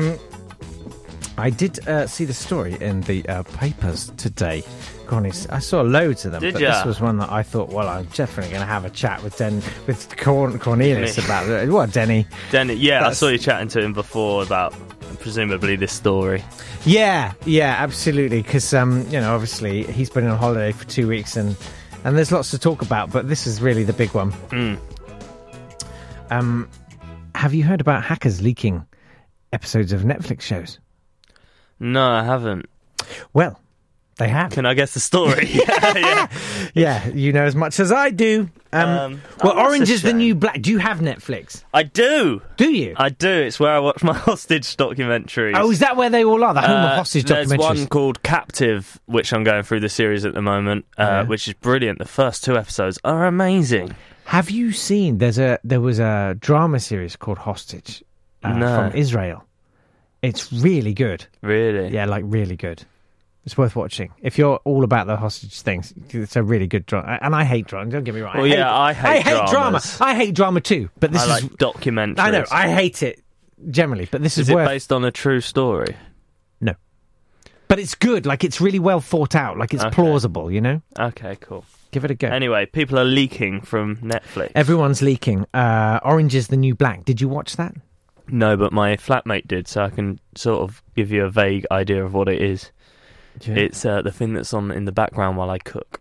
I did see the story in the papers today. I saw loads of them. Did but ya? This was one that I thought, well, I'm definitely going to have a chat with Cornelius about it. What, Denny? I saw you chatting to him before about presumably this story. Yeah, absolutely. Because, obviously he's been on holiday for 2 weeks and there's lots to talk about, but this is really the big one. Have you heard about hackers leaking episodes of Netflix shows? No, I haven't. Well, they have. Can I guess the story? Yeah, you know as much as I do. Orange is the New Black. Do you have Netflix? I do. Do you? I do. It's where I watch my hostage documentaries. Oh, is that where they all are? The home of hostage documentaries? There's one called Captive, which I'm going through the series at the moment, which is brilliant. The first 2 episodes are amazing. Have you seen? There was a drama series called Hostage from Israel. It's really good. Really? Yeah, really good. It's worth watching. If you're all about the hostage things, it's a really good drama. And I hate drama, don't get me wrong. Well, I hate drama. I hate drama too. But this is like documentaries. I know, I hate it generally, but this is it based on a true story? No. But it's good, it's really well thought out, it's plausible, you know? Okay, cool. Give it a go. Anyway, people are leaking from Netflix. Everyone's leaking. Orange is the New Black. Did you watch that? No, but my flatmate did, so I can sort of give you a vague idea of what it is. Yeah. It's the thing that's on in the background while I cook.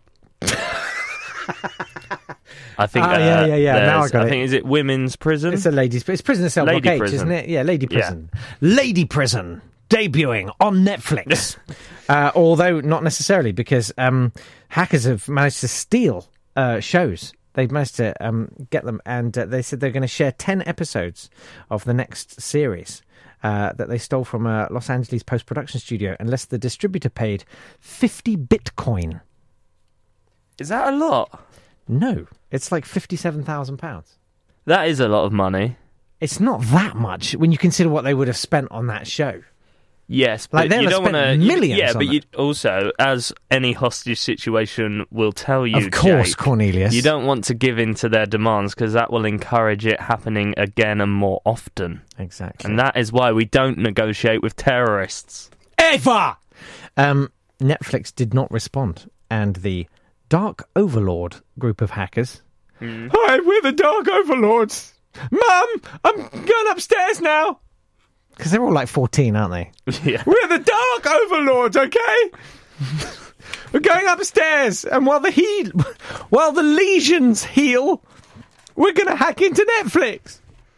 I think. Now I got it. I think, is it women's prison? It's a ladies' prison. It's Prisoner Cell Block H, isn't it? Yeah, Lady Prison. Yeah. Lady Prison debuting on Netflix. Although not necessarily, because hackers have managed to steal shows. They've managed to get them, and they said they're going to share 10 episodes of the next series that they stole from a Los Angeles post-production studio, unless the distributor paid 50 Bitcoin. Is that a lot? No, it's like £57,000. That is a lot of money. It's not that much when you consider what they would have spent on that show. Yes, but you don't want to millions. Yeah, but you also, as any hostage situation will tell you, of course, Jake, Cornelius, you don't want to give in to their demands because that will encourage it happening again and more often. Exactly, and that is why we don't negotiate with terrorists ever. Netflix did not respond, and the Dark Overlord group of hackers. Hi, we're the Dark Overlords. Mum, I'm going upstairs now. Because they're all like 14, aren't they? Yeah. We're the Dark Overlords, okay? We're going upstairs, and while the lesions heal, we're going to hack into Netflix.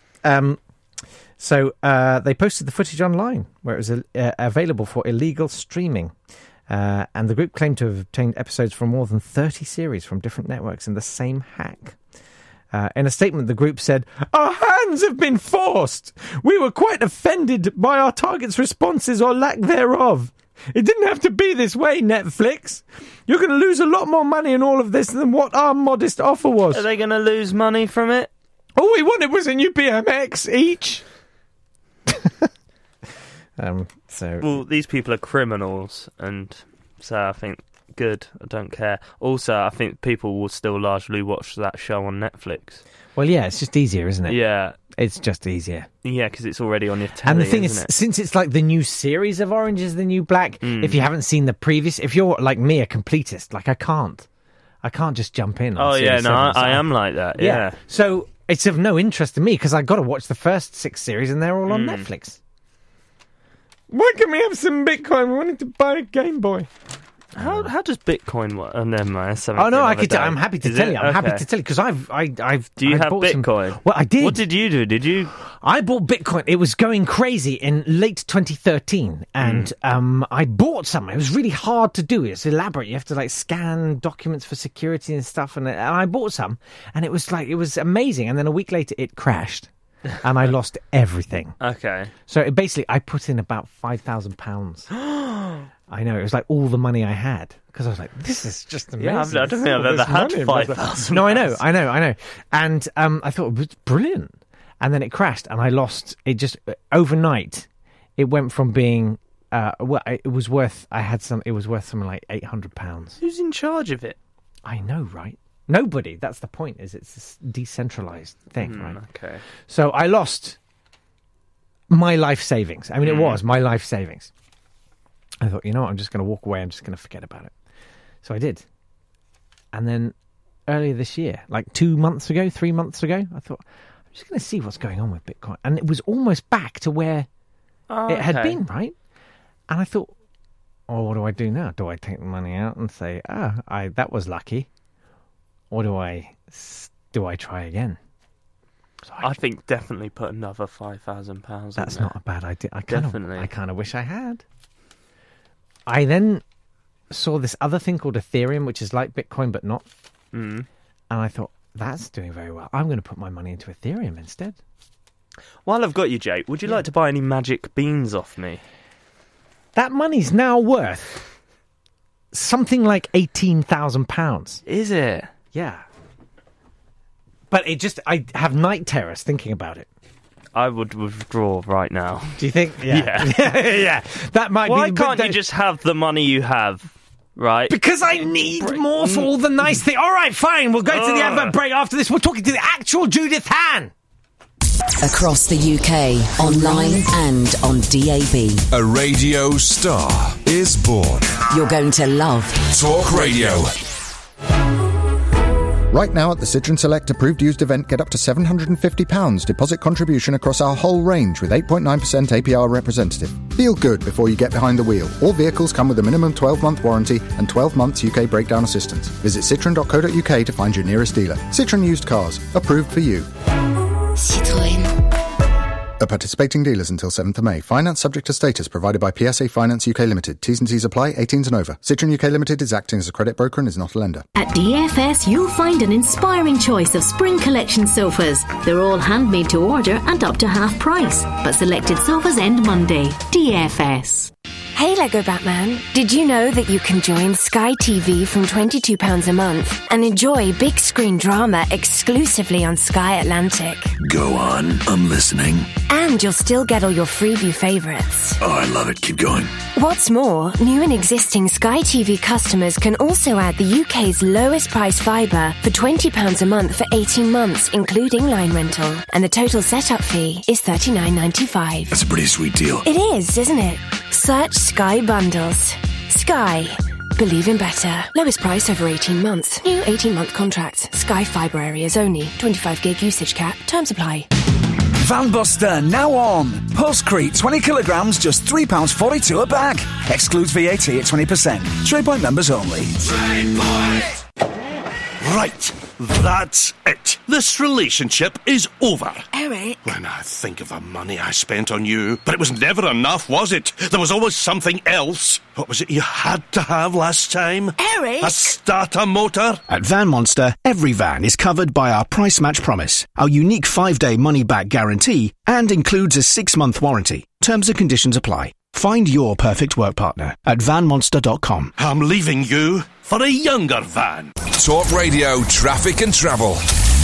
So they posted the footage online, where it was available for illegal streaming. And the group claimed to have obtained episodes from more than 30 series from different networks in the same hack. In a statement, the group said, "Our hands have been forced. We were quite offended by our target's responses or lack thereof. It didn't have to be this way, Netflix. You're going to lose a lot more money in all of this than what our modest offer was." Are they going to lose money from it? All we wanted was a new BMX each. Well, these people are criminals, and so I think good. I don't care. Also, I think people will still largely watch that show on Netflix. Well, yeah, it's just easier, isn't it? Yeah. It's just easier. Yeah, because it's already on your telly, and the thing isn't is, it? since it's like the new series of Orange is the New Black, if you haven't seen the previous, if you're like me, a completist, like I can't just jump in. Oh, yeah, no, I am like that, yeah. So it's of no interest to me because I got to watch the first 6 series and they're all on Netflix. Why can we have some Bitcoin? We wanted to buy a Game Boy. How does Bitcoin work? Oh, never mind. Oh no, I'm happy to tell you. I'm happy to tell you because I've. Do you have bought Bitcoin? Well, I did. What did you do? Did you? I bought Bitcoin. It was going crazy in late 2013, and I bought some. It was really hard to do. It's elaborate. You have to like scan documents for security and stuff, and I bought some, and it was amazing. And then a week later, it crashed. And I lost everything. Okay. So I put in about £5,000. I know, it was like all the money I had. Because I was like, this is just amazing. Yeah, I don't think I've ever had £5,000. No, I know. And I thought it was brilliant. And then it crashed and I lost it just overnight. It went from being, it was worth something like £800. Who's in charge of it? I know, right? Nobody. That's the point. It's this decentralized thing, right? Okay. So I lost my life savings. I mean, it was my life savings. I thought, you know what? I'm just going to walk away. I'm just going to forget about it. So I did. And then earlier this year, like 3 months ago, I thought, I'm just going to see what's going on with Bitcoin. And it was almost back to where it had been, right? And I thought, what do I do now? Do I take the money out and say, that was lucky? Or do I try again? So I think definitely put another £5,000. That's in not a bad idea. I Definitely. kind of wish I had. I then saw this other thing called Ethereum, which is like Bitcoin but not. And I thought, that's doing very well. I'm going to put my money into Ethereum instead. While I've got you, Jake, would you like to buy any magic beans off me? That money's now worth something like £18,000. Is it? Yeah. But I have night terrors thinking about it. I would withdraw right now. Do you think? Yeah. Yeah. That might Why can't you just have the money you have, right? Because I need more for all the nice things. All right, fine. We'll go to the advert break. After this, we're talking to the actual Judith Han. Across the UK, online and on DAB. A radio star is born. You're going to love Talk Radio. Right now at the Citroën Select approved used event, get up to £750 deposit contribution across our whole range with 8.9% APR representative. Feel good before you get behind the wheel. All vehicles come with a minimum 12-month warranty and 12 months UK breakdown assistance. Visit citroen.co.uk to find your nearest dealer. Citroën Used Cars, approved for you. Citroën. At participating dealers until 7th of May. Finance subject to status provided by PSA Finance UK Limited. T's and C's apply, 18s and over. Citroën UK Limited is acting as a credit broker and is not a lender. At DFS, you'll find an inspiring choice of spring collection sofas. They're all handmade to order and up to half price. But selected sofas end Monday. DFS. Hey Lego Batman, did you know that you can join Sky TV from £22 a month and enjoy big screen drama exclusively on Sky Atlantic? Go on, I'm listening. And you'll still get all your Freeview favourites. Oh, I love it, keep going. What's more, new and existing Sky TV customers can also add the UK's lowest price fibre for £20 a month for 18 months, including line rental. And the total setup fee is $39.95. That's a pretty sweet deal. It is, isn't it? Search Sky Bundles. Sky. Believe in better. Lowest price over 18 months. New 18-month contracts. Sky Fibre areas only. 25 gig usage cap. Terms apply. Van Buster now on. Postcrete 20 kilograms, just £3.42 a bag. Excludes VAT at 20%. TradePoint members only. TradePoint! Right, that's it. This relationship is over. Eric? When I think of the money I spent on you, but it was never enough, was it? There was always something else. What was it you had to have last time? Eric? A starter motor? At Van Monster, every van is covered by our price match promise, our unique 5-day money-back guarantee, and includes a 6-month warranty. Terms and conditions apply. Find your perfect work partner at vanmonster.com. I'm leaving you for a younger van. Talk Radio Traffic and Travel.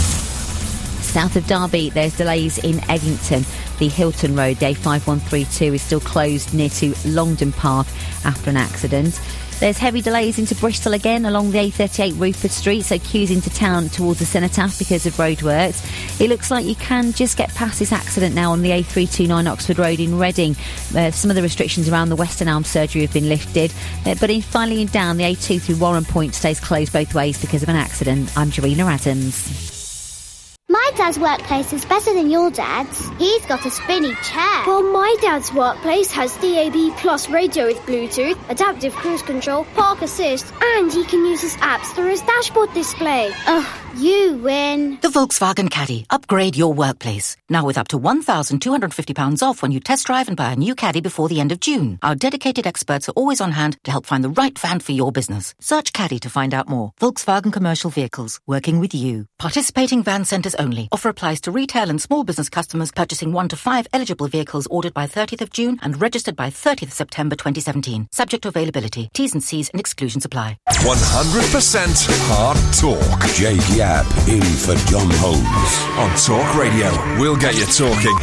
South of Derby, there's delays in Eglinton. The Hilton Road, the A5132, is still closed near to Longdon Park after an accident. There's heavy delays into Bristol again along the A38 Rupert Street, so queues into town towards the Cenotaph because of roadworks. It looks like you can just get past this accident now on the A329 Oxford Road in Reading. Some of the restrictions around the Western Arm surgery have been lifted, but finally down the A2 through Warren Point stays closed both ways because of an accident. I'm Jarina Adams. My dad's workplace is better than your dad's. He's got a spinny chair. Well, my dad's workplace has DAB Plus radio with Bluetooth, adaptive cruise control, park assist, and he can use his apps through his dashboard display. Ugh, you win. The Volkswagen Caddy. Upgrade your workplace. Now with up to £1,250 off when you test drive and buy a new Caddy before the end of June. Our dedicated experts are always on hand to help find the right van for your business. Search Caddy to find out more. Volkswagen Commercial Vehicles. Working with you. Participating van centres only. Offer applies to retail and small business customers purchasing 1 to 5 eligible vehicles ordered by 30th of June and registered by 30th of September 2017. Subject to availability. T's and C's and exclusions apply. 100% hard talk. Jake Yapp in for John Holmes. On Talk Radio, we'll get you talking.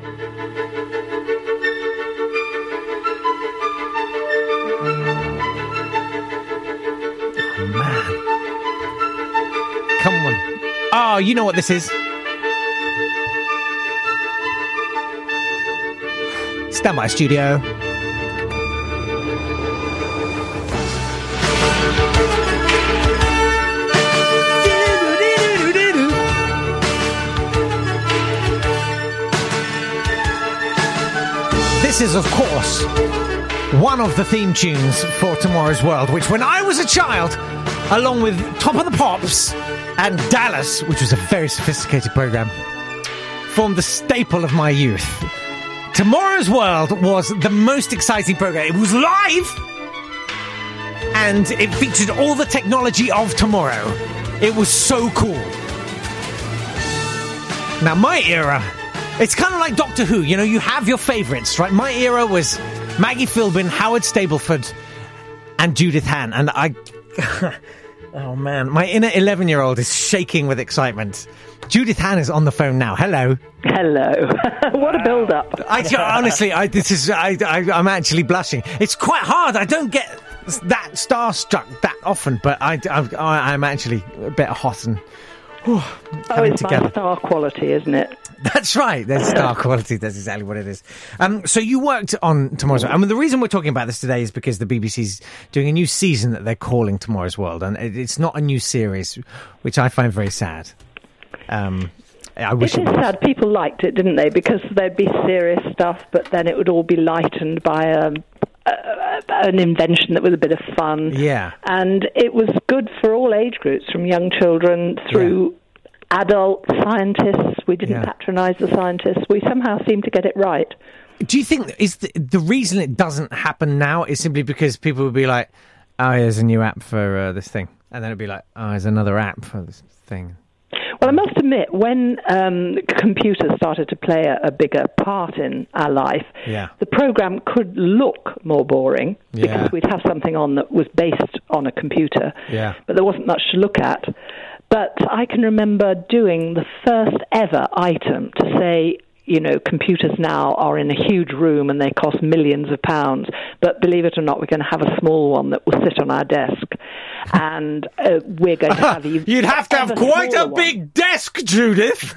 Oh, man. Come on. Oh, you know what this is. Stand by, studio. This is, of course, one of the theme tunes for Tomorrow's World, which when I was a child, along with Top of the Pops and Dallas, which was a very sophisticated program, formed the staple of my youth. Tomorrow's World was the most exciting program. It was live, and it featured all the technology of tomorrow. It was so cool. Now, my era, it's kind of like Doctor Who. You know, you have your favourites, right? My era was Maggie Philbin, Howard Stableford, and Judith Hahn. And I... oh, man. My inner 11-year-old is shaking with excitement. Judith Hahn is on the phone now. Hello. Hello. What a build-up. Honestly, I'm actually blushing. It's quite hard. I don't get that starstruck that often, but I'm actually a bit hot and... it's my star quality, isn't it? That's right. There's star quality. That's exactly what it is. So you worked on Tomorrow's World. I mean, the reason we're talking about this today is because the BBC's doing a new season that they're calling Tomorrow's World, and it's not a new series, which I find very sad. I wish it is sad. People liked it, didn't they? Because there'd be serious stuff, but then it would all be lightened by an invention that was a bit of fun. Yeah. And it was good for all age groups, from young children through adult scientists. We didn't patronise the scientists. We somehow seemed to get it right. Do you think is the reason it doesn't happen now is simply because people would be like, oh, here's a new app for this thing, and then it'd be like, oh, there's another app for this thing? Well, I must admit, when computers started to play a bigger part in our life, the programme could look more boring because we'd have something on that was based on a computer, but there wasn't much to look at. But I can remember doing the first ever item to say, you know, computers now are in a huge room and they cost millions of pounds, but believe it or not, we're going to have a small one that will sit on our desk, and we're going to have... You'd have to have quite a big desk, Judith!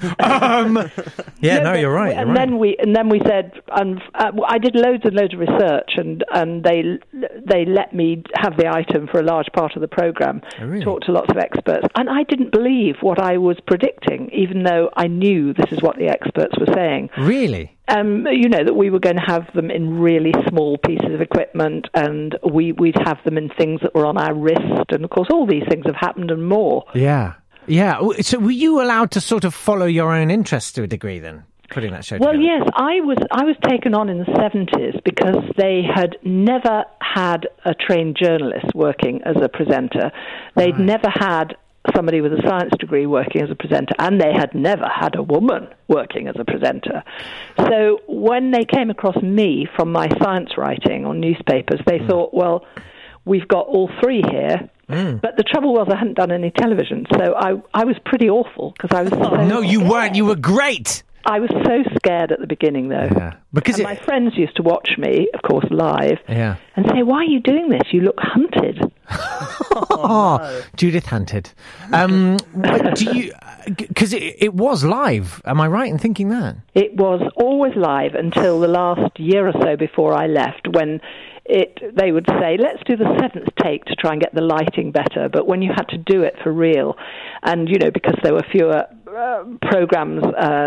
You're right. And then we said, I did loads and loads of research, and they let me have the item for a large part of the programme, talked to lots of experts, and I didn't believe what I was predicting, even though I knew this is what the experts were saying. Really? You know, that we were going to have them in really small pieces of equipment, and we'd have them in things that were on our wrist, and of course all these things have happened and more. Yeah. So were you allowed to sort of follow your own interests to a degree then, putting that show together? Well, yes, I was taken on in the 70s because they had never had a trained journalist working as a presenter. They'd never had somebody with a science degree working as a presenter, and they had never had a woman working as a presenter. So when they came across me from my science writing on newspapers, they thought, well, we've got all three here. But the trouble was I hadn't done any television, so I was pretty awful because I was... No, you weren't. You were great. I was so scared at the beginning, though. Yeah. Because my friends used to watch me, of course, live, and say, "Why are you doing this? You look hunted." No. Judith Hunted. Do you? Because it was live. Am I right in thinking that? It was always live until the last year or so before I left, when they would say, let's do the 7th take to try and get the lighting better. But when you had to do it for real, and, because there were fewer programs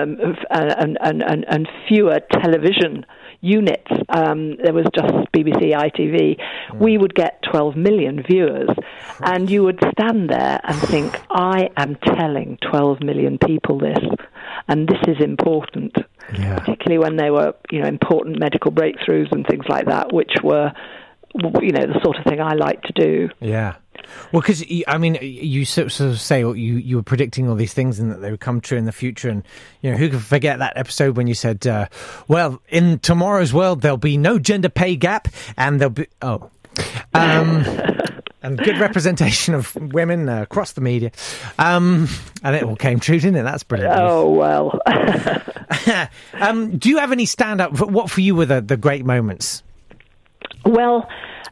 and fewer television units, there was just BBC, ITV, we would get 12 million viewers, and you would stand there and think, I am telling 12 million people this, and this is important, particularly when they were, important medical breakthroughs and things like that, which were, the sort of thing I like to do. Yeah. Well, because, you sort of say you were predicting all these things and that they would come true in the future. And, who can forget that episode when you said, well, in tomorrow's world, there'll be no gender pay gap and there'll be... and good representation of women across the media. And it all came true, didn't it? That's brilliant. Oh, well. Do you have any stand-up... What for you were the great moments? Well...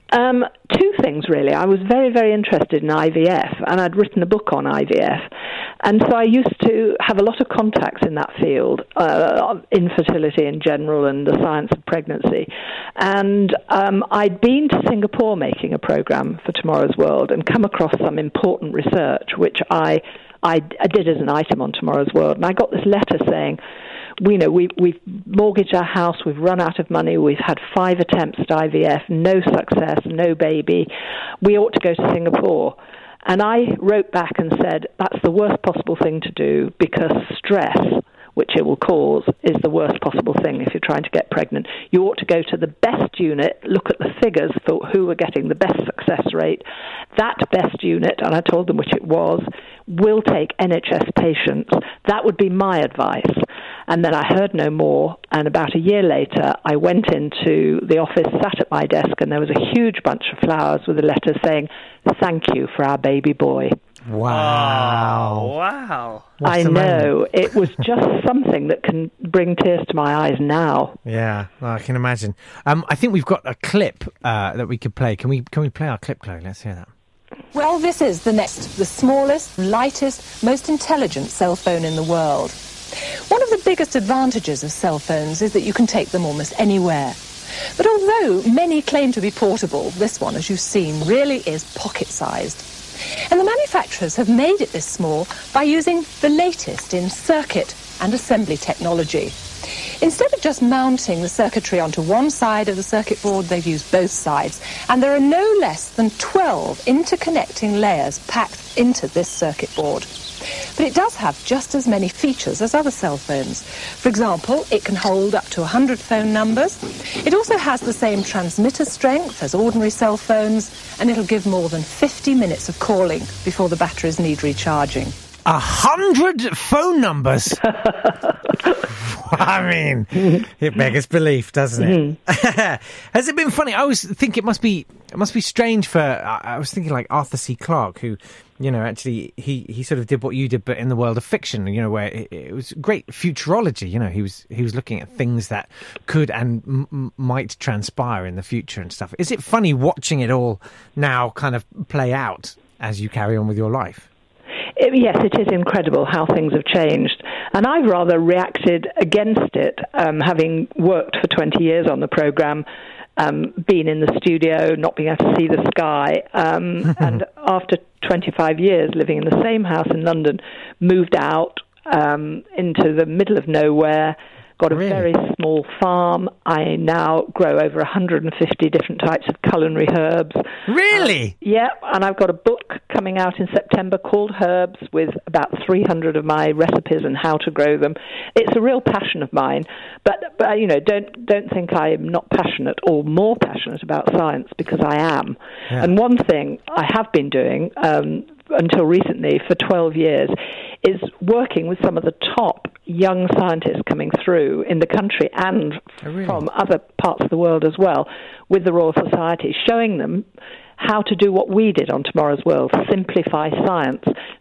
two things, really. I was very, very interested in IVF, and I'd written a book on IVF. And so I used to have a lot of contacts in that field, infertility in general and the science of pregnancy. And I'd been to Singapore making a program for Tomorrow's World and come across some important research, which I did as an item on Tomorrow's World. And I got this letter saying, we've mortgaged our house, we've run out of money, we've had 5 attempts at IVF, no success, no baby. We ought to go to Singapore. And I wrote back and said, that's the worst possible thing to do, because stress, which it will cause, is the worst possible thing if you're trying to get pregnant. You ought to go to the best unit, look at the figures for who are getting the best success rate. That best unit, and I told them which it was, will take NHS patients. That would be my advice. And then I heard no more, and about a year later, I went into the office, sat at my desk, and there was a huge bunch of flowers with a letter saying, "Thank you for our baby boy." Wow. Oh, wow. I know. It was just something that can bring tears to my eyes now. Yeah, well, I can imagine. I think we've got a clip that we could play. Can we play our clip, Chloe? Let's hear that. Well, this is the smallest, lightest, most intelligent cell phone in the world. One of the biggest advantages of cell phones is that you can take them almost anywhere. But although many claim to be portable, this one, as you've seen, really is pocket-sized. And the manufacturers have made it this small by using the latest in circuit and assembly technology. Instead of just mounting the circuitry onto one side of the circuit board, they've used both sides. And there are no less than 12 interconnecting layers packed into this circuit board. But it does have just as many features as other cell phones. For example, it can hold up to 100 phone numbers. It also has the same transmitter strength as ordinary cell phones, and it'll give more than 50 minutes of calling before the batteries need recharging. 100 phone numbers? I mean, it beggars belief, doesn't it? Has it been funny? I always think it must be strange for... I was thinking like Arthur C. Clarke, who... actually, he sort of did what you did, but in the world of fiction, where it was great futurology. He was looking at things that could and might transpire in the future and stuff. Is it funny watching it all now kind of play out as you carry on with your life? Yes, it is incredible how things have changed. And I've rather reacted against it, having worked for 20 years on the programme, been in the studio, not being able to see the sky, and after 25 years living in the same house in London, moved out into the middle of nowhere, got a very small farm. I now grow over 150 different types of culinary herbs. Really? Yeah, and I've got a book coming out in September called Herbs, with about 300 of my recipes and how to grow them. It's a real passion of mine, but don't think I'm not passionate or more passionate about science, because I am. Yeah. And one thing I have been doing until recently, for 12 years, is working with some of the top young scientists coming through in the country and from other parts of the world as well, with the Royal Society, showing them how to do what we did on Tomorrow's World, simplify science,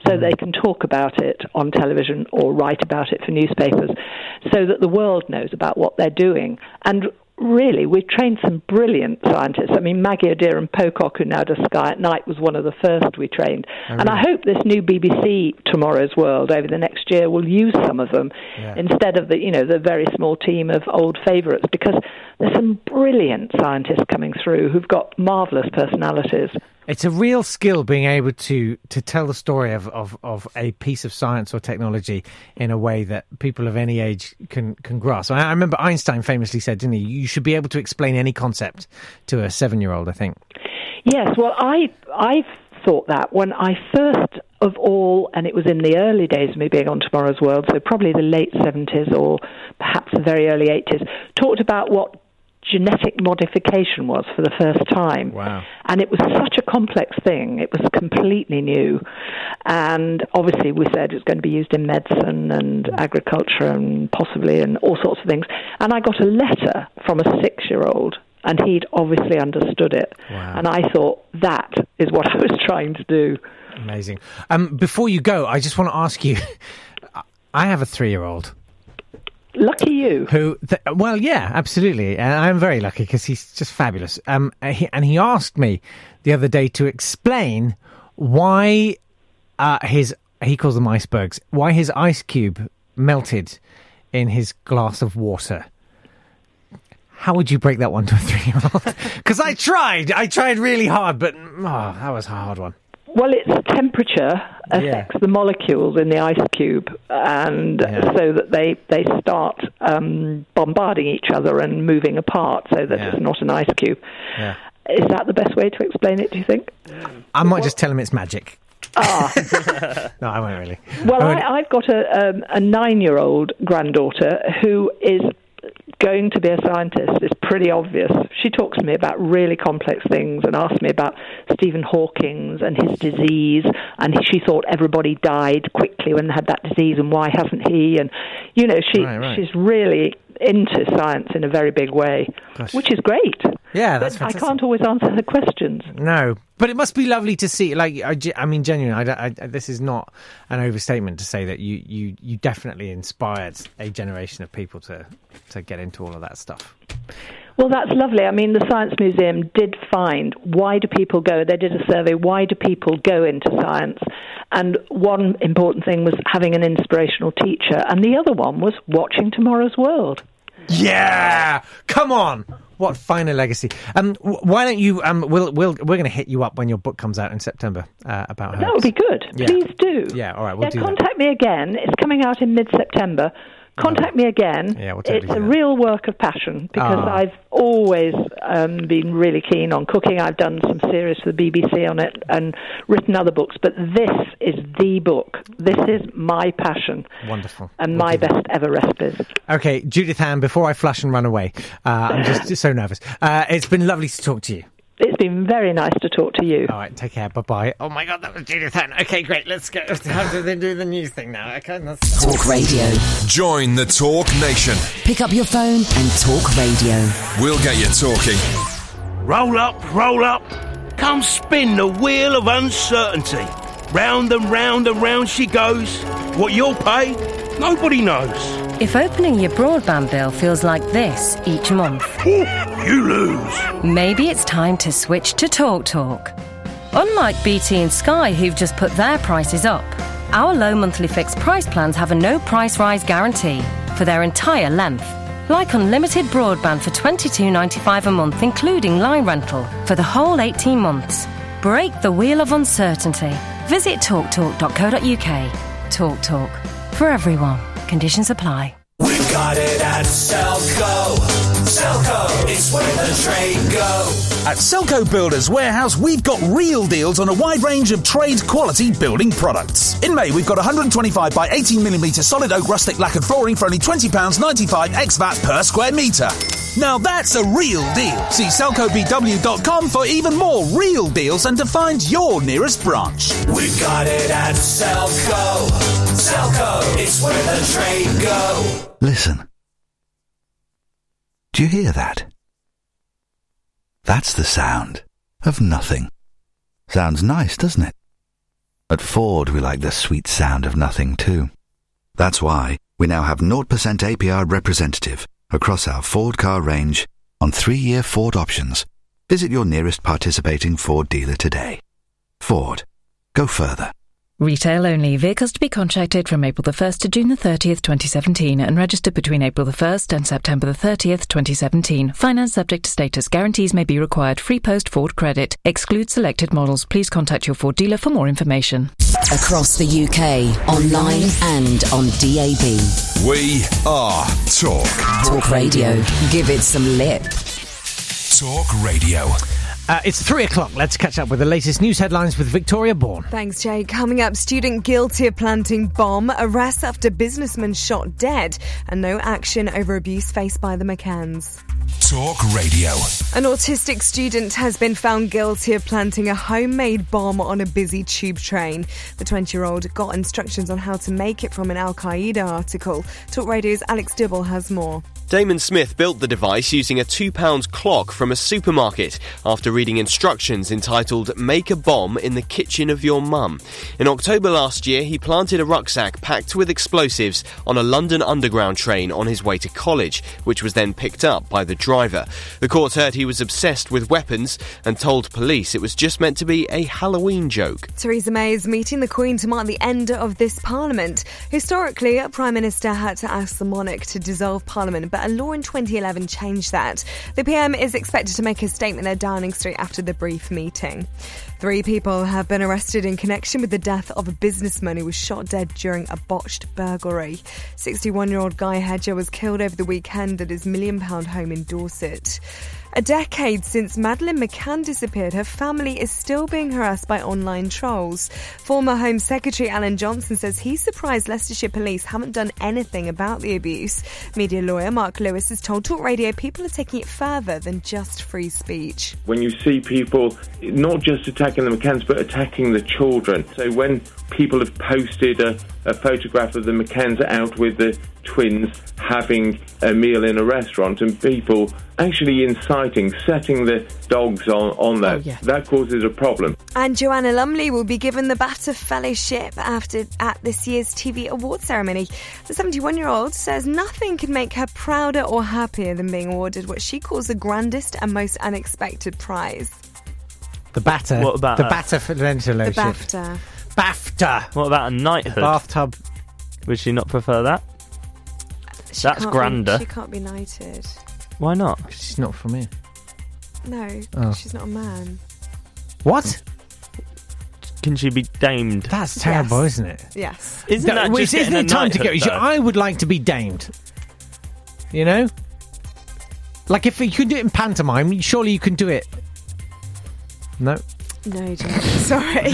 so they can talk about it on television or write about it for newspapers, so that the world knows about what they're doing. And really, we've trained some brilliant scientists. I mean, Maggie O'Dearran-Pocock, who now does Sky at Night, was one of the first we trained. And I hope this new BBC Tomorrow's World over the next year will use some of them instead of the very small team of old favourites, because there's some brilliant scientists coming through who've got marvellous personalities. It's a real skill being able to tell the story of a piece of science or technology in a way that people of any age can grasp. I remember Einstein famously said, didn't he, you should be able to explain any concept to a 7-year-old, I think. Yes, well, I thought that when I first of all, and it was in the early days of me being on Tomorrow's World, so probably the late 70s or perhaps the very early 80s, talked about what genetic modification was for the first time. Wow. And it was such a complex thing. It was completely new. And obviously we said it's going to be used in medicine and agriculture and possibly in all sorts of things. And I got a letter from a 6-year-old, and he'd obviously understood it. Wow. And I thought that is what I was trying to do. Amazing. Before you go, I just want to ask you, I have a 3-year-old. Lucky you. Well, yeah, absolutely. And I'm very lucky because he's just fabulous. He asked me the other day to explain why he calls them icebergs, why his ice cube melted in his glass of water. How would you break that one to a 3-year-old? Because I tried really hard, but that was a hard one. Well, its temperature affects the molecules in the ice cube, and so that they start bombarding each other and moving apart, so that it's not an ice cube. Yeah. Is that the best way to explain it, do you think? I might just tell him it's magic. No, I won't really. Well, I've got a 9-year-old granddaughter who is going to be a scientist. It's pretty obvious. She talks to me about really complex things and asks me about Stephen Hawking and his disease, and she thought everybody died quickly when they had that disease, and why hasn't he? And she's really into science in a very big way. Gosh. Which is great. Yeah, that's but fantastic. I can't always answer her questions. No, but it must be lovely to see. Like, I mean, genuinely, this is not an overstatement to say that you definitely inspired a generation of people to get into all of that stuff. Well, that's lovely. I mean, the Science Museum did find, why do people go? They did a survey, why do people go into science? And one important thing was having an inspirational teacher, and the other one was watching Tomorrow's World. Yeah! Come on! What finer legacy. Why don't you, we're going to hit you up when your book comes out in September about herbs. That would be good. Yeah. Please do. Yeah, all right, we'll do that. Contact me again. It's coming out in mid-September. Contact me again. Yeah, we'll totally it's a real work of passion, because I've always been really keen on cooking. I've done some series for the BBC on it and written other books, but this is the book. This is my passion. Wonderful. And my best ever recipes. Okay, Judith Ann, before I flush and run away, I'm just so nervous. It's been lovely to talk to you. It's been very nice to talk to you. All right, take care. Bye-bye. Oh, my God, that was Judith Ann. Okay, great. Let's go. How do they do the news thing now? Okay, Talk Radio. Join the Talk Nation. Pick up your phone and talk radio. We'll get you talking. Roll up, roll up. Come spin the wheel of uncertainty. Round and round and round she goes. What you'll pay, nobody knows. If opening your broadband bill feels like this each month, you lose. Maybe it's time to switch to TalkTalk. Unlike BT and Sky, who've just put their prices up, our low monthly fixed price plans have a no price rise guarantee for their entire length. Like unlimited broadband for $22.95 a month, including line rental, for the whole 18 months. Break the wheel of uncertainty. Visit talktalk.co.uk. TalkTalk. For everyone. Conditions apply. We got it at Selco. Selco, it's where the trade go. At Selco Builders Warehouse, we've got real deals on a wide range of trade quality building products. In May, we've got 125 by 18mm solid oak rustic lacquered flooring for only £20.95 ex-VAT per square metre. Now that's a real deal. See selcobw.com for even more real deals and to find your nearest branch. We got it at Selco. Selco, it's where the trade go. Listen. Do you hear that? That's the sound of nothing. Sounds nice, doesn't it? At Ford, we like the sweet sound of nothing too. That's why we now have 0% APR representative across our Ford car range on 3-year Ford options. Visit your nearest participating Ford dealer today. Ford. Go further. Retail only. Vehicles to be contracted from April the 1st to June the 30th, 2017 and registered between April the 1st and September the 30th, 2017. Finance subject to status. Guarantees may be required. Free post Ford credit. Excludes selected models. Please contact your Ford dealer for more information. Across the UK, online and on DAB. We are Talk. Talk Radio. Give it some lip. Talk Radio. It's 3 o'clock. Let's catch up with the latest news headlines with Victoria Bourne. Thanks, Jay. Coming up, student guilty of planting bomb, arrests after businessman shot dead, and no action over abuse faced by the McCanns. Talk Radio. An autistic student has been found guilty of planting a homemade bomb on a busy tube train. The 20-year-old got instructions on how to make it from an Al Qaeda article. Talk Radio's Alex Dibble has more. Damon Smith built the device using a £2 clock from a supermarket after reading instructions entitled "Make a Bomb in the Kitchen of Your Mum." In October last year, he planted a rucksack packed with explosives on a London Underground train on his way to college, which was then picked up by the driver. The court heard he was obsessed with weapons and told police it was just meant to be a Halloween joke. Theresa May is meeting the Queen to mark the end of this Parliament. Historically, a Prime Minister had to ask the monarch to dissolve Parliament, but a law in 2011 changed that. The PM is expected to make a statement at Downing Street after the brief meeting. 3 people have been arrested in connection with the death of a businessman who was shot dead during a botched burglary. 61-year-old Guy Hedger was killed over the weekend at his £1 million home in Dorset. A decade since Madeleine McCann disappeared, her family is still being harassed by online trolls. Former Home Secretary Alan Johnson says he's surprised Leicestershire Police haven't done anything about the abuse. Media lawyer Mark Lewis has told Talk Radio people are taking it further than just free speech. When you see people not just attacking the McCanns but attacking the children, so when people have posted a photograph of the McCanns out with the twins having a meal in a restaurant and people actually inciting, setting the dogs on that, that causes a problem. And Joanna Lumley will be given the BAFTA Fellowship at this year's TV award ceremony. The 71-year-old says nothing could make her prouder or happier than being awarded what she calls the grandest and most unexpected prize. The BAFTA. What about the BAFTA Fellowship? The BAFTA. BAFTA. What about a knighthood? Bathtub. Would she not prefer that? That's grander. She can't be knighted. Why not? She's not from here. No, she's not a man. What? Can she be damed? That's terrible, isn't it? Yes. Isn't that just isn't it time to go? I would like to be damed. You know? Like if you can do it in pantomime, surely you can do it. No? No, Jane. Sorry.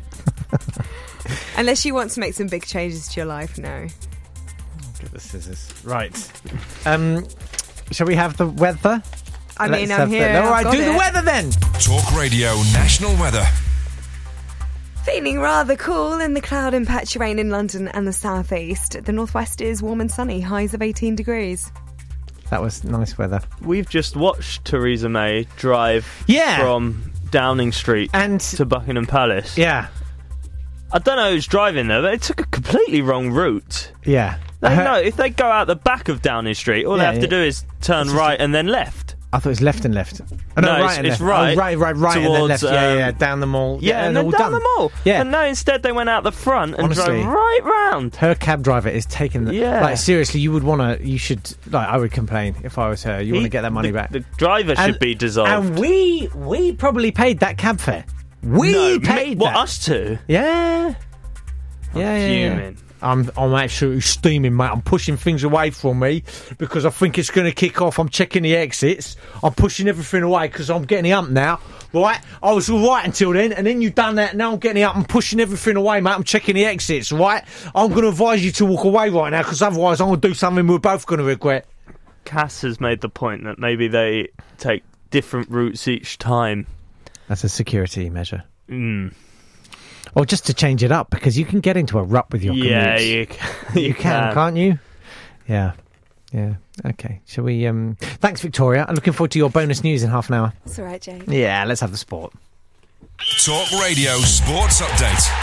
Unless you want to make some big changes to your life, no. Get the scissors. Right. Shall we have the weather? I mean, I'm here. All right, do the weather then. Talk Radio National Weather. Feeling rather cool in the cloud and patchy rain in London and the southeast. The northwest is warm and sunny, highs of 18 degrees. That was nice weather. We've just watched Theresa May drive from Downing Street to Buckingham Palace. Yeah. I don't know who's driving there, but it took a completely wrong route. Yeah. No, if they go out the back of Downing Street, all they have to do is turn right and then left. I thought it was left and left. Oh, no, right and it's left. right. Oh, right towards, and then left. Yeah, down the mall. Yeah, and then down the mall. Yeah. And no, instead they went out the front and Honestly, drove right round. Her cab driver is taking the... Yeah. Like, seriously, you should... Like, I would complain if I was her. You want to get that money back. The driver should be dissolved. And we probably paid that cab fare. We paid that. What, us two? Yeah. I'm fuming. I'm absolutely steaming, mate. I'm pushing things away from me because I think it's going to kick off. I'm checking the exits. I'm pushing everything away because I'm getting the hump now. Right? I was all right until then, and then you've done that. Now I'm getting the hump. I'm pushing everything away, mate. I'm checking the exits, right? I'm going to advise you to walk away right now because otherwise I'm going to do something we're both going to regret. Cass has made the point that maybe they take different routes each time. That's a security measure. Or just to change it up, because you can get into a rut with your commutes. Yeah, you can, can't you? Yeah. Okay. Shall we... Thanks, Victoria. I'm looking forward to your bonus news in half an hour. It's all right, Jane. Yeah, let's have the sport. Talk Radio Sports Update.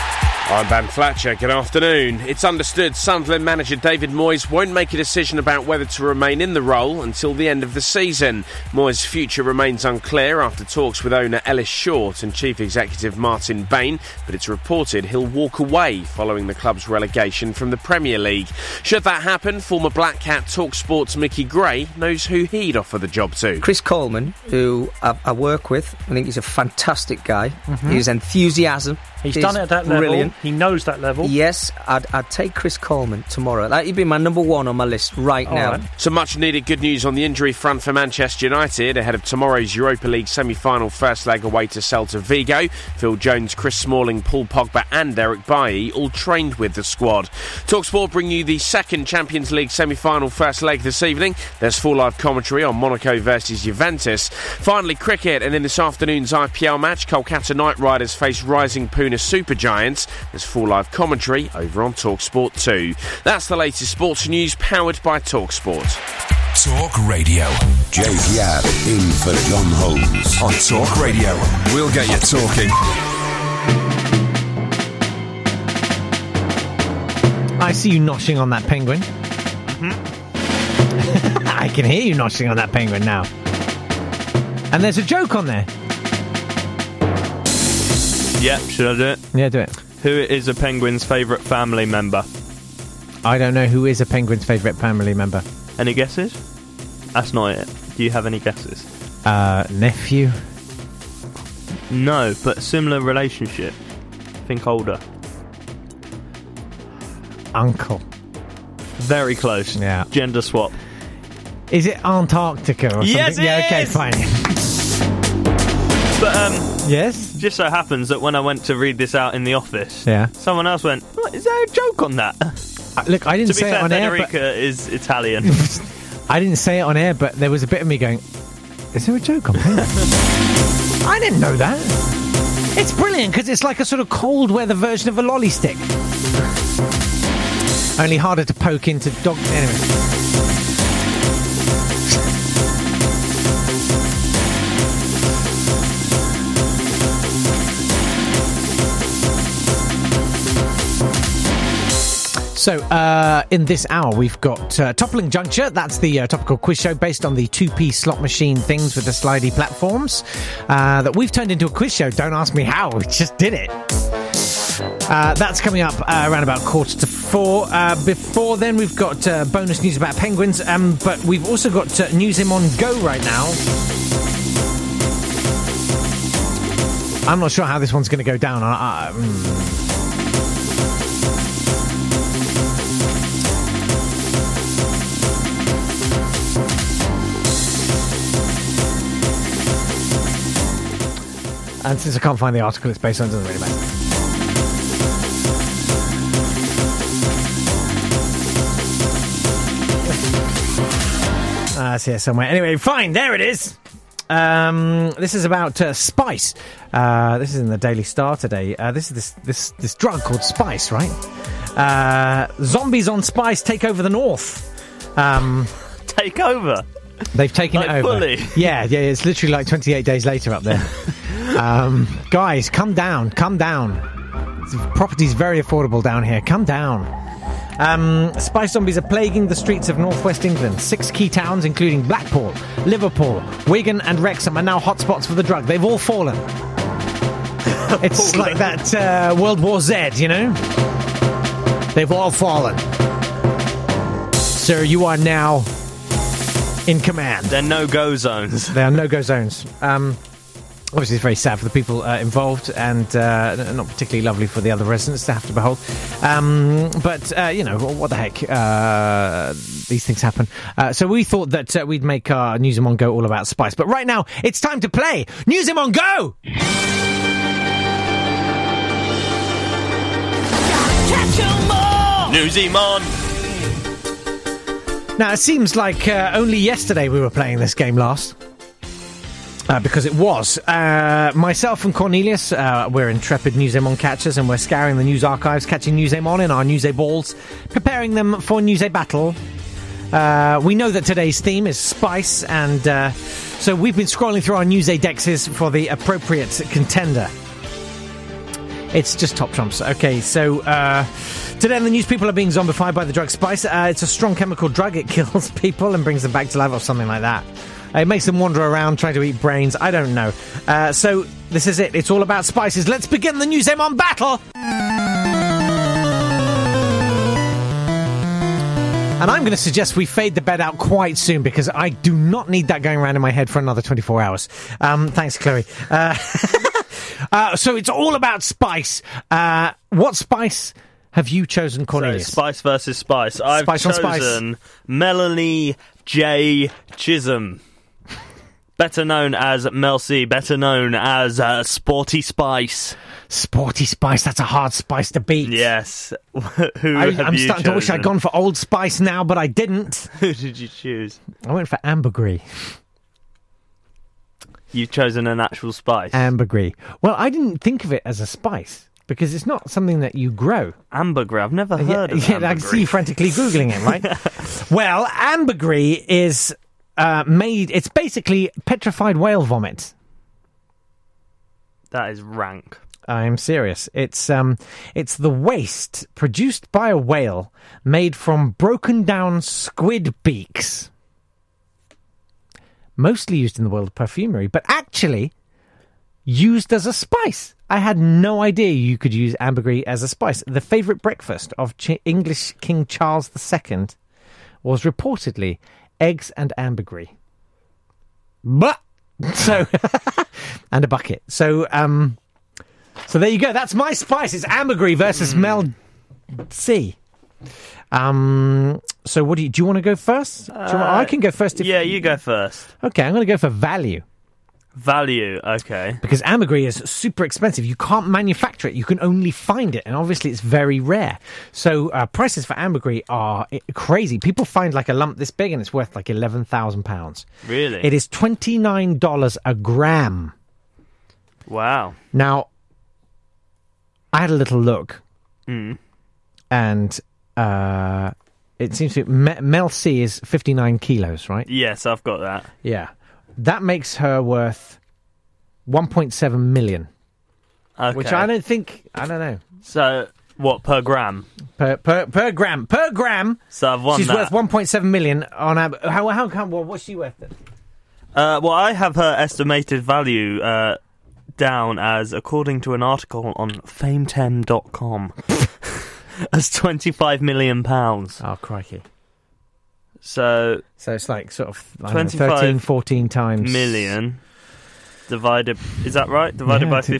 I'm Ben Fletcher, good afternoon. It's understood Sunderland manager David Moyes won't make a decision about whether to remain in the role until the end of the season. Moyes' future remains unclear after talks with owner Ellis Short and chief executive Martin Bain, but it's reported he'll walk away following the club's relegation from the Premier League. Should that happen, former Black Cat TalkSport's Mickey Gray knows who he'd offer the job to. Chris Coleman, who I work with, I think he's a fantastic guy. His enthusiasm He's done it at that brilliant. level. He knows that level. Yes, I'd take Chris Coleman tomorrow. He'd be my number one on my list right now. Right. Some much needed good news on the injury front for Manchester United ahead of tomorrow's Europa League semi-final first leg away to Celta Vigo. Phil Jones, Chris Smalling, Paul Pogba and Eric Bailly all trained with the squad. TalkSport bring you the second Champions League semi-final first leg this evening. There's full live commentary on Monaco versus Juventus. Finally, cricket, and in this afternoon's IPL match, Kolkata Knight Riders face rising Pune Supergiants. There's full live commentary over on TalkSport 2. That's the latest sports news powered by TalkSport. Talk Radio. Jake Yapp in for John Holmes. On Talk Radio, we'll get you talking. I see you noshing on that penguin. I can hear you noshing on that penguin now. And there's a joke on there. Yeah, should I do it? Yeah, do it. Who is a penguin's favourite family member? I don't know who is a penguin's favourite family member. Any guesses? That's not it. Do you have any guesses? Nephew? No, but similar relationship. Think older. Uncle. Very close. Yeah. Gender swap. Is it Antarctica or something? Yes, it yeah, okay, is! fine. But, yes? Just so happens that when I went to read this out in the office, someone else went, "What, is there a joke on that?" Look, I didn't say it on air, Federica is Italian. I didn't say it on air, but there was a bit of me going, is there a joke on penguin? I didn't know that. It's brilliant, because it's like a sort of cold weather version of a lolly stick. Only harder to poke into dog... Anyway. So, in this hour, we've got Toppling Juncture. That's the topical quiz show based on the two-piece slot machine things with the slidey platforms that we've turned into a quiz show. Don't ask me how. We just did it. That's coming up around about 3:45. Before then, we've got bonus news about penguins, but we've also got News Him on Go right now. I'm not sure how this one's going to go down. And since I can't find the article it's based on, it doesn't really matter. It's here somewhere. Anyway, fine, there it is. This is about Spice. This is in the Daily Star today. This is this drug called Spice, right? Zombies on Spice take over the north. Take over? They've taken like it over. Fully? Yeah, it's literally like 28 days later up there. Guys, come down. The property's very affordable down here. Come down. Spice zombies are plaguing the streets of northwest England. 6 key towns, including Blackpool, Liverpool, Wigan and Wrexham, are now hotspots for the drug. They've all fallen. It's like that World War Z, you know? They've all fallen. Sir, you are now in command. They're no-go zones. They are no-go zones. Obviously, it's very sad for the people involved and not particularly lovely for the other residents to have to behold. But, you know, what the heck? These things happen. So we thought that we'd make our News Him on Go all about Spice. But right now, it's time to play News Him on Go! News Him on! Now, it seems like only yesterday we were playing this game last. Because it was. Myself and Cornelius, we're intrepid News Him on catchers, and we're scouring the news archives, catching News Him on in our News balls, preparing them for News battle. We know that today's theme is Spice, and so we've been scrolling through our News dexes for the appropriate contender. It's just top trumps. Okay, so today in the news, people are being zombified by the drug Spice. It's a strong chemical drug. It kills people and brings them back to life or something like that. It makes them wander around trying to eat brains. I don't know. So this is it. It's all about spices. Let's begin the News M on Battle. And I'm going to suggest we fade the bed out quite soon because I do not need that going around in my head for another 24 hours. Thanks, Chloe. So it's all about spice. What spice have you chosen, Cornelius? So, spice versus spice. I've chosen Melanie J. Chisholm. Better known as Mel C, better known as Sporty Spice. Sporty Spice, that's a hard spice to beat. Yes. I'm starting to wish I'd gone for Old Spice now, but I didn't. Who did you choose? I went for ambergris. You've chosen an actual spice? Ambergris. Well, I didn't think of it as a spice because it's not something that you grow. Ambergris, I've never heard of ambergris. I can see you frantically Googling it, right? Well, ambergris is it's basically petrified whale vomit. That is rank. I'm serious. It's the waste produced by a whale made from broken down squid beaks. Mostly used in the world of perfumery, but actually used as a spice. I had no idea you could use ambergris as a spice. The favourite breakfast of English King Charles II was reportedly eggs and ambergris. But so and a bucket. So there you go. That's my spice. It's ambergris versus Mel C. So what do you want to go first? I can go first. Yeah, you go first. Okay, I'm going to go for value. Value, okay. Because ambergris is super expensive. You can't manufacture it. You can only find it. And obviously it's very rare. So prices for ambergris are crazy. People find like a lump this big and it's worth like £11,000. Really? It is $29 a gram. Wow. Now, I had a little look. And it seems to be Mel C is 59 kilos, right? Yes, I've got that. Yeah. That makes her worth 1.7 million. Okay. Which I don't know. So, what, per gram? Per gram. Per gram. So I've won she's that. worth 1.7 million on what's she worth then? Well, I have her estimated value down as, according to an article on fametem.com, as £25 million. Oh, crikey. So it's like sort of 13, 14 times million divided. Is that right? Divided by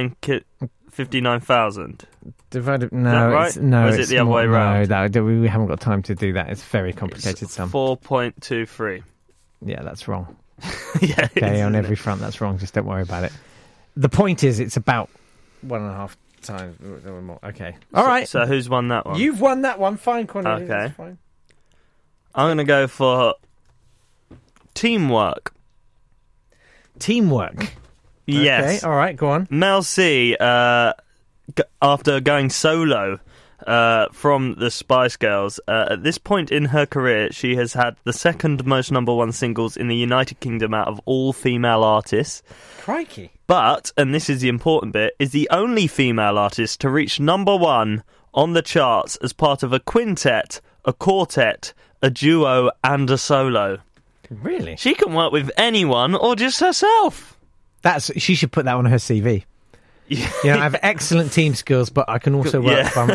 59,000. Divided. No, is that right? No. Or is it the other way around? No, we haven't got time to do that. It's very complicated. 4.23. Yeah, that's wrong. Yeah. Okay, on every front, that's wrong. Just don't worry about it. The point is, it's about 1.5 times more. Okay. All right. So who's won that one? You've won that one. Fine, Cornelius. Okay. Fine. I'm going to go for teamwork. Teamwork? Yes. Okay, all right, go on. Mel C, after going solo from the Spice Girls, at this point in her career, she has had the second most #1 singles in the United Kingdom out of all female artists. Crikey. But, and this is the important bit, is the only female artist to reach #1 on the charts as part of a quintet, a quartet, a duo and a solo. Really? She can work with anyone or just herself. She should put that on her CV. Yeah. You know, I have excellent team skills, but I can also work from.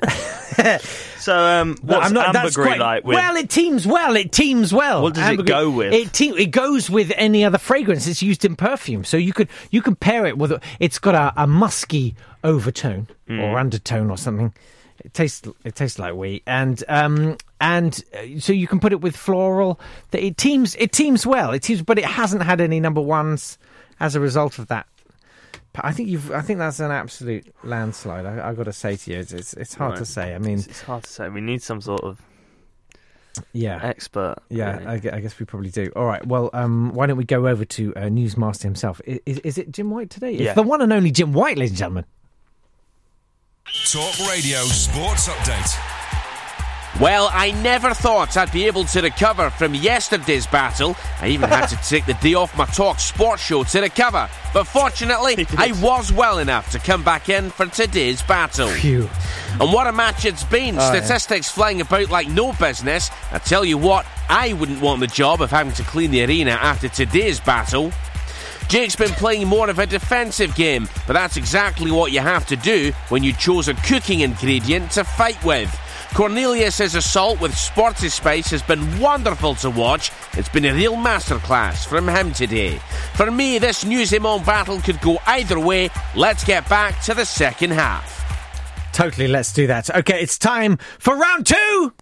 So, what's ambergris like? Well, it teams well. It teams well. What does it go with? It goes with any other fragrance. It's used in perfume, so you can pair it with. It's got a musky overtone or undertone or something. It tastes like wheat, and so you can put it with floral. It teams well. It teams, but it hasn't had any #1s as a result of that. I think that's an absolute landslide. I've got to say to you, it's hard to say. I mean, it's hard to say. We need some sort of expert. Yeah, really. I guess we probably do. All right. Well, why don't we go over to Newsmaster himself? Is it Jim White today? Yeah. It's the one and only Jim White, ladies and gentlemen. Talk Radio Sports Update. Well, I never thought I'd be able to recover from yesterday's battle. I even had to take the day off my Talk Sports show to recover. But fortunately, I was well enough to come back in for today's battle. Phew. And what a match it's been. Statistics flying about like no business. I tell you what, I wouldn't want the job of having to clean the arena after today's battle. Jake's been playing more of a defensive game, but that's exactly what you have to do when you chose a cooking ingredient to fight with. Cornelius' assault with Sporty Spice has been wonderful to watch. It's been a real masterclass from him today. For me, this Newsimont battle could go either way. Let's get back to the second half. Totally, let's do that. Okay, it's time for round 2!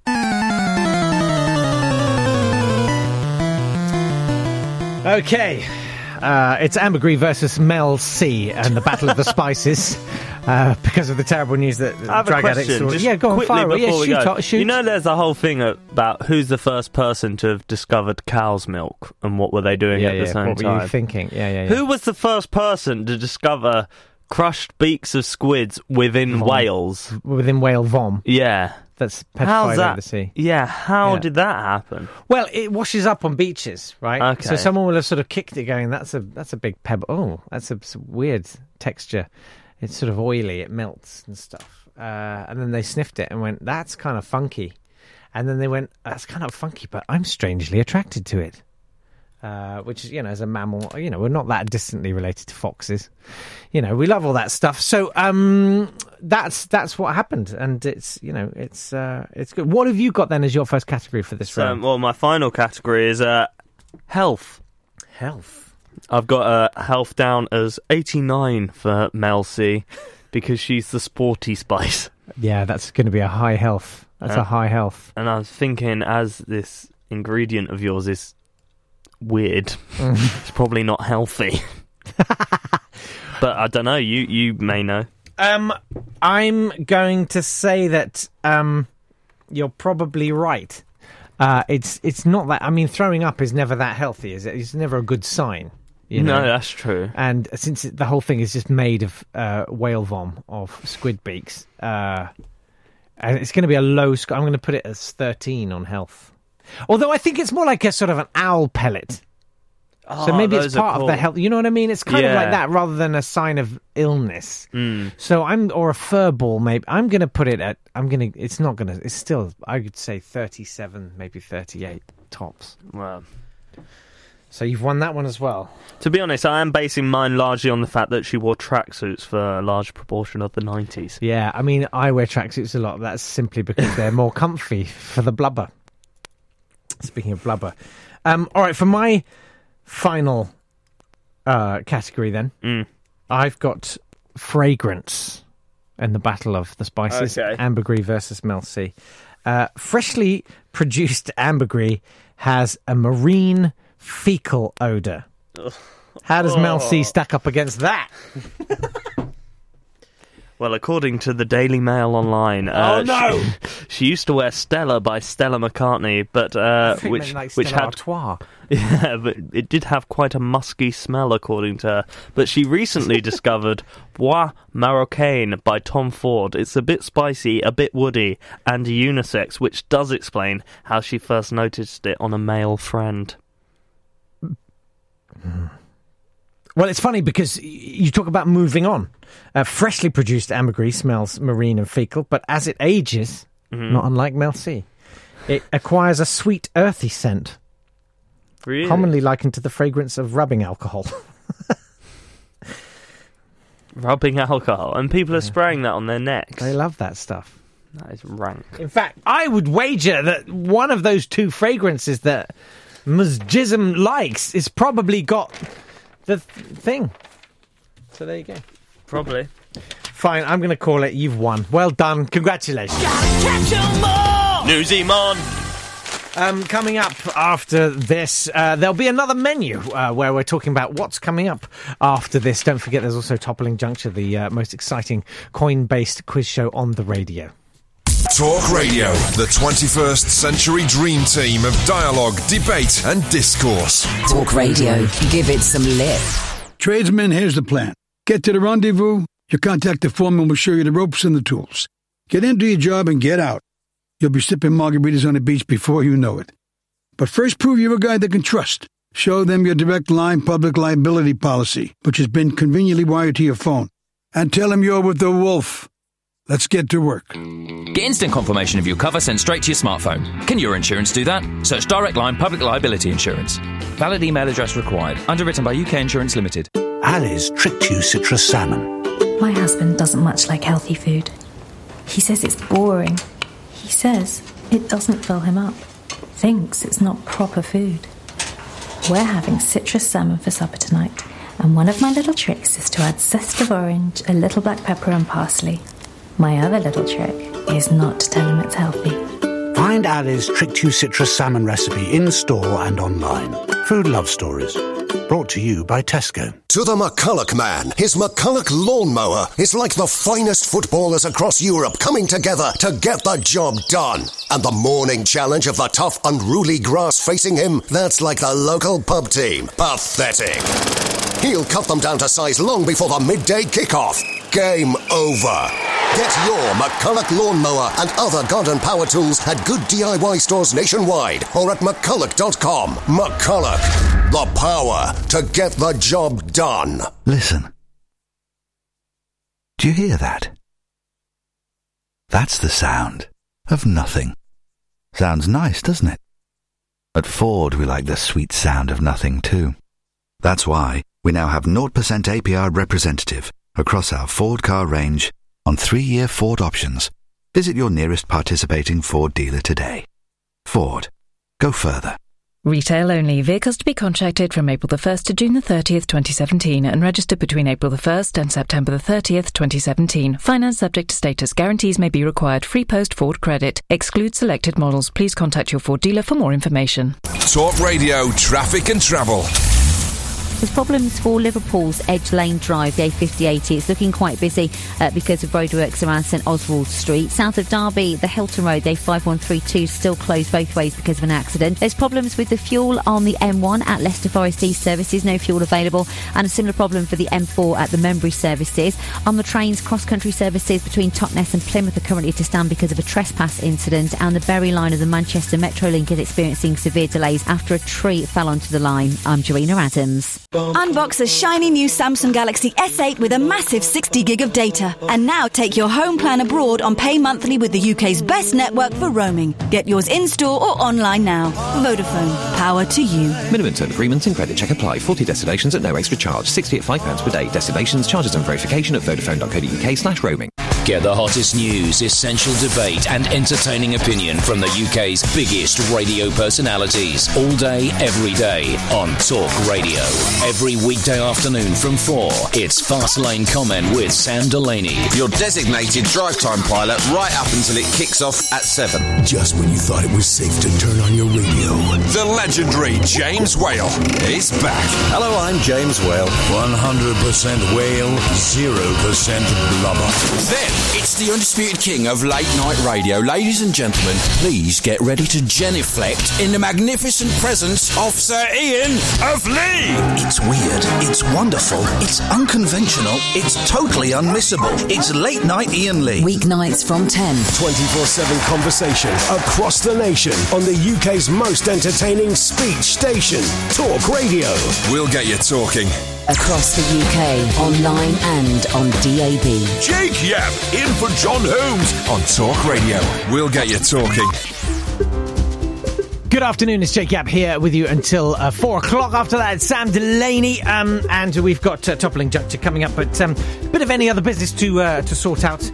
Okay, it's Ambergris versus Mel C and the Battle of the Spices. Because of the terrible news that drag addicts... Go on, fire away. Shoot. You know there's a whole thing about who's the first person to have discovered cow's milk and what were they doing at the same time. What were you thinking? Yeah. Who was the first person to discover crushed beaks of squids within Wales? Within whale vom? Yeah. That's petrified over the sea. Yeah, how did that happen? Well, it washes up on beaches, right? Okay. So someone will have sort of kicked it going, that's a big pebble. Oh, that's a weird texture. It's sort of oily, it melts and stuff. And then they sniffed it and went, that's kind of funky. And then they went, that's kind of funky, but I'm strangely attracted to it. Which is, as a mammal, we're not that distantly related to foxes. We love all that stuff. So that's what happened. And it's good. What have you got then as your first category for this round? Well, my final category is health. Health. I've got health down as 89 for Mel C because she's the Sporty Spice. Yeah, that's going to be a high health. That's a high health. And I was thinking, as this ingredient of yours is weird, it's probably not healthy. But I don't know, you may know. I'm going to say that you're probably right. It's not that... I mean, throwing up is never that healthy, is it? It's never a good sign. No, that's true. And since the whole thing is just made of whale vom, of squid beaks, and it's going to be a low score. I'm going to put it as 13 on health. Although I think it's more like a sort of an owl pellet. So maybe it's part of the health. You know what I mean? It's kind of like that rather than a sign of illness. So or a fur ball. Maybe I'm going to put it at. It's not going to. It's still. I would say 37, maybe 38 tops. Wow. So you've won that one as well. To be honest, I am basing mine largely on the fact that she wore tracksuits for a large proportion of the 90s. Yeah, I mean, I wear tracksuits a lot. That's simply because they're more comfy for the blubber. Speaking of blubber. All right, for my final category then, I've got fragrance and the Battle of the Spices. Okay. Ambergris versus Mel C. Freshly produced ambergris has a marine fecal odour. How does Mel C stack up against that? Well, according to the Daily Mail Online, she used to wear Stella by Stella McCartney, but which had Artois. Yeah, but it did have quite a musky smell, according to her. But she recently discovered Bois Marocain by Tom Ford. It's a bit spicy, a bit woody, and unisex, which does explain how she first noticed it on a male friend. Well, it's funny because you talk about moving on. Freshly produced ambergris smells marine and fecal, but as it ages, not unlike Mel C, it acquires a sweet, earthy scent. Really? Commonly likened to the fragrance of rubbing alcohol. Rubbing alcohol? And people are spraying that on their necks. They love that stuff. That is rank. In fact, I would wager that one of those two fragrances that Ms. Jism likes is probably got the thing. So there you go. Probably. Fine, I'm going to call it. You've won. Well done. Congratulations. Newsimont. Coming up after this, there'll be another menu where we're talking about what's coming up after this. Don't forget, there's also Toppling Juncture, the most exciting coin-based quiz show on the radio. Talk Radio, the 21st century dream team of dialogue, debate and discourse. Talk Radio, give it some lip. Tradesmen, here's the plan. Get to the rendezvous, you contact the foreman, we'll show you the ropes and the tools. Get into your job and get out. You'll be sipping margaritas on the beach before you know it. But first, prove you're a guy they can trust. Show them your Direct Line public liability policy, which has been conveniently wired to your phone. And tell them you're with the Wolf. Let's get to work. Get instant confirmation of your cover sent straight to your smartphone. Can your insurance do that? Search Direct Line Public Liability Insurance. Valid email address required. Underwritten by UK Insurance Limited. Ali's Trick You Citrus Salmon. My husband doesn't much like healthy food. He says it's boring. He says it doesn't fill him up. Thinks it's not proper food. We're having citrus salmon for supper tonight, and one of my little tricks is to add zest of orange, a little black pepper and parsley. My other little trick is not to tell him it's healthy. Find Ali's Trick You Citrus Salmon recipe in-store and online. Food Love Stories. Brought to you by Tesco. To the McCulloch man, his McCulloch lawnmower is like the finest footballers across Europe coming together to get the job done. And the morning challenge of the tough, unruly grass facing him, that's like the local pub team. Pathetic. He'll cut them down to size long before the midday kickoff. Game over. Get your McCulloch lawnmower and other garden power tools at good DIY stores nationwide or at McCulloch.com. McCulloch, the power to get the job done. Listen. Do you hear that? That's the sound of nothing. Sounds nice, doesn't it? At Ford, we like the sweet sound of nothing too. That's why we now have 0% APR representative across our Ford car range on 3-year Ford options. Visit your nearest participating Ford dealer today. Ford. Go further. Retail only. Vehicles to be contracted from April the 1st to June the 30th, 2017 and registered between April the 1st and September the 30th, 2017. Finance subject to status. Guarantees may be required. Free post Ford credit. Excludes selected models. Please contact your Ford dealer for more information. Talk Radio Traffic and Travel. There's problems for Liverpool's Edge Lane Drive, the A5080. It's looking quite busy because of roadworks around St Oswald Street. South of Derby, the Hilton Road, the A5132, still closed both ways because of an accident. There's problems with the fuel on the M1 at Leicester Forest East services, no fuel available, and a similar problem for the M4 at the Membury services. On the trains, cross-country services between Totnes and Plymouth are currently to stand because of a trespass incident, and the Bury line of the Manchester Metrolink is experiencing severe delays after a tree fell onto the line. I'm Joanna Adams. Unbox the shiny new Samsung Galaxy S8 with a massive 60 gig of data. And now take your home plan abroad on Pay Monthly with the UK's best network for roaming. Get yours in-store or online now. Vodafone. Power to you. Minimum term agreements and credit check apply. 40 destinations at no extra charge. 60 at £5 per day. Destinations, charges and verification at vodafone.co.uk/roaming. Get the hottest news, essential debate and entertaining opinion from the UK's biggest radio personalities. All day, every day on Talk Radio. Every weekday afternoon from 4, it's Fast Lane Comment with Sam Delaney. Your designated drive time pilot right up until it kicks off at 7. Just when you thought it was safe to turn on your radio. The legendary James Whale is back. Hello, I'm James Whale. 100% whale, 0% blubber. Then it's the undisputed king of late night radio. Ladies and gentlemen, please get ready to genuflect in the magnificent presence of Sir Ian of Lee. It's weird, it's wonderful, it's unconventional, it's totally unmissable. It's Late Night Ian Lee. Weeknights from 10. 24/7 conversation across the nation on the UK's most entertaining speech station, Talk Radio. We'll get you talking. Across the UK, online and on DAB. Jake Yap in for John Holmes on Talk Radio. We'll get you talking. Good afternoon, it's Jake Yap here with you until 4 o'clock. After that, it's Sam Delaney, and we've got Toppling Juncture coming up, but a bit of any other business to sort out.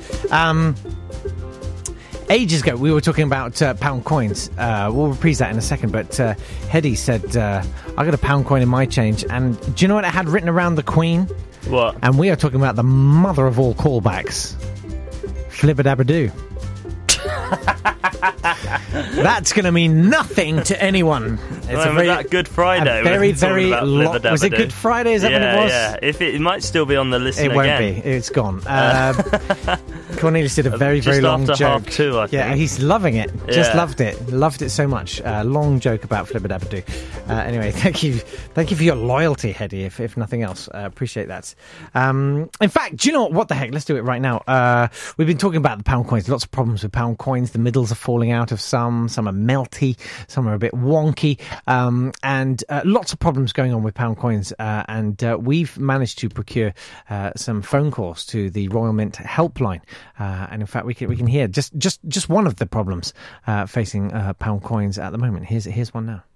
Ages ago, we were talking about pound coins. We'll reprise that in a second, but Hedy said, I got a pound coin in my change, and do you know what it had written around the Queen? What? And we are talking about the mother of all callbacks. Flibba-dabba-doo. That's going to mean nothing to anyone It's was that Good Friday? Very, very was it Good Friday? Is that what it was? Yeah, it might still be on the list. It won't be. It's gone. Cornelius did a very, very long joke. Just after 2:30, I think. Yeah, he's loving it. Just loved it. Loved it so much. Long joke about Flibberdabbadoo. Anyway, thank you for your loyalty, Hedy, if nothing else. Appreciate that. In fact, do you know what the heck? Let's do it right now. We've been talking about the pound coins. Lots of problems with pound coins. The middles are falling out of some are melty, some are a bit wonky, and lots of problems going on with pound coins. And we've managed to procure some phone calls to the Royal Mint helpline. And in fact, we can hear just one of the problems facing pound coins at the moment. Here's one now.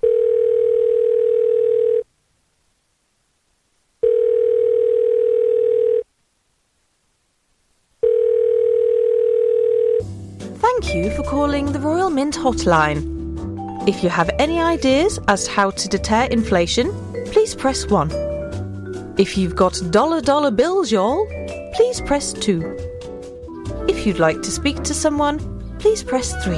Thank you for calling the Royal Mint hotline. If you have any ideas as to how to deter inflation, please press 1. If you've got dollar bills, y'all, please press 2. If you'd like to speak to someone, please press 3.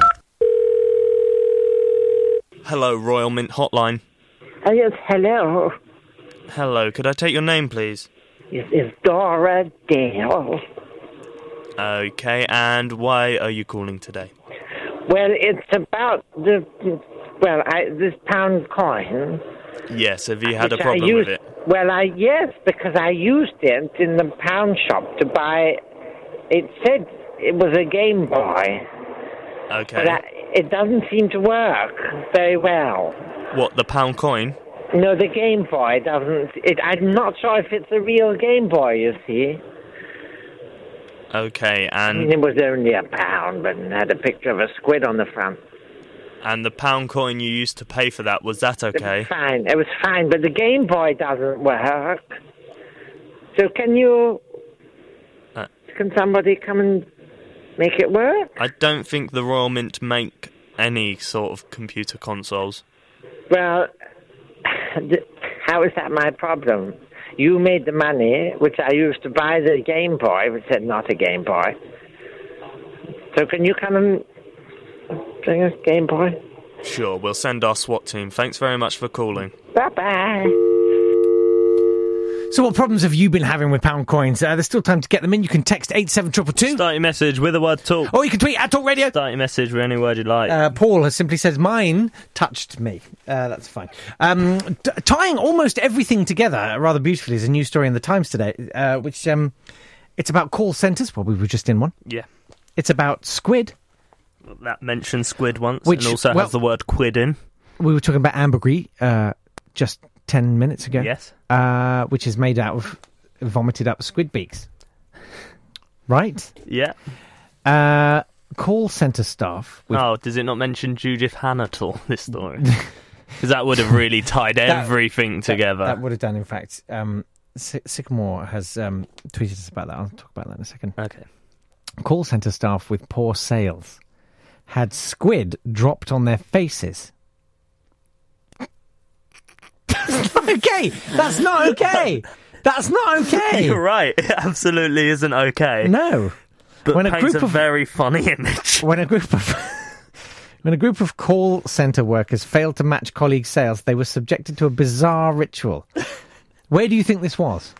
Hello, Royal Mint hotline. Yes, hello. Hello, could I take your name, please? Yes, it's Dora Dale. Okay, and why are you calling today? Well, it's about this pound coin. Yes, have you had a problem with it? Well, yes, because I used it in the pound shop to buy. It said it was a Game Boy. Okay. But it doesn't seem to work very well. What, the pound coin? No, the Game Boy doesn't. I'm not sure if it's a real Game Boy, you see. Okay, and it was only £1, but it had a picture of a squid on the front. And the pound coin you used to pay for that, was that okay? It was fine, but the Game Boy doesn't work. So can somebody come and make it work? I don't think the Royal Mint make any sort of computer consoles. Well, how is that my problem? You made the money, which I used to buy the Game Boy, which said not a Game Boy. So can you come and bring us Game Boy? Sure, we'll send our SWAT team. Thanks very much for calling. Bye-bye. So what problems have you been having with pound coins? There's still time to get them in. You can text 87222. Start your message with the word talk. Or you can tweet at Talk Radio. Start your message with any word you like. Paul has simply said, mine touched me. That's fine. Tying almost everything together rather beautifully is a news story in the Times today, which it's about call centres. Well, we were just in one. Yeah. It's about squid. That mentioned squid once, and also has the word quid in. We were talking about ambergris just 10 minutes ago. Yes. Which is made out of vomited up squid beaks. Right? Yeah. Call centre staff... does it not mention Judith Hanatall, this story? Because that would have really tied everything together. That would have done, in fact. Sycamore has tweeted us about that. I'll talk about that in a second. Okay. Call centre staff with poor sales had squid dropped on their faces. Okay, that's not okay. That's not okay. You're right. It absolutely isn't okay. No, but when paints a very funny image. When a group of call centre workers failed to match colleagues' sales, they were subjected to a bizarre ritual. Where do you think this was?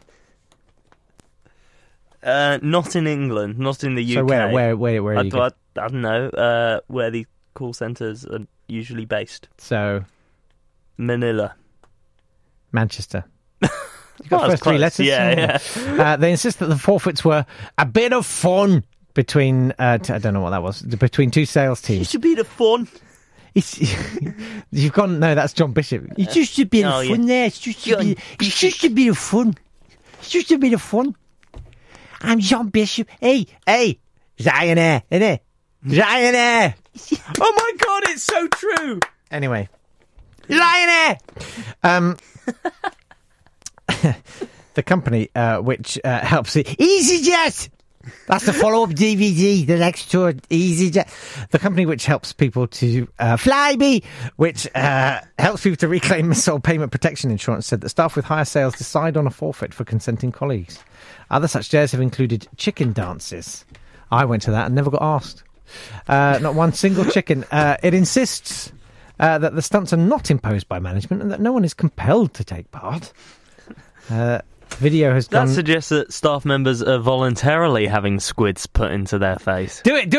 Not in England, not in the UK. So where are you? I don't know. Where the call centres are usually based. So, Manila. Manchester. You've got the first three letters. Yeah. They insist that the forfeits were a bit of fun between... I don't know what that was. Between two sales teams. It's a bit of fun. You've gone... No, that's John Bishop. It's just a bit of fun there. It's just a bit of fun. It's just a bit of fun. I'm John Bishop. Hey, Ryanair, innit? Ryanair. Oh my God, it's so true. Anyway. Ryanair! The company which helps it... EasyJet! That's the follow-up DVD, the next tour, EasyJet. The company which helps people to... Flybe! Which helps people to reclaim missile payment protection insurance, said that staff with higher sales decide on a forfeit for consenting colleagues. Other such dares have included chicken dances. I went to that and never got asked. Not one single chicken. It insists that the stunts are not imposed by management and that no one is compelled to take part. Video has gone... That suggests that staff members are voluntarily having squids put into their face. Do it!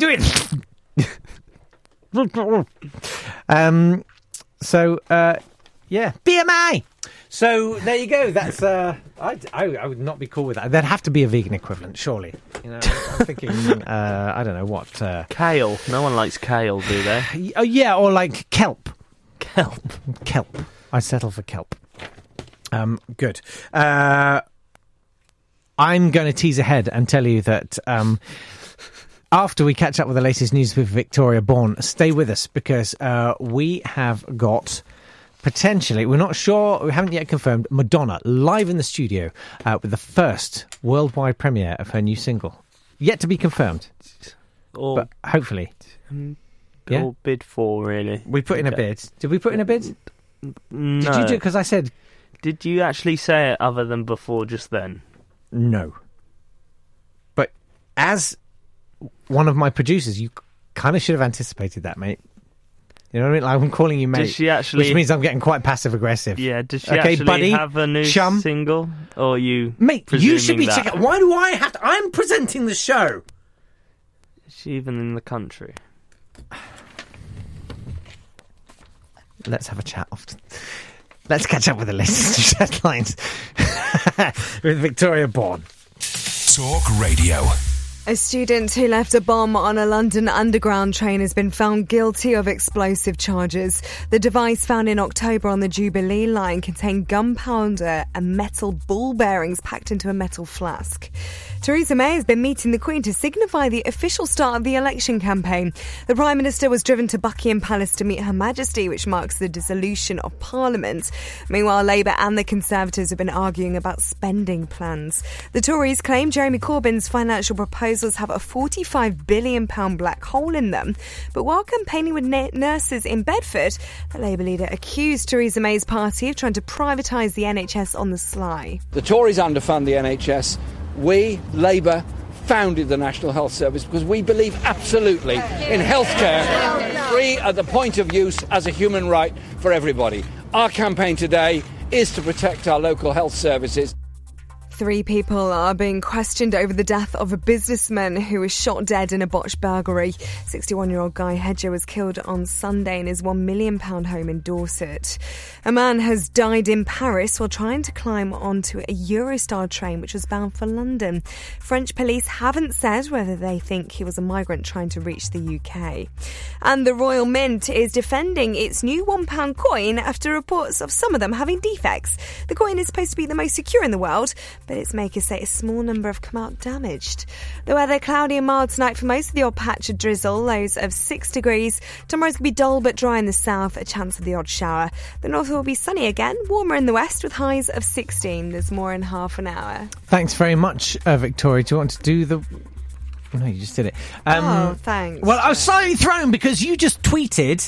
Yeah, BMI. So there you go. That's I would not be cool with that. There'd have to be a vegan equivalent, surely. You know, I'm thinking I don't know what kale. No one likes kale, do they? Oh yeah, or like kelp. Kelp. I settle for kelp. Good. I'm going to tease ahead and tell you that after we catch up with the latest news with Victoria Bourne, stay with us because we have got potentially, we're not sure, we haven't yet confirmed, Madonna live in the studio with the first worldwide premiere of her new single. Yet to be confirmed. But hopefully. Or bid for, really. We put in a bid. Did we put in a bid? No. Did you do it? Because I said... Did you actually say it other than before just then? No. But as one of my producers, you kind of should have anticipated that, mate. You know what I mean? Like, I'm calling you mate, does she actually, which means I'm getting quite passive-aggressive. Yeah, does she actually buddy, have a new single? Or you mate, you should be that? checking... Why do I have to... I'm presenting the show. Is she even in the country? Let's have a chat often. Let's catch up with the latest headlines with Victoria Bourne. Talk Radio. A student who left a bomb on a London Underground train has been found guilty of explosive charges. The device found in October on the Jubilee line contained gunpowder and metal ball bearings packed into a metal flask. Theresa May has been meeting the Queen to signify the official start of the election campaign. The Prime Minister was driven to Buckingham Palace to meet Her Majesty, which marks the dissolution of Parliament. Meanwhile, Labour and the Conservatives have been arguing about spending plans. The Tories claim Jeremy Corbyn's financial proposals have a £45 billion black hole in them. But while campaigning with nurses in Bedford, the Labour leader accused Theresa May's party of trying to privatise the NHS on the sly. The Tories underfund the NHS. We, Labour, founded the National Health Service because we believe absolutely in healthcare, free at the point of use as a human right for everybody. Our campaign today is to protect our local health services. 3 people are being questioned over the death of a businessman who was shot dead in a botched burglary. 61-year-old Guy Hedger was killed on Sunday in his £1 million home in Dorset. A man has died in Paris while trying to climb onto a Eurostar train which was bound for London. French police haven't said whether they think he was a migrant trying to reach the UK. And the Royal Mint is defending its new £1 coin after reports of some of them having defects. The coin is supposed to be the most secure in the world, but its makers say a small number have come out damaged. The weather cloudy and mild tonight for most of the odd patch of drizzle, lows of 6 degrees. Tomorrow's going to be dull but dry in the south, a chance of the odd shower. The north will be sunny again, warmer in the west with highs of 16. There's more in half an hour. Thanks very much, Victoria. Do you want to do the... No, you just did it. Thanks. Well, I was slightly thrown because you just tweeted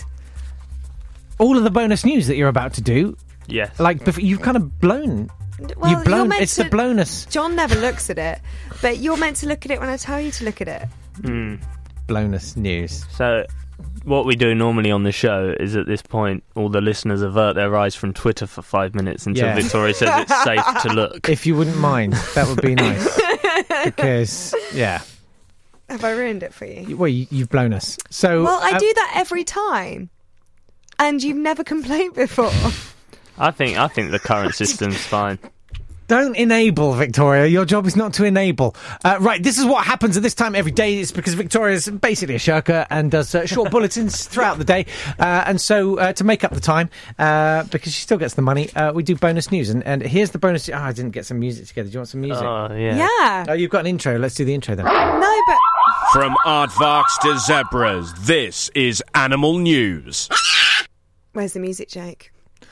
all of the bonus news that you're about to do. Yes. Like, you've kind of blown... Well, you've blown. You're meant it's to, the blowness. John never looks at it, but you're meant to look at it when I tell you to look at it. Blowness news. So, what we do normally on the show is at this point, all the listeners avert their eyes from Twitter for 5 minutes until Victoria says it's safe to look. If you wouldn't mind, that would be nice. Because, Have I ruined it for you? Well, you've blown us. So, well, I do that every time, and you've never complained before. I think the current system's fine. Don't enable, Victoria. Your job is not to enable. Right, this is what happens at this time every day. It's because Victoria's basically a shirker and does short bulletins throughout the day. And so to make up the time, because she still gets the money, we do bonus news. And here's the bonus. I didn't get some music together. Do you want some music? Oh, yeah. Yeah. Oh, you've got an intro. Let's do the intro then. No, but... From aardvarks to zebras, this is Animal News. Where's the music, Jake?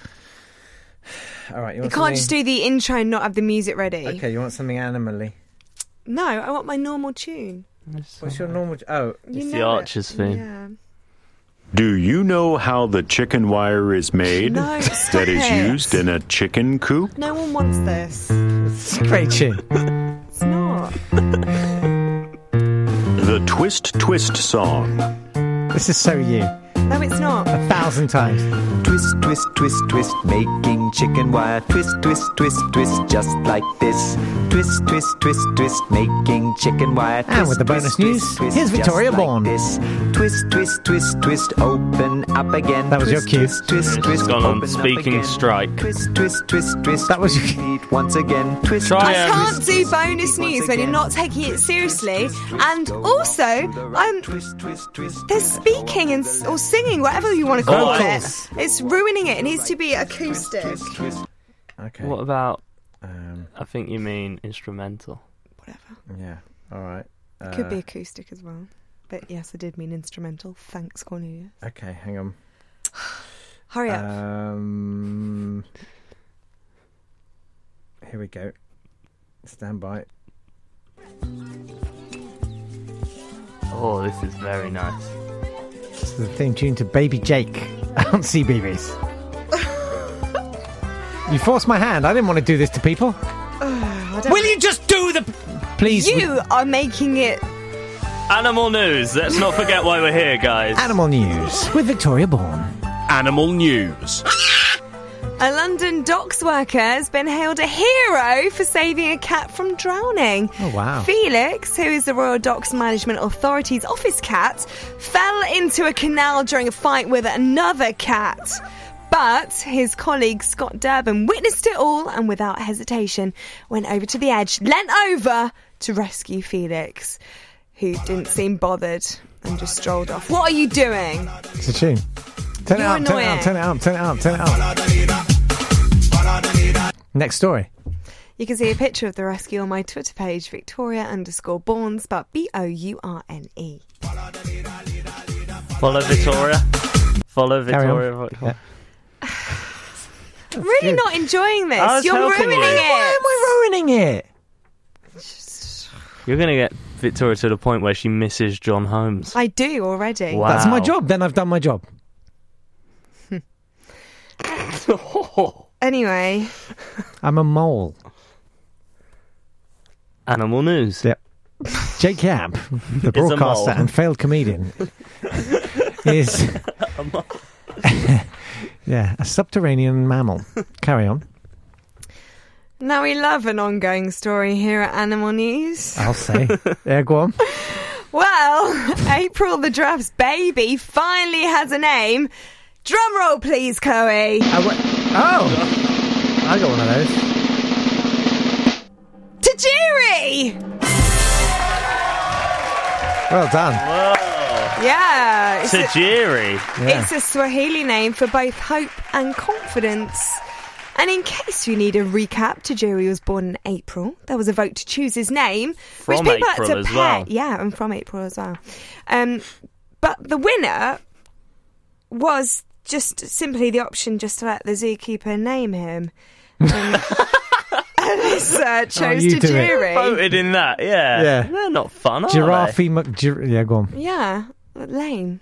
All right, you can't just do the intro and not have the music ready. Okay, you want something animally? No, I want my normal tune. What's your normal... Oh, it's the Archer's theme. Yeah. Do you know how the chicken wire is made? No, that is used in a chicken coop? No one wants this. It's a great tune. It's not. The Twist Twist Song. This is so you. No, it's not. 1,000 times. Twist, twist, twist, twist, making chicken wire. Twist, twist, twist, twist, just like this. Twist, twist, twist, twist, making chicken wire. Twist, And with the bonus twist, news, twist, twist, here's Victoria just Bourne. Like this. Twist, twist, twist, twist, open up again. That was twist, your cue. Twist, twist, It's twist, gone on open up speaking again. strike. Twist, twist, twist, twist. That was repeat once again. Twist, Try I it. can't do bonus news when you're not taking it seriously. And also, there's speaking and or singing, whatever you want to call Vocals. it. It's ruining it. It needs to be acoustic. Okay. What about? I think you mean instrumental. Yeah. All right. Could be acoustic as well. But yes, I did mean instrumental. Thanks, Cornelius. Okay, hang on. Hurry up. Here we go. Stand by. Oh, this is very nice. This is the theme tune to Baby Jake on CBeebies. You forced my hand. I didn't want to do this to people. Will you just do the... Please. You are making it... Animal news. Let's not forget why we're here, guys. Animal news with Victoria Bourne. Animal news. A London docks worker has been hailed a hero for saving a cat from drowning. Oh, wow. Felix, who is the Royal Docks Management Authority's office cat, fell into a canal during a fight with another cat. But his colleague Scott Durbin witnessed it all and without hesitation went over to the edge, leant over to rescue Felix, who didn't seem bothered and just strolled off. What are you doing? It's a tune. Turn it You're up, turn it up, turn it up, turn it up, turn it up. Next story. You can see a picture of the rescue on my Twitter page, Victoria_Bourne, spelled Bourne. Follow Victoria. Follow Carry on. Victoria. Yeah. I'm really not enjoying this. I was You're helping ruining you. it. Why am I ruining it? You're going to get Victoria to the point where she misses John Holmes. I do already. Wow. That's my job. Then I've done my job. Anyway. I'm a mole. Animal news. Yep. Jake Yap, the broadcaster mole. and failed comedian, is a subterranean mammal. Carry on. Now we love an ongoing story here at Animal News. I'll say. Yeah, go on. Well, April the giraffe's baby finally has a name. Drum roll, please, Chloe. I got one of those. Tajiri! Well done. Yeah. Tajiri. It's a Swahili name for both hope and confidence. And in case you need a recap, Tajiri was born in April. There was a vote to choose his name, From which people April had to as pay. well. Yeah, and from April as well. But the winner was just simply the option just to let the zookeeper name him. Alyssa chose you do it. Tajiri. Voted in that, yeah. Yeah. They're not fun, are Giraffe they? Yeah, go on. Yeah, Lane.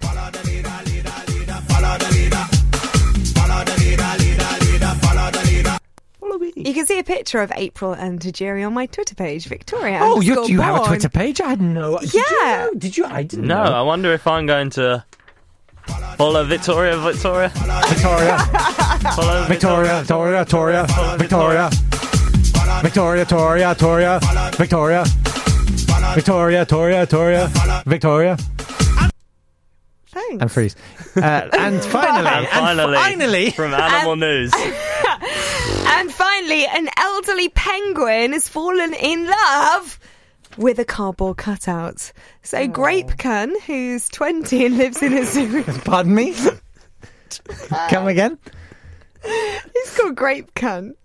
You can see a picture of April and Tajiri on my Twitter page, Victoria. Oh, you have a Bourne. Twitter page? I had no. Yeah. Did you? I didn't No, know. I wonder if I'm going to follow Victoria. Victoria. Follow Victoria. Victoria. Thanks. And freeze. And finally, from Animal News. And finally, an elderly penguin has fallen in love with a cardboard cutout. So Grape Cun, who's 20 and lives in a zoo. Pardon me? Come again? He's called Grape Cun.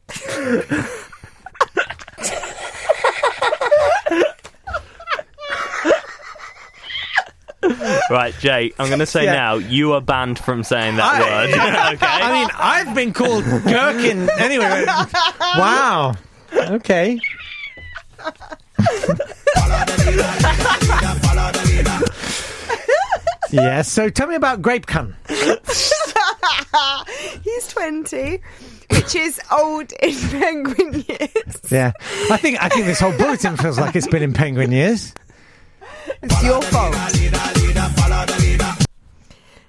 Right, Jay, I'm going to say now, you are banned from saying that word. Okay? I mean, I've been called Gherkin anyway. Wow. Okay. Yeah, so tell me about Grape Cun. He's 20, which is old in penguin years. Yeah. I think this whole bulletin feels like it's been in penguin years. It's your fault.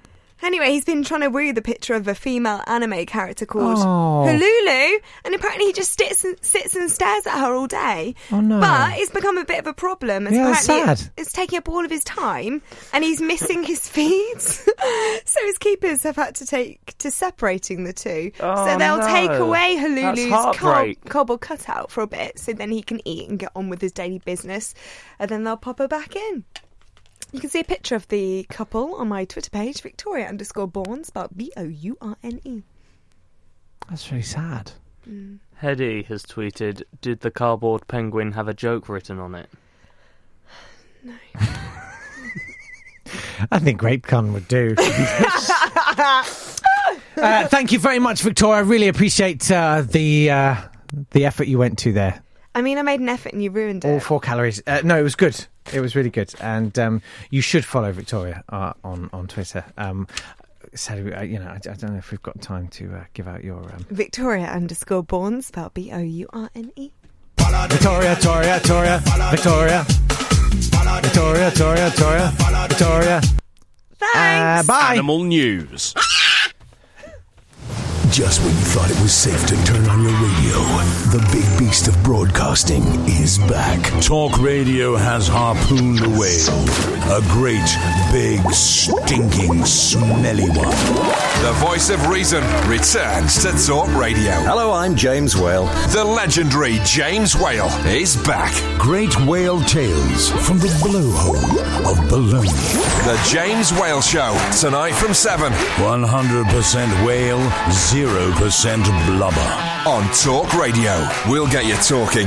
Anyway, he's been trying to woo the picture of a female anime character called Oh. Hululu, and apparently he just sits and stares at her all day. Oh, no. But it's become a bit of a problem. As Yeah, that's apparently sad. It's taking up all of his time, and he's missing his feeds. So his keepers have had to take to separating the two. Oh, so they'll no. take away That's Hululu's heartbreak. cobble cutout for a bit, so then he can eat and get on with his daily business, and then they'll pop her back in. You can see a picture of the couple on my Twitter page, Victoria_Bourne, spelled Bourne. That's really sad. Hedy has tweeted, "Did the cardboard penguin have a joke written on it?" No. I think GrapeCon would do. Thank you very much, Victoria. I really appreciate the effort you went to there. I mean, I made an effort and you ruined it. All 4 calories. No, it was good. It was really good. And you should follow Victoria on Twitter. Sadly, I don't know if we've got time to give out your... Victoria_Bourne, spelled Bourne. Victoria. Thanks. Bye. Animal news. Just when you thought it was safe to turn on your radio, the big beast of broadcasting is back. Talk Radio has harpooned the whale. A great, big, stinking, smelly one. The voice of reason returns to Talk Radio. Hello, I'm James Whale. The legendary James Whale is back. Great whale tales from the blowhole of Bologna. The James Whale Show, tonight from 7. 100% whale, 0% blubber. On Talk Radio, we'll get you talking.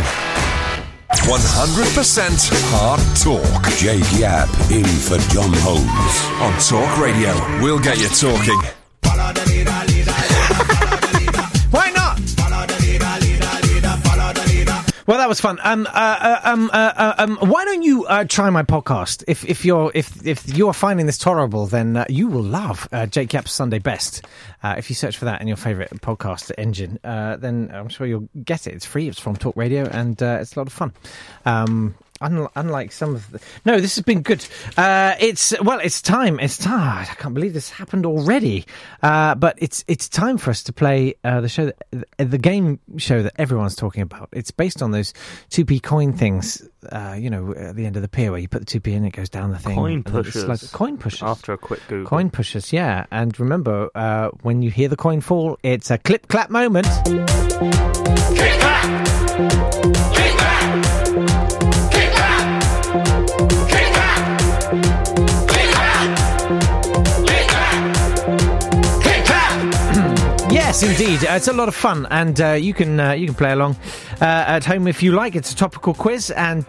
100% hard talk. Jake Yap in for John Holmes. On Talk Radio, we'll get you talking. Why not? Well, that was fun. Why don't you try my podcast? If you're finding this tolerable, then you will love Jake Yap's Sunday Best. If you search for that in your favourite podcast engine, then I'm sure you'll get it. It's free. It's from Talk Radio, and it's a lot of fun. Unlike some of the... No, this has been good. It's time. I can't believe this happened already. But it's time for us to play the game show that everyone's talking about. It's based on those 2p coin things, at the end of the pier where you put the 2p in, it goes down the thing. Coin pushers. It's like coin pushers. After a quick Google. Coin pushers, yeah. And remember, when you hear the coin fall, it's a clip-clap moment. Clip-clap! Clip-clap! Yes, indeed. It's a lot of fun, and you can play along at home if you like. It's a topical quiz, and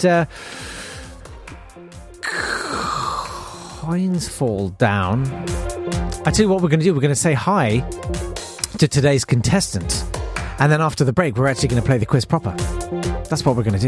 coins fall down. I tell you what we're going to do. We're going to say hi to today's contestant, and then after the break, we're actually going to play the quiz proper. That's what we're going to do.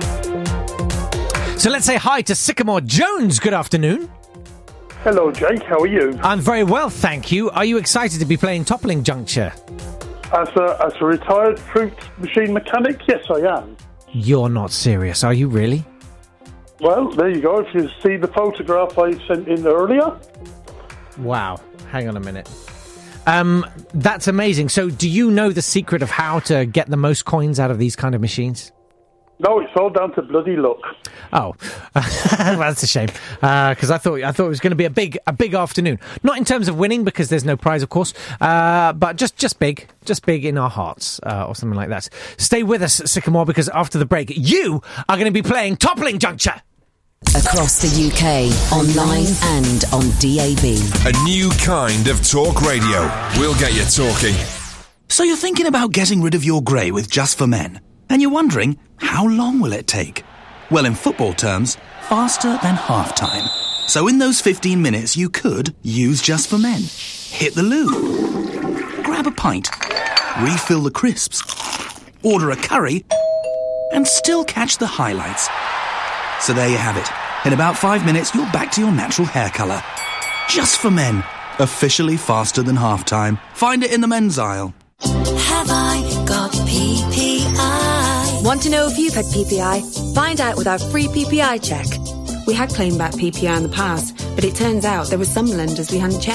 So let's say hi to Sycamore Jones. Good afternoon. Hello, Jake. How are you? I'm very well, thank you. Are you excited to be playing Toppling Juncture? As a retired fruit machine mechanic, yes, I am. You're not serious, are you really? Well, there you go. If you see the photograph I sent in earlier. Wow. Hang on a minute. That's amazing. So do you know the secret of how to get the most coins out of these kind of machines? No, it's all down to bloody luck. Oh, well, that's a shame. Because I thought it was going to be a big afternoon. Not in terms of winning, because there's no prize, of course. But just big in our hearts, or something like that. Stay with us, Sycamore, because after the break, you are going to be playing Toppling Juncture. Across the UK, online and on DAB. A new kind of talk radio. We'll get you talking. So you're thinking about getting rid of your grey with Just for Men, and you're wondering, how long will it take? Well, in football terms, faster than half-time. So in those 15 minutes, you could use Just for Men. Hit the loo, grab a pint, refill the crisps, order a curry, and still catch the highlights. So there you have it. In about 5 minutes, you're back to your natural hair colour. Just for Men. Officially faster than half-time. Find it in the men's aisle. Have I got PPI? Want to know if you've had PPI? Find out with our free PPI check. We had claimed back PPI in the past, but it turns out there were some lenders we hadn't checked.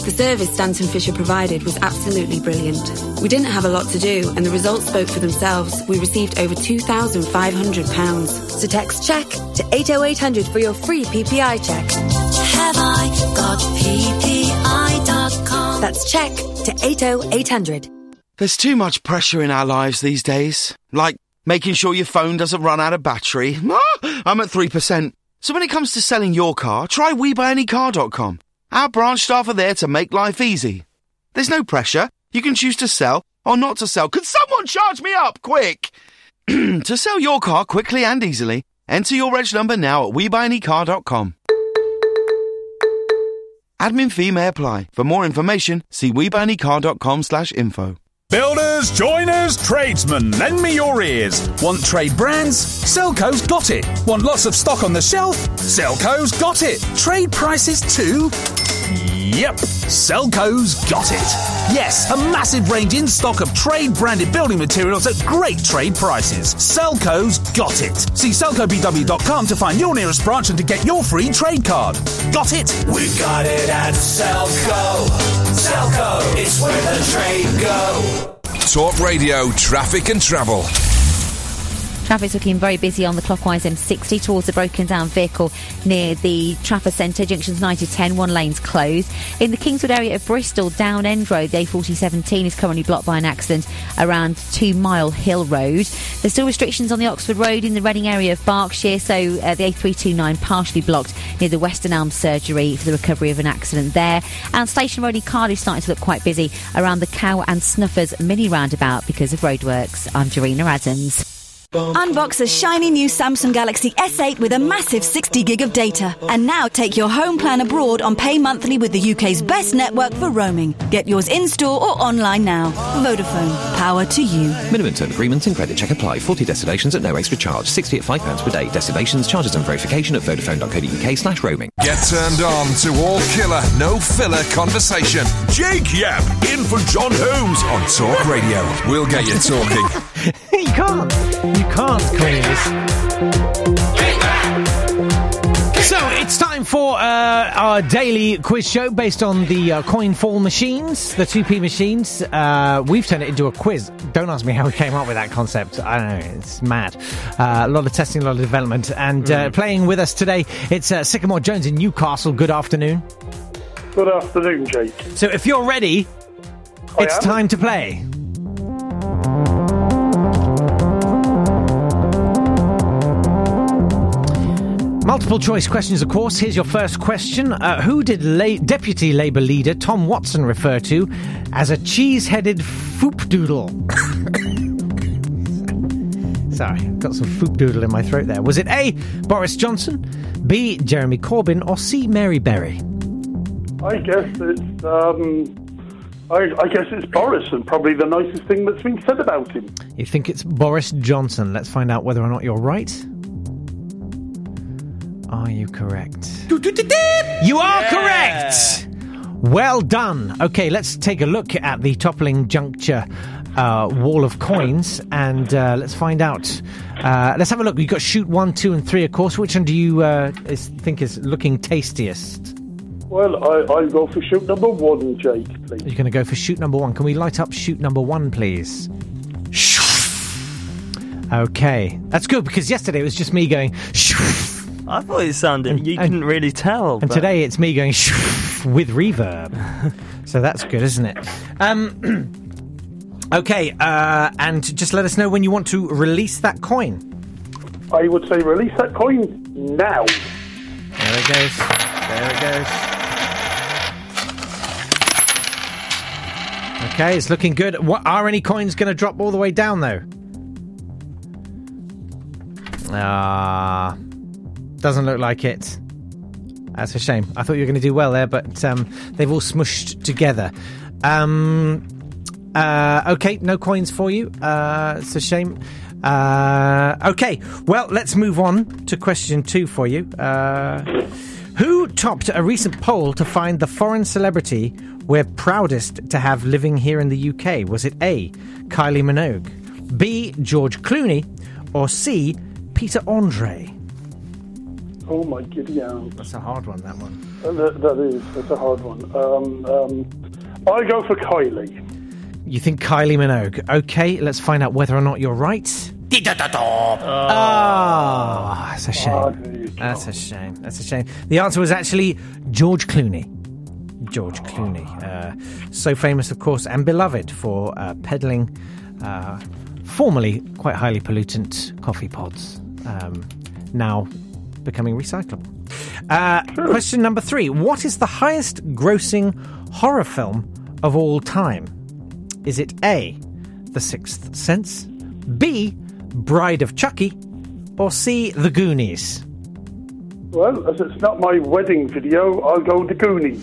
The service Stanton Fisher provided was absolutely brilliant. We didn't have a lot to do, and the results spoke for themselves. We received over £2,500. So text CHECK to 80800 for your free PPI check. Have I got PPI.com? That's CHECK to 80800. There's too much pressure in our lives these days. Like making sure your phone doesn't run out of battery. I'm at 3%. So when it comes to selling your car, try WeBuyAnyCar.com. Our branch staff are there to make life easy. There's no pressure. You can choose to sell or not to sell. Could someone charge me up, quick? To sell your car quickly and easily, enter your reg number now at WeBuyAnyCar.com. Admin fee may apply. For more information, see WeBuyAnyCar.com/info. Builders, joiners, tradesmen, lend me your ears. Want trade brands? Selco's got it. Want lots of stock on the shelf? Selco's got it. Trade prices too? Yep, Selco's got it. Yes, a massive range in stock of trade-branded building materials at great trade prices. Selco's got it. See selcobw.com to find your nearest branch and to get your free trade card. Got it? We got it at Selco. Selco, it's where the trade go. Talk Radio Traffic and Travel. Traffic's looking very busy on the clockwise M60 towards the broken down vehicle near the Trafford Centre. Junctions 9 to 10, one lane's closed. In the Kingswood area of Bristol, Down End Road, the A4017 is currently blocked by an accident around 2 Mile Hill Road. There's still restrictions on the Oxford Road in the Reading area of Berkshire, so the A329 partially blocked near the Western Elm Surgery for the recovery of an accident there. And Station Road in Cardiff starting to look quite busy around the Cow and Snuffers mini roundabout because of roadworks. I'm Jarina Adams. Unbox a shiny new Samsung Galaxy S8 with a massive 60 gig of data. And now take your home plan abroad on Pay Monthly with the UK's best network for roaming. Get yours in-store or online now. Vodafone. Power to you. Minimum term agreement and credit check apply. 40 destinations at no extra charge. 60 at £5 per day. Destinations, charges and verification at vodafone.co.uk/roaming. Get turned on to all killer, no filler conversation. Jake Yap in for John Holmes on Talk Radio. We'll get you talking. You can't call this. So it's time for our daily quiz show based on the coin fall machines, the 2p machines. We've turned it into a quiz. Don't ask me how we came up with that concept. I don't know, it's mad. A lot of testing, a lot of development. And playing with us today, it's Sycamore Jones in Newcastle. Good afternoon. Good afternoon, Jake. So if you're ready, it's time to play. Multiple choice questions, of course. Here's your first question. Who did Deputy Labour leader Tom Watson refer to as a cheese-headed foopdoodle? Sorry, got some foopdoodle in my throat there. Was it A, Boris Johnson, B, Jeremy Corbyn, or C, Mary Berry? I guess it's I guess it's Boris, and probably the nicest thing that's been said about him. You think it's Boris Johnson? Let's find out whether or not you're right. Are you correct? You are correct! Well done. Okay, let's take a look at the toppling juncture wall of coins, and let's find out. Let's have a look. You've got shoot 1, 2 and 3, of course. Which one do you think is looking tastiest? Well, I'll go for shoot number 1, Jake, please. You're going to go for shoot number 1. Can we light up shoot number 1, please? Okay, that's good, because yesterday it was just me going... I thought it sounded... You couldn't really tell. And today it's me going with reverb. So that's good, isn't it? Okay, and just let us know when you want to release that coin. I would say release that coin now. There it goes. There it goes. Okay, it's looking good. Are any coins going to drop all the way down, though? Doesn't look like it. That's a shame. I thought you were going to do well there, but they've all smushed together. Okay, no coins for you. It's a shame. Okay, well, let's move on to question 2 for you. Who topped a recent poll to find the foreign celebrity we're proudest to have living here in the UK? Was it A, Kylie Minogue, B, George Clooney, or C, Peter Andre? Oh my giddy aunt. That's a hard one, that one. That's a hard one. I go for Kylie. You think Kylie Minogue. Okay, let's find out whether or not you're right. Oh, that's a shame. That's a shame. That's a shame. The answer was actually George Clooney. George Clooney. So famous, of course, and beloved for peddling formerly quite highly pollutant coffee pods. Now becoming recyclable. Question number 3. What is the highest grossing horror film of all time? Is it A, The Sixth Sense, B, Bride of Chucky, or C, The Goonies? Well, as it's not my wedding video, I'll go The Goonies.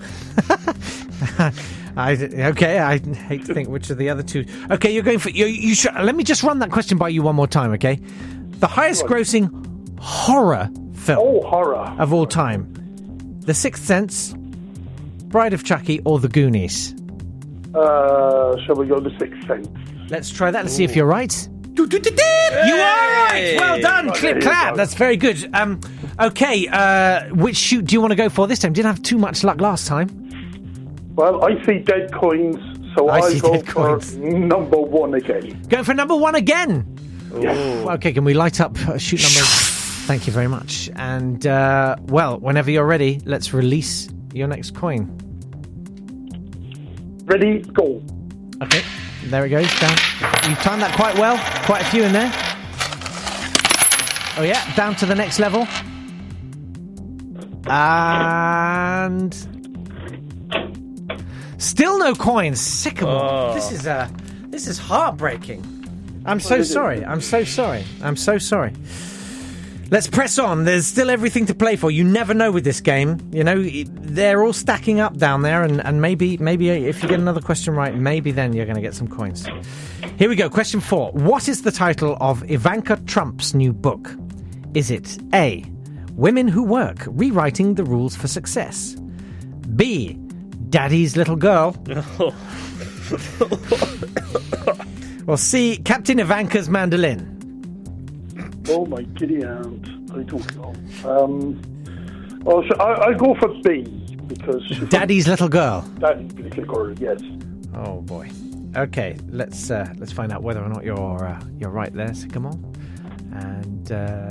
I hate to think which of the other two. Okay, you're going for... You should, let me just run that question by you one more time, okay? The highest grossing horror film of all time. The Sixth Sense, Bride of Chucky, or The Goonies? Shall we go The Sixth Sense? Let's try that. Let's see if you're right. You are right! Well done! Clip clap! That's very good. Okay, which shoot do you want to go for this time? Didn't have too much luck last time. Well, I see dead coins, so I'll go for number 1 again. Go for number 1 again? Yes. Okay, can we light up shoot number... Thank you very much. And, well, whenever you're ready, let's release your next coin. Ready, go. Okay, there it goes, down. You've timed that quite well. Quite a few in there. Oh, yeah, down to the next level. And... still no coins. Sycamore. Oh. This is heartbreaking. I'm so sorry. I'm so sorry. Let's press on. There's still everything to play for. You never know with this game. You know, they're all stacking up down there, and maybe if you get another question right, maybe then you're going to get some coins. Here we go. Question 4. What is the title of Ivanka Trump's new book? Is it A, Women Who Work, Rewriting the Rules for Success? B, Daddy's Little Girl? Or C, Captain Ivanka's Mandolin? Oh my giddy aunt. I don't know. I'll go for B, because... Daddy's Little Girl? Daddy's Little Girl, yes. Oh boy. Okay, let's find out whether or not you're right there, Sycamore. And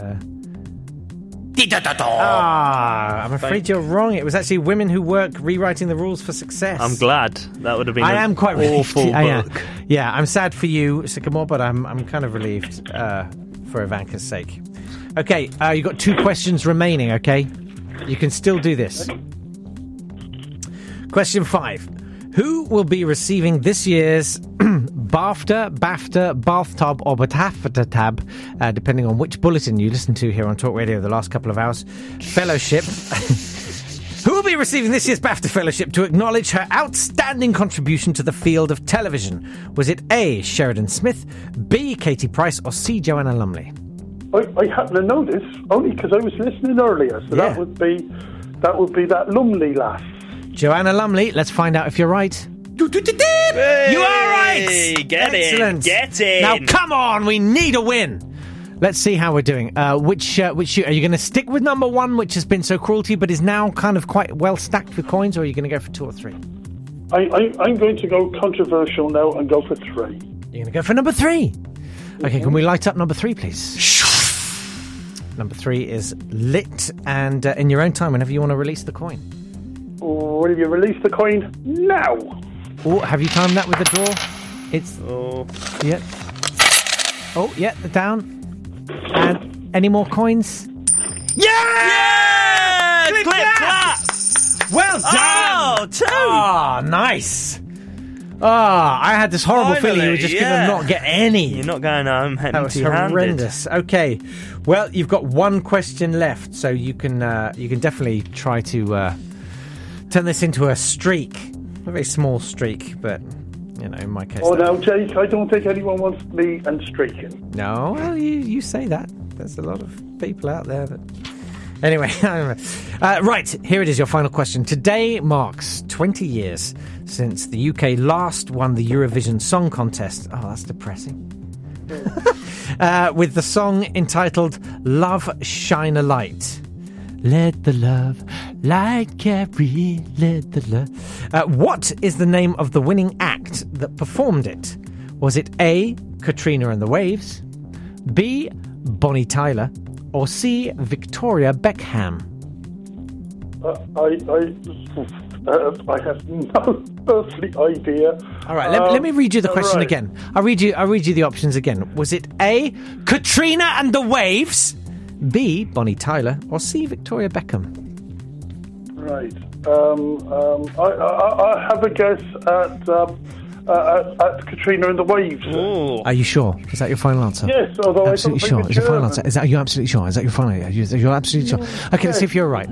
I'm afraid you're wrong. It was actually Women Who Work, Rewriting the Rules for Success. I'm glad. That would have been an awful book. Yeah, I'm sad for you, Sycamore, but I'm kind of relieved for Ivanka's sake. Okay, you've got 2 questions remaining, okay? You can still do this. Question 5. Who will be receiving this year's BAFTA, Bathtub, or Batafta, depending on which bulletin you listen to here on Talk Radio the last couple of hours, fellowship? Who will be receiving this year's BAFTA Fellowship to acknowledge her outstanding contribution to the field of television? Was it A, Sheridan Smith, B, Katie Price, or C, Joanna Lumley? I happen to know this only because I was listening earlier, so that would be that Lumley lass. Joanna Lumley. Let's find out if you're right. Hey, you are right. Excellent. Get in. Now come on, we need a win. Let's see how we're doing. Which shoot are you going to stick with number 1, which has been so cruel to you, but is now kind of quite well stacked with coins, or are you going to go for 2 or 3? I'm going to go controversial now and go for 3. You're going to go for number 3. Okay, can we light up number 3, please? Number 3 is lit, and in your own time, whenever you want to release the coin. Will you release the coin now? Oh, have you timed that with the draw? It's... Yeah. Oh, yeah, down. And any more coins? Yeah! Clip clap! Well done! Oh, 2! Oh, nice. I had this horrible feeling you were just going to not get any. You're not going home That was horrendous. Okay, well, you've got 1 question left, so you can definitely try to turn this into a streak. A very small streak, but, you know, in my case... Oh, now, Jake, I don't think anyone wants me and streaking. No, well, you say that. There's a lot of people out there that... Anyway, right, here it is, your final question. Today marks 20 years since the UK last won the Eurovision Song Contest. Oh, that's depressing. With the song entitled Love Shine a Light. Let the love light carry, let the love... what is the name of the winning act that performed it? Was it A, Katrina and the Waves, B, Bonnie Tyler, or C, Victoria Beckham? I have no earthly idea. All right, let me read you the question again. I'll read you the options again. Was it A, Katrina and the Waves, B, Bonnie Tyler, or C, Victoria Beckham? Right. I have a guess at Katrina and the Waves. Ooh. Are you sure? Is that your final answer? Yes, although absolutely I don't sure. think Is your final answer? Are you absolutely sure? Is that your final answer? You're absolutely sure. Okay, let's see if you're right.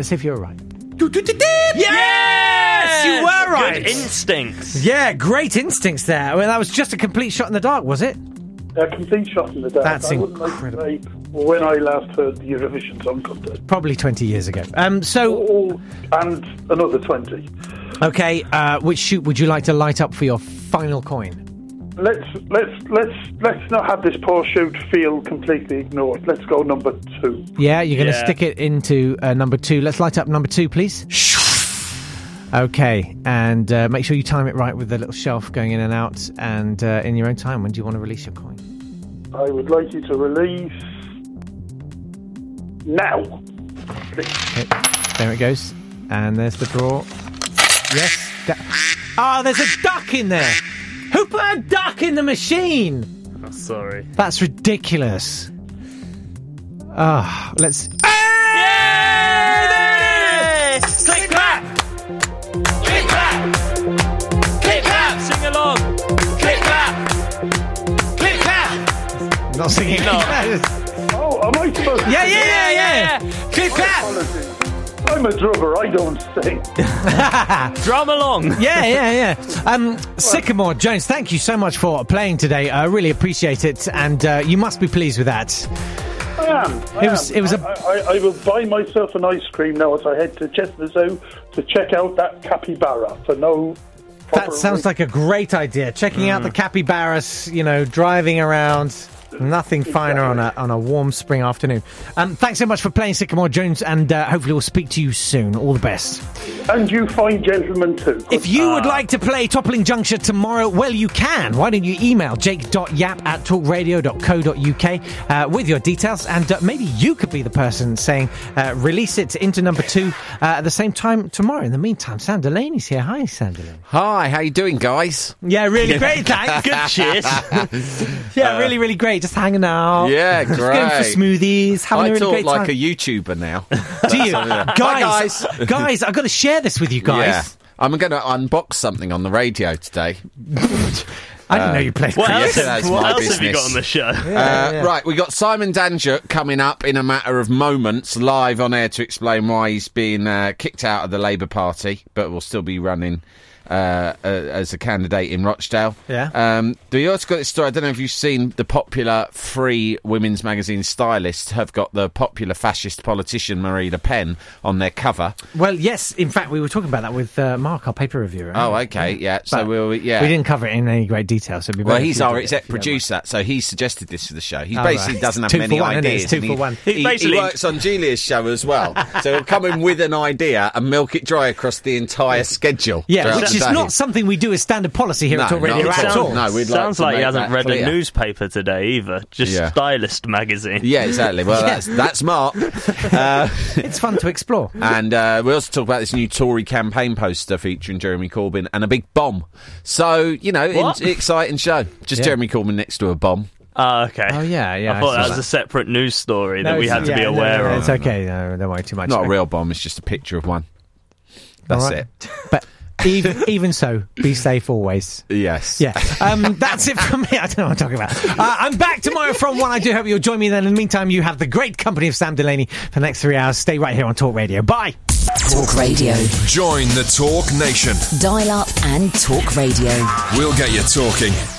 Yes, you were right. Good instincts. Yeah, great instincts there. I mean, that was just a complete shot in the dark, was it? A complete shot in the dark. That's I wouldn't incredible. like to say when I last heard the Eurovision Song Contest. Probably 20 years ago. And another 20. Okay, which shoot would you like to light up for your final coin? Let's not have this poor shoot feel completely ignored. Let's go number 2. Yeah, you're going to stick it into number 2. Let's light up number 2, please. Okay, and make sure you time it right with the little shelf going in and out, and in your own time. When do you want to release your coin? I would like you to release now. Okay, there it goes, and there's the draw. Yes. There's a duck in there. Who put a duck in the machine? Oh, sorry. That's ridiculous. Let's. Click clap! Click clap! Click clap! Sing along! Click clap! Click clap! Not singing. No. Oh, am I supposed to? Yeah. Click clap! I'm a drummer, I don't sing. Drum along. Yeah. Sycamore Jones, thank you so much for playing today. I really appreciate it, and you must be pleased with that. I am. I will buy myself an ice cream now as I head to Chestnut Zoo to check out that capybara for no... That sounds like a great idea. Checking out the capybaras, driving around... Nothing finer on a warm spring afternoon. Thanks so much for playing, Sycamore Jones, and hopefully we'll speak to you soon. All the best. And you fine gentlemen too. If you would like to play Toppling Juncture tomorrow, well, you can. Why don't you email jake.yap@talkradio.co.uk with your details, and maybe you could be the person saying release it into number 2 at the same time tomorrow. In the meantime, Sam Delaney's here. Hi, Sam Delaney. Hi, how you doing, guys? Yeah, really great, thanks. Good cheers. Yeah, really great. Just hanging out. Yeah, great. Just going for smoothies. Having a really great time. I talk like a YouTuber now. Do you? Guys, I've got to share this with you guys. Yeah. I'm going to unbox something on the radio today. I didn't know you played cricket. What else have you got on the show? Right, we got Simon Danjuk coming up in a matter of moments, live on air to explain why he's been kicked out of the Labour Party, but will still be running as a candidate in Rochdale. Yeah. You also got this story, I don't know if you've seen the popular free women's magazine Stylist have got the popular fascist politician Marie Le Pen on their cover. Well, yes, in fact, we were talking about that with Mark, our paper reviewer. Oh, okay, yeah. So we didn't cover it in any great detail, so it'd be better. Well, he's our exec producer, so he suggested this for the show. He basically right. doesn't have 2 many for 1, ideas. Isn't it? It's 2 for 1. He works on Julia's show as well. So he'll come in with an idea and milk it dry across the entire schedule. Yeah, which is not something we do as standard policy here at Talk Radio at all. No, we'd sounds like he hasn't read clear. a newspaper today either. Just Stylist magazine. Yeah, exactly. Well, that's Mark. It's fun to explore. And we also talk about this new Tory campaign poster featuring Jeremy Corbyn and a big bomb. So, exciting show. Just Jeremy Corbyn next to a bomb. Oh, okay. Oh, yeah. I thought that was a separate news story that we had to be aware of. It's okay. No, don't worry too much. Not a real bomb. It's just a picture of one. That's it. But even so, be safe always. Yes. Yeah. That's it from me. I don't know what I'm talking about. I'm back tomorrow from 1. I do hope you'll join me then. In the meantime, you have the great company of Sam Delaney for the next 3 hours. Stay right here on Talk Radio. Bye. Talk Radio. Join the Talk Nation. Dial up and Talk Radio. We'll get you talking.